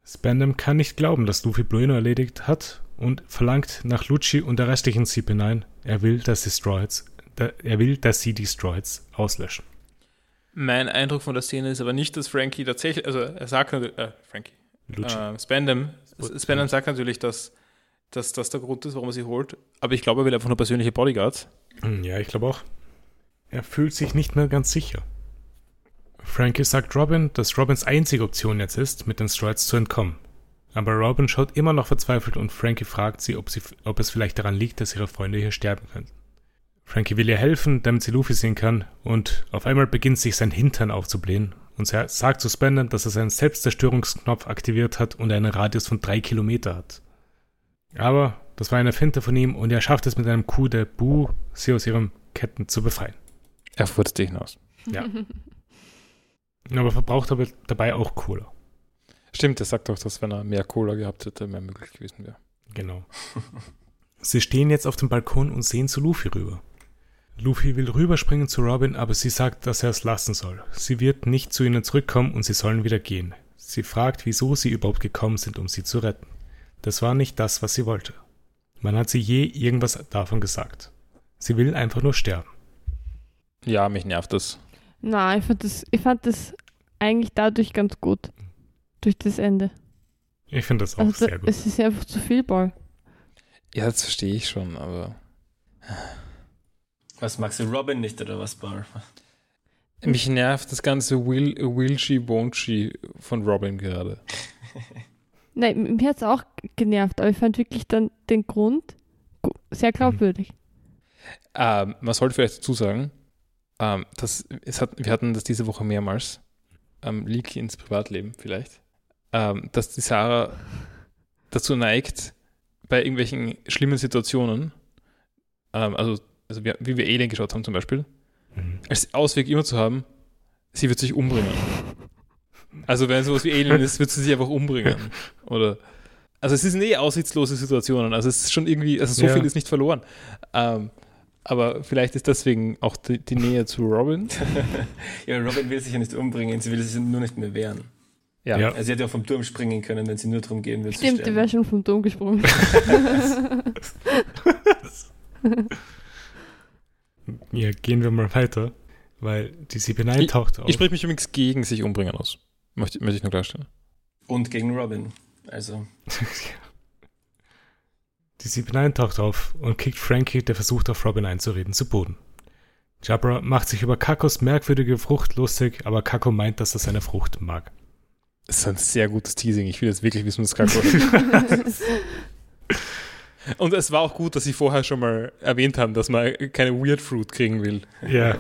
Spandam kann nicht glauben, dass Luffy Blueno erledigt hat und verlangt nach Lucci und der restlichen C P neun. Er will, dass die Stroids, er will, dass sie die Stroids auslöschen. Mein Eindruck von der Szene ist aber nicht, dass Frankie tatsächlich, also er sagt natürlich, äh, Frankie, äh, Spandam, Spandam sagt natürlich, dass, dass das der Grund ist, warum er sie holt, aber ich glaube, er will einfach nur persönliche Bodyguards. Ja, ich glaube auch. Er fühlt sich nicht mehr ganz sicher. Frankie sagt Robin, dass Robins einzige Option jetzt ist, mit den Stroids zu entkommen. Aber Robin schaut immer noch verzweifelt und Frankie fragt sie, ob, sie, ob es vielleicht daran liegt, dass ihre Freunde hier sterben könnten. Frankie will ihr helfen, damit sie Luffy sehen kann, und auf einmal beginnt sich sein Hintern aufzublähen und er sagt zu Spandam, dass er seinen Selbstzerstörungsknopf aktiviert hat und einen Radius von drei Kilometer hat. Aber das war eine Finte von ihm und er schafft es mit einem Coup de Boo, sie aus ihren Ketten zu befreien. Er furzt dich hinaus. Ja. Aber verbraucht aber dabei auch Cola. Stimmt, er sagt auch, dass wenn er mehr Cola gehabt hätte, mehr möglich gewesen wäre. Genau. Sie stehen jetzt auf dem Balkon und sehen zu Luffy rüber. Luffy will rüberspringen zu Robin, aber sie sagt, dass er es lassen soll. Sie wird nicht zu ihnen zurückkommen und sie sollen wieder gehen. Sie fragt, wieso sie überhaupt gekommen sind, um sie zu retten. Das war nicht das, was sie wollte. Man hat sie je irgendwas davon gesagt. Sie will einfach nur sterben. Ja, mich nervt das. Nein, ich fand das, ich fand das eigentlich dadurch ganz gut. Durch das Ende. Ich finde das auch also sehr da, gut. Es ist einfach zu viel Ball. Ja, das verstehe ich schon, aber... Was magst du, Robin nicht oder was, Bar? Mich nervt das ganze Will, will she, won't she von Robin gerade. Nein, mir hat es auch genervt, aber ich fand wirklich dann den Grund sehr glaubwürdig. Ähm, man sollte vielleicht dazu sagen, ähm, dass es hat, wir hatten das diese Woche mehrmals, ähm, Leak ins Privatleben vielleicht, ähm, dass die Sarah dazu neigt, bei irgendwelchen schlimmen Situationen, ähm, also, also wir, wie wir Alien geschaut haben zum Beispiel, mhm. als Ausweg immer zu haben, sie wird sich umbringen. Also wenn sowas wie Alien ist, wird sie sich einfach umbringen. Oder also es sind eh aussichtslose Situationen, also es ist schon irgendwie, also so ja. viel ist nicht verloren. Ähm, aber vielleicht ist deswegen auch die, die Nähe zu Robin. Ja, Robin will sich ja nicht umbringen, sie will sich nur nicht mehr wehren. Ja. ja. Also sie hätte ja vom Turm springen können, wenn sie nur darum gehen will. Stimmt, die wäre schon vom Turm gesprungen. Ja, gehen wir mal weiter, weil die C P neun ich, taucht auf. Ich spreche mich übrigens gegen sich umbringen aus. Möchte, möchte ich nur klarstellen. Und gegen Robin. Also. Die C P neun taucht auf und kickt Frankie, der versucht auf Robin einzureden, zu Boden. Jabra macht sich über Kakos merkwürdige Frucht lustig, aber Kako meint, dass er seine Frucht mag. Das ist ein sehr gutes Teasing. Ich will jetzt wirklich wissen, was Kako ist. Und es war auch gut, dass sie vorher schon mal erwähnt haben, dass man keine Weird Fruit kriegen will. Ja.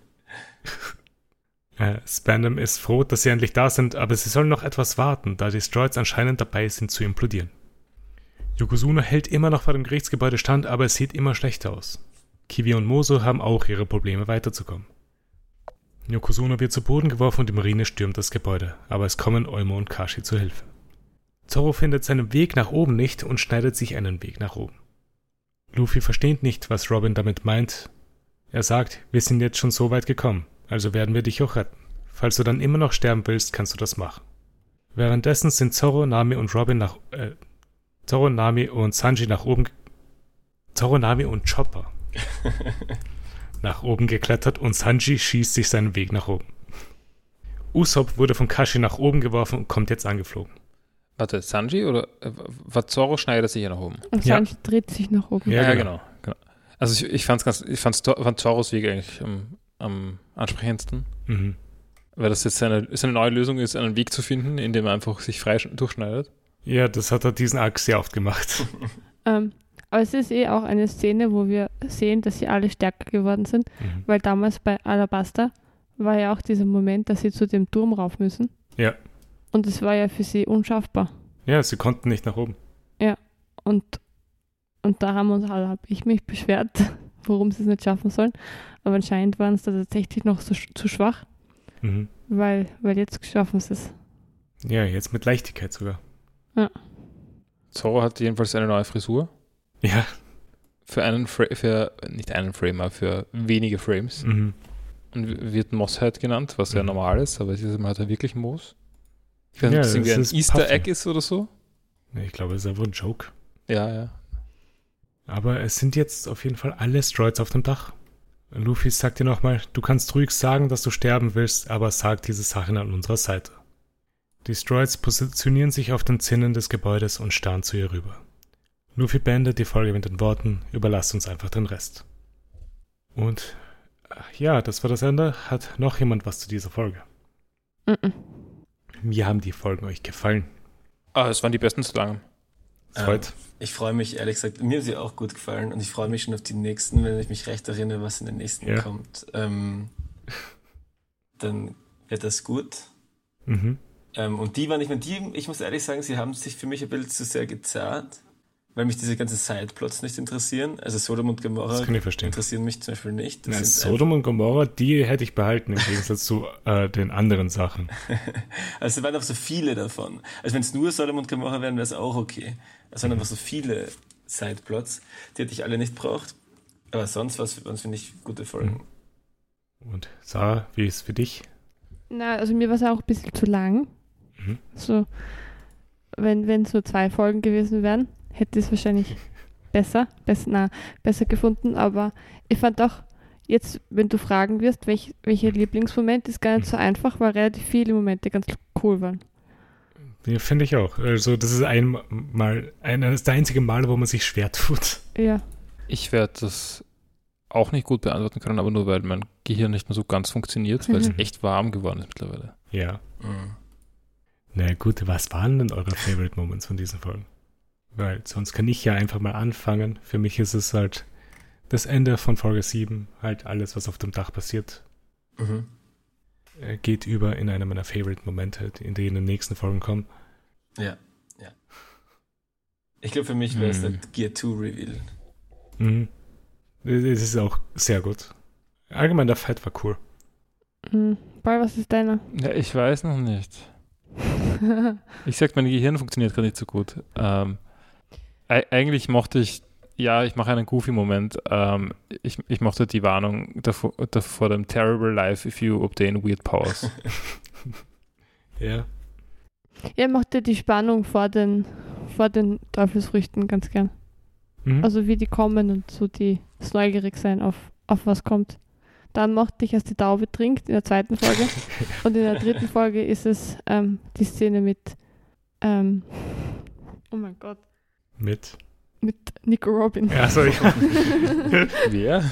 äh, Spandam ist froh, dass sie endlich da sind, aber sie sollen noch etwas warten, da die Stroids anscheinend dabei sind zu implodieren. Yokozuna hält immer noch vor dem Gerichtsgebäude stand, aber es sieht immer schlechter aus. Kiwi und Moso haben auch ihre Probleme weiterzukommen. Yokozuna wird zu Boden geworfen und die Marine stürmt das Gebäude, aber es kommen Olmo und Kashi zur Hilfe. Zoro findet seinen Weg nach oben nicht und schneidet sich einen Weg nach oben. Luffy versteht nicht, was Robin damit meint. Er sagt, wir sind jetzt schon so weit gekommen, also werden wir dich auch retten. Falls du dann immer noch sterben willst, kannst du das machen. Währenddessen sind Zoro, Nami und Robin nach äh, Zoro, Nami und Sanji nach oben Zoro, Nami und Chopper nach oben geklettert und Sanji schießt sich seinen Weg nach oben. Usopp wurde von Kashi nach oben geworfen und kommt jetzt angeflogen. Warte, Sanji oder äh, war Zoro schneidet sich ja nach oben? Und Sanji ja. dreht sich nach oben. Ja, ja genau. genau. Also ich, ich fand's ganz, ich fand's, fand Zoros Weg eigentlich am, am ansprechendsten. Mhm. Weil das jetzt eine, ist eine neue Lösung ist, einen Weg zu finden, in dem er einfach sich frei durchschneidet. Ja, das hat er diesen Arc sehr oft gemacht. ähm, aber es ist eh auch eine Szene, wo wir sehen, dass sie alle stärker geworden sind, mhm. weil damals bei Alabasta war ja auch dieser Moment, dass sie zu dem Turm rauf müssen. Ja. Und es war ja für sie unschaffbar. Ja, sie konnten nicht nach oben. Ja, und, und da haben uns alle, habe ich mich beschwert, warum sie es nicht schaffen sollen. Aber anscheinend waren es da tatsächlich noch so zu schwach, mhm. weil, weil jetzt schaffen sie es. Ja, jetzt mit Leichtigkeit sogar. Ja. Zoro hat jedenfalls eine neue Frisur. Ja. Für einen Fra- für nicht einen Frame, aber für wenige Frames. Mhm. Und wird Mosshead genannt, was mhm. ja normal ist, aber dieses Mal hat er wirklich Moos. Ich weiß nicht, Ja, ob das irgendwie es ein ist Easter Puffy. Egg ist oder so. Nee, ich glaube, es ist einfach ein Joke. Ja, ja. Aber es sind jetzt auf jeden Fall alle Stroids auf dem Dach. Luffy sagt dir nochmal, du kannst ruhig sagen, dass du sterben willst, aber sag diese Sachen an unserer Seite. Die Stroids positionieren sich auf den Zinnen des Gebäudes und starren zu ihr rüber. Luffy beendet die Folge mit den Worten, überlasst uns einfach den Rest. Und ja, das war das Ende. Hat noch jemand was zu dieser Folge? Mhm. Wie haben die Folgen euch gefallen? Ah, es waren die besten zu langem. Freut. Ähm, ich freue mich, ehrlich gesagt, mir haben sie auch gut gefallen und ich freue mich schon auf die nächsten, wenn ich mich recht erinnere, was in den nächsten Ja. kommt. Ähm, dann wird das gut. Mhm. Ähm, und die waren, ich meine, die, ich muss ehrlich sagen, sie haben sich für mich ein bisschen zu sehr gezerrt, weil mich diese ganzen Sideplots nicht interessieren. Also Sodom und Gomorra Das kann ich verstehen. interessieren mich zum Beispiel nicht. Das Nein, sind Sodom und Gomorra, die hätte ich behalten im Gegensatz zu äh, den anderen Sachen. Also es waren auch so viele davon. Also wenn es nur Sodom und Gomorra wären, wäre es auch okay. Es waren einfach so viele Sideplots, die hätte ich alle nicht braucht. Aber sonst was finde ich gute Folgen. Und Sarah, wie ist es für dich? Na, also mir war es auch ein bisschen zu lang. Mhm. So, wenn wenn es nur zwei Folgen gewesen wären, hätte ich es wahrscheinlich besser, besser, na, besser gefunden. Aber ich fand auch, jetzt, wenn du fragen wirst, welch, welcher Lieblingsmoment, ist gar nicht so einfach, weil relativ viele Momente ganz cool waren. Ja, finde ich auch. Also das ist einmal, ein, das ist der einzige Mal, wo man sich schwer tut. Ja. Ich werde das auch nicht gut beantworten können, aber nur weil mein Gehirn nicht mehr so ganz funktioniert, weil es Mhm. echt warm geworden ist mittlerweile. Ja. Mhm. Na gut, was waren denn eure Favorite Moments von diesen Folgen? Weil sonst kann ich ja einfach mal anfangen. Für mich ist es halt das Ende von Folge sieben, halt alles, was auf dem Dach passiert, Mhm. äh, geht über in eine meiner Favorite Momente, in die in den nächsten Folgen kommen. Ja, ja. Ich glaube, für mich wäre es Mhm. der Gear zwei Reveal. Mhm. Es ist auch sehr gut. Allgemein, der Fight war cool. Mhm. Paul, was ist deiner? Ja, ich weiß noch nicht. Ich sag, mein Gehirn funktioniert gerade nicht so gut. Ähm, e- eigentlich mochte ich, ja, ich mache einen Goofy-Moment. Ähm, ich, ich mochte die Warnung davor, davor dem Terrible Life if you obtain weird powers. Ja. Ja, ich mochte die Spannung vor den, vor den Teufelsfrüchten ganz gern. Mhm. Also wie die kommen und so die, das neugierig sein auf, auf was kommt. Dann mochte ich, als die Taube trinkt in der zweiten Folge. Und in der dritten Folge ist es ähm, die Szene mit, ähm, oh mein Gott, Mit. mit Nico Robin. Ja, so, ja. Wer?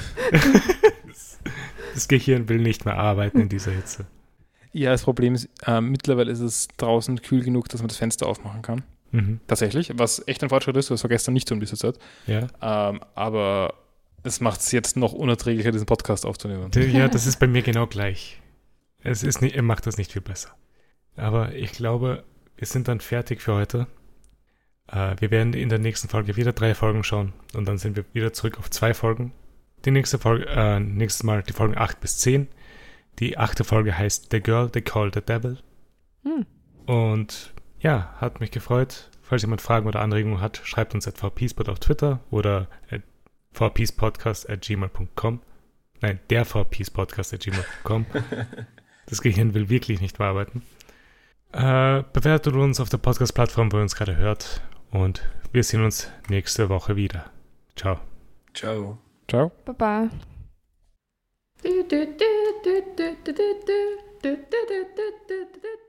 Das Gehirn will nicht mehr arbeiten in dieser Hitze. Ja, das Problem ist, äh, mittlerweile ist es draußen kühl genug, dass man das Fenster aufmachen kann. Mhm. Tatsächlich, was echt ein Fortschritt ist, das war gestern nicht so um diese Zeit. Ja. Ähm, aber es macht es jetzt noch unerträglicher, diesen Podcast aufzunehmen. D- Ja, das ist bei mir genau gleich. Es ist nicht, er macht das nicht viel besser. Aber ich glaube, wir sind dann fertig für heute. Äh, wir werden in der nächsten Folge wieder drei Folgen schauen und dann sind wir wieder zurück auf zwei Folgen. Die nächste Folge, äh, nächstes Mal die Folgen acht bis zehn. Die achte Folge heißt The Girl They Call the Devil. Hm. Und ja, hat mich gefreut. Falls jemand Fragen oder Anregungen hat, schreibt uns at vpspot auf Twitter oder at vpspodcast at gmail punkt com. Nein, der vpspodcast at gmail punkt com. Das Gehirn will wirklich nicht mehr arbeiten. Äh, bewertet uns auf der Podcast-Plattform, wo ihr uns gerade hört. Und wir sehen uns nächste Woche wieder. Ciao. Ciao. Ciao. Baba. Du, du, du, du, du, du, du, du, du, du, du, du, du, du.